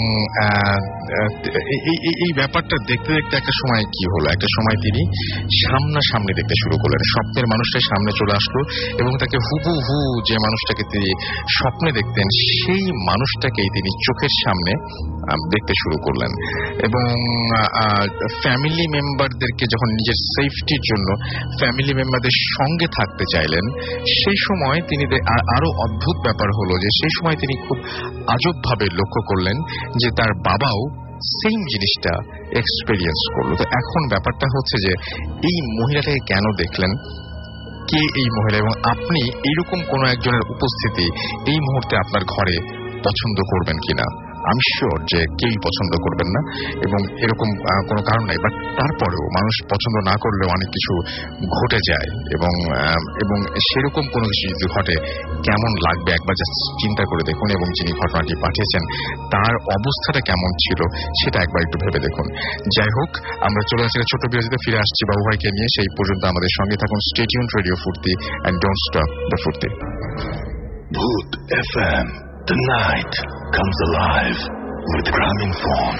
এই ব্যাপারটা দেখতে দেখতে একটা সময় কি হলো, একটা সময় তিনি সামনাসামনি দেখতে শুরু করলেন। স্বপ্নের মানুষটা সামনে চলে আসলো এবং তাকে হুবহু যে মানুষটাকে তিনি স্বপ্নে দেখতেন সেই মানুষটাকেই তিনি চোখের সামনে দেখতে শুরু করলেন। এবং ফ্যামিলি মেম্বারদেরকে যখন নিজের সেফটির জন্য ফ্যামিলি মেম্বারদের সঙ্গে থাকতে চাইলেন, সেই সময় তিনি আরো অদ্ভুত ব্যাপার হলো যে সেই সময় তিনি খুব আজবভাবে লক্ষ্য করলেন যে তার বাবাও সেম জিনিসটা এক্সপেরিয়েন্স করলো। তো এখন ব্যাপারটা হচ্ছে যে এই মহিলাটাকে কেন দেখলেন, কে এই মহিলা, এবং আপনি এইরকম কোন একজনের উপস্থিতি এই মুহূর্তে আপনার ঘরে পছন্দ করবেন কিনা? আমি শিওর যে কেউই পছন্দ করবেন না এবং এরকম কোনো কারণ নাই। বাট তারপরেও মানুষ পছন্দ না করলেও অনেক কিছু ঘটে যায় এবং এবং সেরকম কোনো কিছু যদি ঘটে কেমন লাগবে একবার জাস্ট চিন্তা করে দেখুন। এবং যিনি ঘটনাটি পাঠিয়েছেন তার অবস্থাটা কেমন ছিল সেটা একবার একটু ভেবে দেখুন। যাই হোক, আমরা চলে আসছি ছোট্ট বিরতিতে, ফিরে আসছি বাবু ভাইকে নিয়ে। সেই পর্যন্ত আমাদের সঙ্গে থাকুন। Stay tuned radio Foorti and don't stop the Foorti. Bhoot F M, the night comes alive with Gramophone.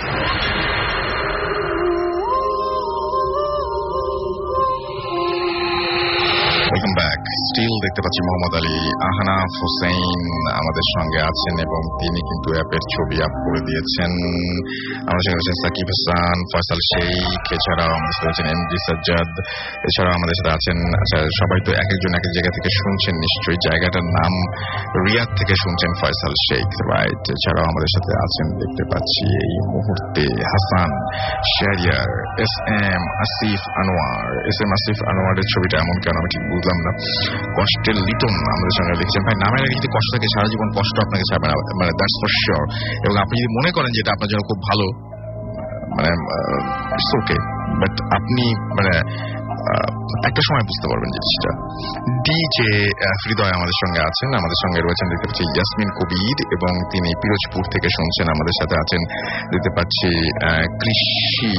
Welcome back. Still দেখতে পাচ্ছি মোহাম্মদ আলী আহনাফ হোসেন আমাদের সঙ্গে আছেন এবং তিনি কিন্তু অ্যাপের ছবি আপ করে দিয়েছেন। আমাদের সঙ্গে আছেন সাকিব হাসান, ফয়সাল শেখ, এছাড়াও আমাদের সাথে আছেন এম জি সাজ্জাদ, এছাড়াও আমাদের সাথে আছেন, আচ্ছা সবাই তো এক একজন এক এক জায়গা থেকে শুনছেন নিশ্চয়ই, জায়গাটার নাম রিয়াদ থেকে শুনছেন ফয়সাল শেখ, রাইট। এছাড়াও আমাদের সাথে আছেন দেখতে পাচ্ছি এই মুহূর্তে Hasan, Shahriar, S M Asif Anwar. S M Asif আনোয়ারের ছবিটা এমন কেন আমি ঠিক বুঝলাম না। কষ্টের লিটন আমাদের সঙ্গে লিখেছেন, ভাই নামের আগে যদি কষ্ট থাকে সারা জীবন কষ্ট আপনাকে ছাড়বে না, মানে দ্যাটস ফর শিওর। এবং আপনি যদি মনে করেন যে এটা আপনার জন্য খুব ভালো, মানে ইটস ওকে, বাট আপনি মানে একটা সময় বুঝতে পারবেন জিনিসটা। ডিজে হৃদয় আমাদের সঙ্গে আছেন, আমাদের সঙ্গে রয়েছেন দেখতে পাচ্ছি ইয়াসমিন কবির, এবং তিনি পিরোজপুর থেকে শুনছেন। আমাদের সাথে আছেন দেখতে পাচ্ছি কৃষি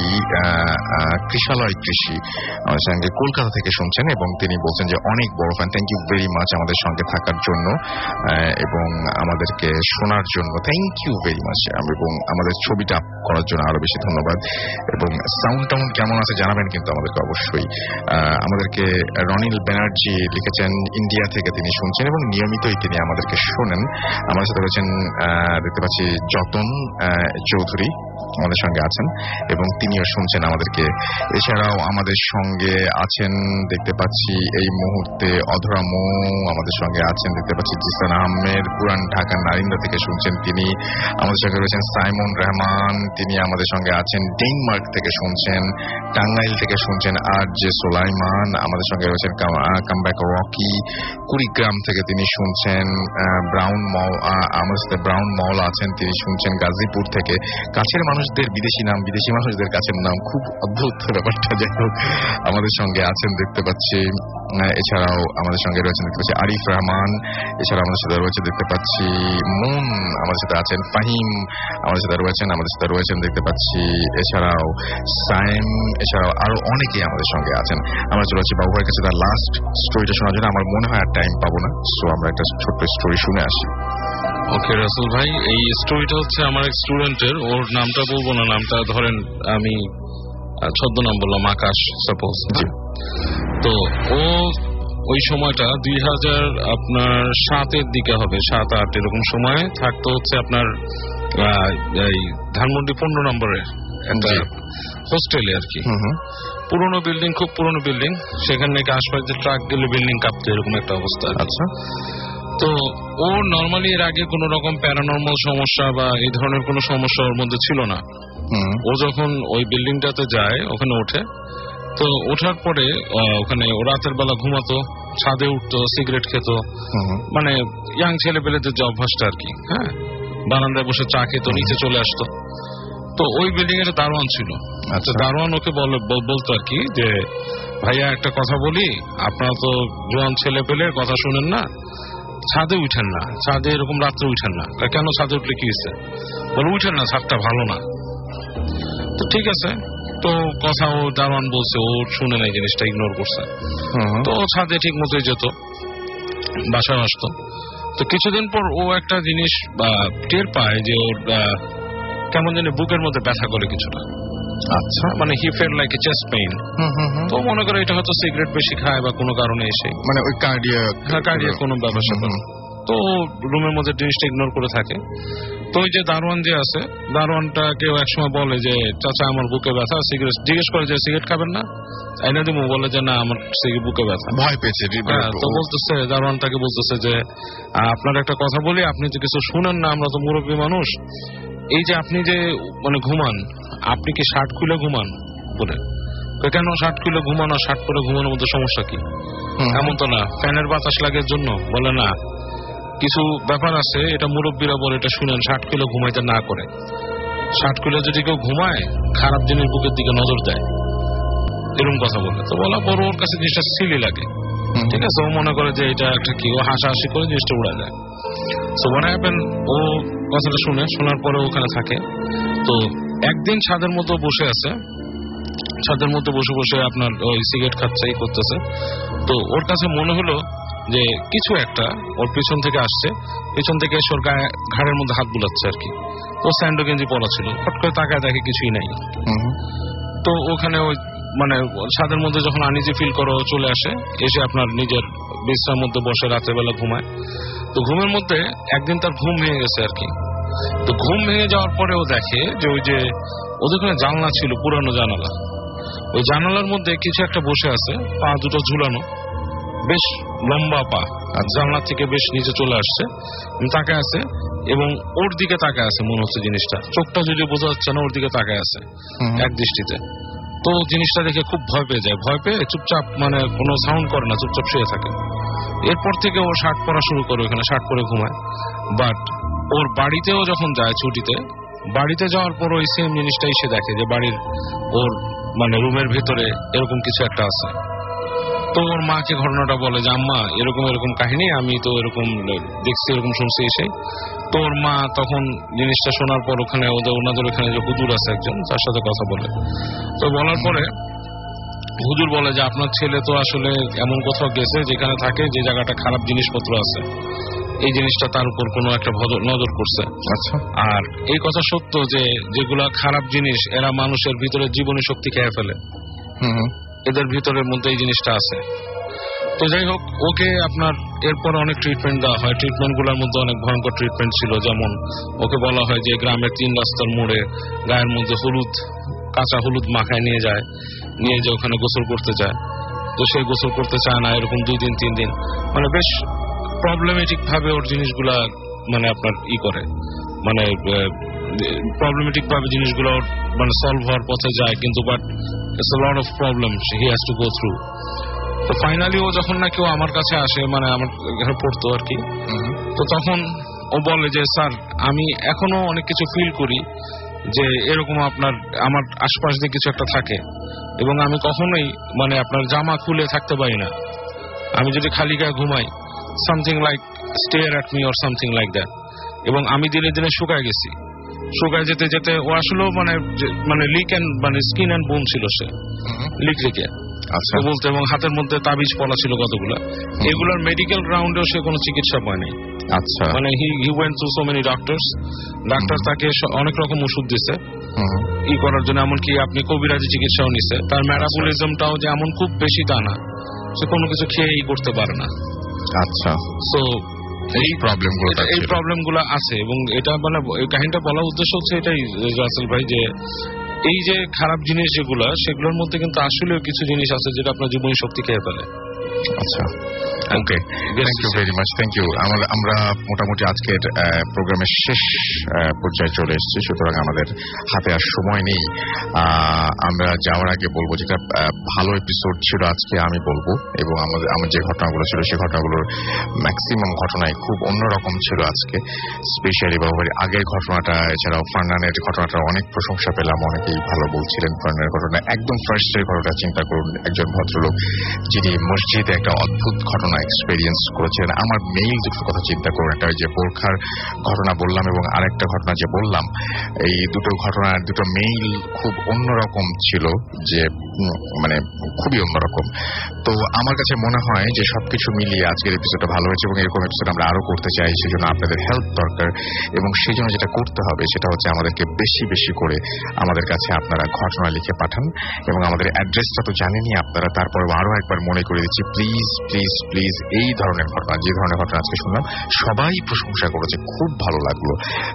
কৃষালয় কৃষি আমাদের সঙ্গে কলকাতা থেকে শুনছেন, এবং তিনি বলছেন যে অনেক বড় fan, thank you very much আমাদের সঙ্গে থাকার জন্য এবং আমাদেরকে শোনার জন্য, থ্যাংক ইউ ভেরি মাচ, এবং আমাদের ছবিটা করার জন্য আরো বেশি ধন্যবাদ। এবং সাউন্ড টাউন কেমন আছে জানাবেন কিন্তু আমাদেরকে অবশ্যই। আমাদেরকে রনিল ব্যানার্জি লিখেছেন ইন্ডিয়া থেকে, তিনি শুনছেন এবং নিয়মিতই তিনি আমাদেরকে শোনেন। আমাদের সাথে রয়েছেন দেখতে পাচ্ছি যতন চৌধুরী আমাদের সঙ্গে আছেন এবং তিনিও শুনছেন আমাদেরকে। এছাড়াও আমাদের সঙ্গে আছেন দেখতে পাচ্ছি এই মুহূর্তে অধরা মৌ আমাদের সঙ্গে আছেন দেখতে পাচ্ছি, জিসান আহমেদ পুরান ঢাকা নারিন্দা থেকে শুনছেন তিনি। আমাদের সঙ্গে রয়েছেন সাইমন রহমান, তিনি আমাদের সঙ্গে আছেন ডেনমার্ক থেকে শুনছেন, টাঙ্গাইল থেকে শুনছেন আর জে সোলাইমান। আমাদের সঙ্গে রয়েছেন কামব্যাক রকি, কুড়িগ্রাম থেকে তিনি শুনছেন। ব্রাউন আমাদের সাথে ব্রাউন মল আছেন, তিনি শুনছেন গাজীপুর থেকে। কাছের মানুষদের বিদেশি নাম, বিদেশি মানুষদের কাছের নাম, খুব অদ্ভুত ব্যাপারটা। যাই হোক আমাদের সঙ্গে আছেন দেখতে পাচ্ছি। এছাড়াও আমাদের সঙ্গে রয়েছেন দেখতে পাচ্ছি আরিফ রহমান, এছাড়া আমাদের সাথে রয়েছে দেখতে পাচ্ছি মুন, আমাদের সাথে আছেন ফাহিম, আমাদের সাথে রয়েছেন আমাদের সাথে রয়েছেন দেখতে পাচ্ছি এছাড়াও সাইম, এছাড়াও আরো অনেকেই আমাদের সঙ্গে আছেন। আমরা চলে যাচ্ছি বাবু ভাইয়ের কাছে তার লাস্ট স্টোরিটা শোনার জন্য। আমার মনে হয় আর টাইম পাবো না, সো আমরা একটা ছোট্ট স্টোরি শুনে আসি। ওকে রাসেল ভাই, এই স্টোরিটা হচ্ছে আমার এক স্টুডেন্টের, ওর নামটা বলবো না, নামটা ধরেন আমি ছদ্মনাম বললাম আকাশ সাপোজ। তো ও ওই সময়টা দুই হাজার আপনার সাতের দিকে হবে, সাত আট এরকম সময় থাকতো হচ্ছে আপনার এই ধানমন্ডি পনেরো নম্বরে একটা হোস্টেলে আর কি। পুরোনো বিল্ডিং, খুব পুরোনো বিল্ডিং, সেখানে নাকি আশপাশে ট্রাক গেলে বিল্ডিং কাঁপতো, এরকম একটা অবস্থা। আচ্ছা, তো ও নর্মালি এর আগে কোন রকম প্যারানর্মাল সমস্যা বা এই ধরনের কোন সমস্যা ওর মধ্যে ছিল না। ও যখন ওই বিল্ডিংটাতে যায়, ওখানে ওঠে, তো ওঠার পরে ওখানে ও রাতের বেলা ঘুমাতো, ছাদে উঠতো, সিগারেট খেত, মানে ইয়াং ছেলে পেলেদের যে অভ্যাসটা আর কি। হ্যাঁ, বারান্দায় বসে চা খেত, নিচে চলে আসতো। তো ওই বিল্ডিং এর দারোয়ান ছিল। আচ্ছা, দারোয়ান ওকে বলতো আর কি যে ভাইয়া একটা কথা বলি, আপনারা তো জোয়ান ছেলে পেলে কথা শুনেন না, ছাদে উঠেন না, ছাদে এরকম রাত্রে উঠেন না। কেন ছাদে উঠলে কি হয়েছে? বলে উঠেন না, ছাদটা ভালো না। তো ঠিক আছে, তো কথা ও দারোয়ান বলছে, ও শুনে নাই, জিনিসটা ইগনোর করছে। তো ছাদে ঠিক মতোই যেত, বাসায় আসতো। তো কিছুদিন পর ও একটা জিনিস টের পায় যে ওর কেমন জানি বুকের মধ্যে ব্যথা করে কিছুটা। আচ্ছা, মানে he fell like a chest pain. তো মনে করে এটা হয়তো সিগারেট বেশি খায় বা কোনো কারণে এসে, মানে ওই কার্ডিয়াক হ্যাঁ কার্ডিয়াক কোনো ব্যবসা। তো রুমের মধ্যে জিনিসটা ইগনোর করে থাকে। তো ওই যে দারোয়ান যে আছে, দারোয়ানটা কেউ একসময় বলে যে চাচা আমার বুকে ব্যথা, সিগারেট জিজ্ঞেস করে যে সিগারেট খাবেন না, এনে দিব, বলে যে না আমার বুকে ব্যথা, ভয় পেয়েছে। তো বলতেছে দারোয়ানটাকে বলতেছে যে আপনার একটা কথা বলি, আপনি তো কিছু শুনেন না, আমরা তো মুরব্বী মানুষ, এই যে আপনি যে মানে ঘুমান, আপনি কি শার্ট খুলে ঘুমান? বলে কেন শার্ট খুলে ঘুমানো, শার্ট পরে ঘুমানোর মধ্যে সমস্যা কি? এমন তো না, ফ্যানের বাতাস লাগার জন্য। বলে না, কিছু ব্যাপার আছে, এটা মুরব্বীরা বলে, এটা শুনেন, শার্ট খুলে ঘুমাইতে না করে। শার্ট খুলে যদি কেউ ঘুমায়, খারাপ জিনিস বুকের দিকে নজর দেয়, এরকম কথা বলে। তো বলা বড় ওর কাছে জিনিসটা সিলি লাগে, ঠিক আছে, ও মনে করে যে এটা একটা কি, ও হাসাহাসি করে জিনিসটা উড়া যায়। সো হোয়াট হ্যাপেন, ও কথাটা শুনে, শোনার পরে ওখানে থাকে। তো একদিন ছাদের মধ্যে বসে আছে, ছাদের মধ্যে বসে বসে আপনার ওই সিগারেট খাচ্ছে, এই করতেছে। তো ওর কাছে মনে হলো যে কিছু একটা ওর পিছন থেকে আসছে, পিছন থেকে এসে ওর গায়ে ঘাড়ের মধ্যে হাত বুলাচ্ছে আর কি। তো স্যান্ডো গেঞ্জি পরা ছিল, ফট করে তাকায় দেখে কিছুই নাই। তো ওখানে ওই মানে ছাদের মধ্যে যখন আনইজি ফিল করো, চলে আসে, এসে আপনার নিজের বিশ্রাম মধ্যে বসে রাতের বেলা ঘুমায়। তো ঘুমের মধ্যে একদিন তার ঘুম ভেঙে গেছে আর কি। তো ঘুম ভেঙে যাওয়ার পরে ও দেখে যে ওই যে ওদের ওখানে জানলা ছিল, পুরানো জানালা, ওই জানালার মধ্যে কিছু একটা বসে আছে, পা দুটো ঝুলানো, বেশ লম্বা পা, জানলা থেকে বেশ নিচে চলে আসছে, তাকায় আছে এবং ওর দিকে তাকায় আছে মনে হচ্ছে জিনিসটা, চোখটা যদি বোঝা যাচ্ছে না, ওর দিকে তাকায় আছে এক দৃষ্টিতে। তো জিনিসটা দেখে খুব ভয় পেয়ে যায়, ভয় পেয়ে চুপচাপ মানে কোনো সাউন্ড করে না, চুপচাপ শুয়ে থাকে। এরপর থেকে ও শার্ট পরা শুরু করে, ওখানে শার্ট পরে ঘুমায়। বাট ওর বাড়িতেও যখন যায় ছুটিতে, বাড়িতে যাওয়ার পর ওই সেম জিনিসটাই সে দেখে যে বাড়ির ওর মানে রুমের ভিতরে এরকম কিছু একটা আছে। তো ওর মাকে ঘটনাটা বলে যে আম্মা এরকম এরকম কাহিনী, আমি তো এরকম দেখছি, এরকম শুনছি এসে। তো ওর মা তখন জিনিসটা শোনার পর ওখানে ওদের ওনাদের ওখানে যে হুজুর আছে একজন, তার সাথে কথা বলে। তো বলার পরে হুজুর বলে যে আপনার ছেলে তো আসলে এমন কোথাও গেছে যেখানে থাকে, যে জায়গাটা খারাপ জিনিসপত্র আছে, এই জিনিসটা তার উপর কোনো একটা নজর করছে। আচ্ছা। আর এই কথা সত্য যে যেগুলা খারাপ জিনিস এরা মানুষের ভিতরে জীবনী শক্তি খেয়ে ফেলে, এদের ভিতরের মধ্যে এই জিনিসটা আছে। তো যাই হোক, ওকে আপনার এরপর অনেক ট্রিটমেন্ট দেওয়া হয়। ট্রিটমেন্ট গুলোর মধ্যে অনেক ভয়ঙ্কর ট্রিটমেন্ট ছিল। যেমন ওকে বলা হয় যে গ্রামের তিন রাস্তার মোড়ে গায়ের মধ্যে হলুদ, কাঁচা হলুদ মাখায় নিয়ে যায়, নিয়ে যে ওখানে গোসল করতে যায়। তো সে গোসল করতে চায় না, এরকম দুই দিন তিন দিন মানে বেশ প্রবলেমেটিক ভাবে ওর জিনিসগুলা মানে আপনার ই করে, মানে প্রবলেমেটিক ভাবে জিনিসগুলো মানে সলভ হওয়ার পথে যায়, কিন্তু but it's a lot of problems he has to go through. তো ফাইনালি ও যখন নাকি ও আমার কাছে আসে, মানে আমার এখানে পড়তো আর কি, তো তখন ও বলে যে স্যার আমি এখনো অনেক কিছু ফিল করি যে এরকম আপনার আমার আশপাশ দিয়ে কিছু একটা থাকে, এবং আমি কখনোই মানে আপনার জামা খুলে থাকতে পারি না। আমি যদি খালি গায়ে ঘুমাই, something like stare at me or something like that. এবং আমি দিনে দিনে শুকায় গেছি, শুকায় যেতে যেতে ও আসলেও মানে মানে লিক অ্যান্ড মানে স্কিন অ্যান্ড বোন ছিল, সে লিক লিকে আচ্ছা বলতে, এবং হাতের মধ্যে তাবিজ পলা ছিল কতগুলো। এগুলোর মেডিকেল গ্রাউন্ডেও সে কোনো চিকিৎসা পায়নি। আচ্ছা, মানে he he went through so many doctors, doctor তাকে অনেক রকম ওষুধ দিছে ই করার জন্য, এমনকি আপনি কবিরাজি চিকিৎসাও নিছে। তার মেটাবলিজমটাও যে এমন খুব বেশি তা না, সে কোনো কিছু খেয়ে ই করতে পারে না। আচ্ছা, সো এই প্রবলেম গুলো এই প্রবলেম গুলো আছে। এবং এটা মানে এই কাহিনীটা বলার উদ্দেশ্য হচ্ছে এটাই রাসেল ভাই, যে এই যে খারাপ জিনিস যেগুলো, সেগুলোর মধ্যে কিন্তু আসলেও কিছু জিনিস আছে যেটা আপনার জীবনী শক্তি খেয়ে ফেলে। আচ্ছা, okay, thank you very much, thank you. আমরা মোটামুটি আজকের প্রোগ্রামের শেষ পর্যায়ে চলে এসেছি, সুতরাং আমাদের হাতে আর সময় নেই। আমরা যাওয়ার আগে বলবো, যেটা ভালো এপিসোড ছিল আজকে আমি বলবো, এবং আমাদের আমার যে ঘটনাগুলো ছিল সেই ঘটনাগুলোর ম্যাক্সিমাম ঘটনাই খুব অন্যরকম ছিল আজকে, স্পেশালি বাবুবাড়ির আগের ঘটনাটা, এছাড়াও ফারনানের ঘটনাটা অনেক প্রশংসা পেলাম, অনেকেই ভালো বলছিলেন ফারনানের ঘটনা। একদম ফার্স্টের ঘটনা চিন্তা করুন, একজন ভদ্রলোক যিনি মসজিদে একটা অদ্ভুত ঘটনা এক্সপেরিয়েন্স করেছিলেন। আমার মেইল দুটোর কথা চিন্তা করুন, একটা ওই যে বোরখার ঘটনা বললাম এবং আরেকটা ঘটনা যে বললাম, এই দুটো ঘটনার দুটো মেইল খুব অন্যরকম ছিল, যে মানে খুবই অন্যরকম। তো আমার কাছে মনে হয় যে সবকিছু মিলিয়ে আজকের এপিসোডটা ভালো হয়েছে, এবং এরকম এপিসোড আমরা আরো করতে চাই। সেই জন্য আপনাদের হেল্প দরকার, এবং সেই জন্য যেটা করতে হবে সেটা হচ্ছে আমাদেরকে বেশি বেশি করে আমাদের কাছে আপনারা ঘটনা লিখে পাঠান, এবং আমাদের অ্যাড্রেসটা তো জানেনই আপনারা, তারপরে আরো একবার মনে করে দিচ্ছি, প্লিজ প্লিজ প্লিজ এই ধরনের ঘটনা, যে ধরনের ঘটনা আজকে শুনলাম, সবাই প্রশংসা করেছে, খুব ভালো লাগলো।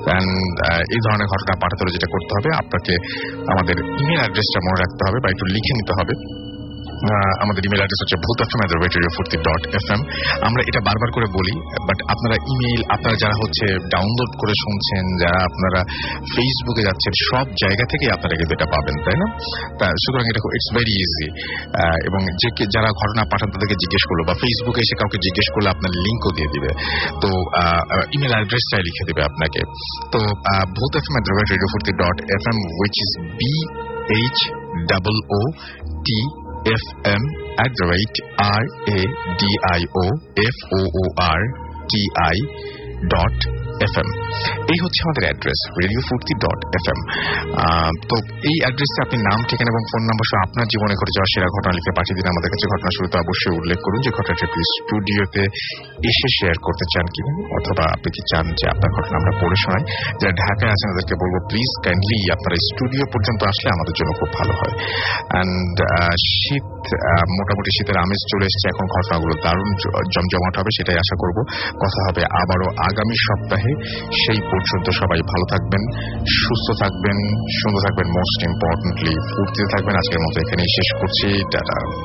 এই ধরনের ঘটনা পাঠাতে হলে যেটা করতে হবে, আপনাকে আমাদের ইমেল অ্যাড্রেসটা মনে রাখতে হবে বা একটু লিখে নিতে হবে। আমাদের ইমেল অ্যাড্রেস হচ্ছে Bhoot F M at radio Foorti dot F M. আমরা এটা বারবার করে বলি, বাট আপনারা ইমেল, আপনারা যারা হচ্ছে ডাউনলোড করে শুনছেন, যারা আপনারা ফেসবুকে যাচ্ছেন, সব জায়গা থেকে আপনারা কিন্তু এটা পাবেন, তাই না? তা সুতরাং এটা ইটস ভেরি ইজি। এবং যে যারা ঘটনা পাঠান তাদেরকে জিজ্ঞেস করলো, বা ফেসবুকে এসে কাউকে জিজ্ঞেস করলে আপনার লিঙ্কও দিয়ে দিবে, তো ইমেল অ্যাড্রেসটাই লিখে দিবে আপনাকে। তো Bhoot F M at radio Foorti dot F M, which is B H double O T F M at the rate R A D I O F O O R T I dot F M। এই হচ্ছে আমাদের address, radio Foorti dot F M. তো এই অ্যাড্রেসে আপনি নাম, ঠিকানা এবং ফোন নাম্বার সহ আপনার জীবনে ঘটে যাওয়া সেরা ঘটনা লিখে পাঠিয়ে দিন আমাদের কাছে। ঘটনা শুরুতে অবশ্যই উল্লেখ করুন যে ঘটনাটি আপনি স্টুডিওতে এসে শেয়ার করতে চান কিনা, অথবা আপনি কি চান যে আপনার ঘটনা আমরা পড়ে শোনাই। যারা ঢাকায় আছেন তাদেরকে বলবো, প্লিজ কাইন্ডলি আপনারা স্টুডিও পর্যন্ত আসলে আমাদের জন্য খুব ভালো হয়। অ্যান্ড শীত, মোটামুটি শীতের আমেজ চলে এসেছে, এখন ঘটনাগুলো দারুণ জমজমাট হবে, সেটাই আশা করব। কথা হবে আবারও আগামী সপ্তাহে। সেই পর্যন্ত সবাই ভালো থাকবেন, সুস্থ থাকবেন, সুন্দর থাকবেন, মোস্ট ইম্পর্টেন্টলি ফুর্তিতে থাকবেন। আজকের মতো এখানেই শেষ করছি, টাটা।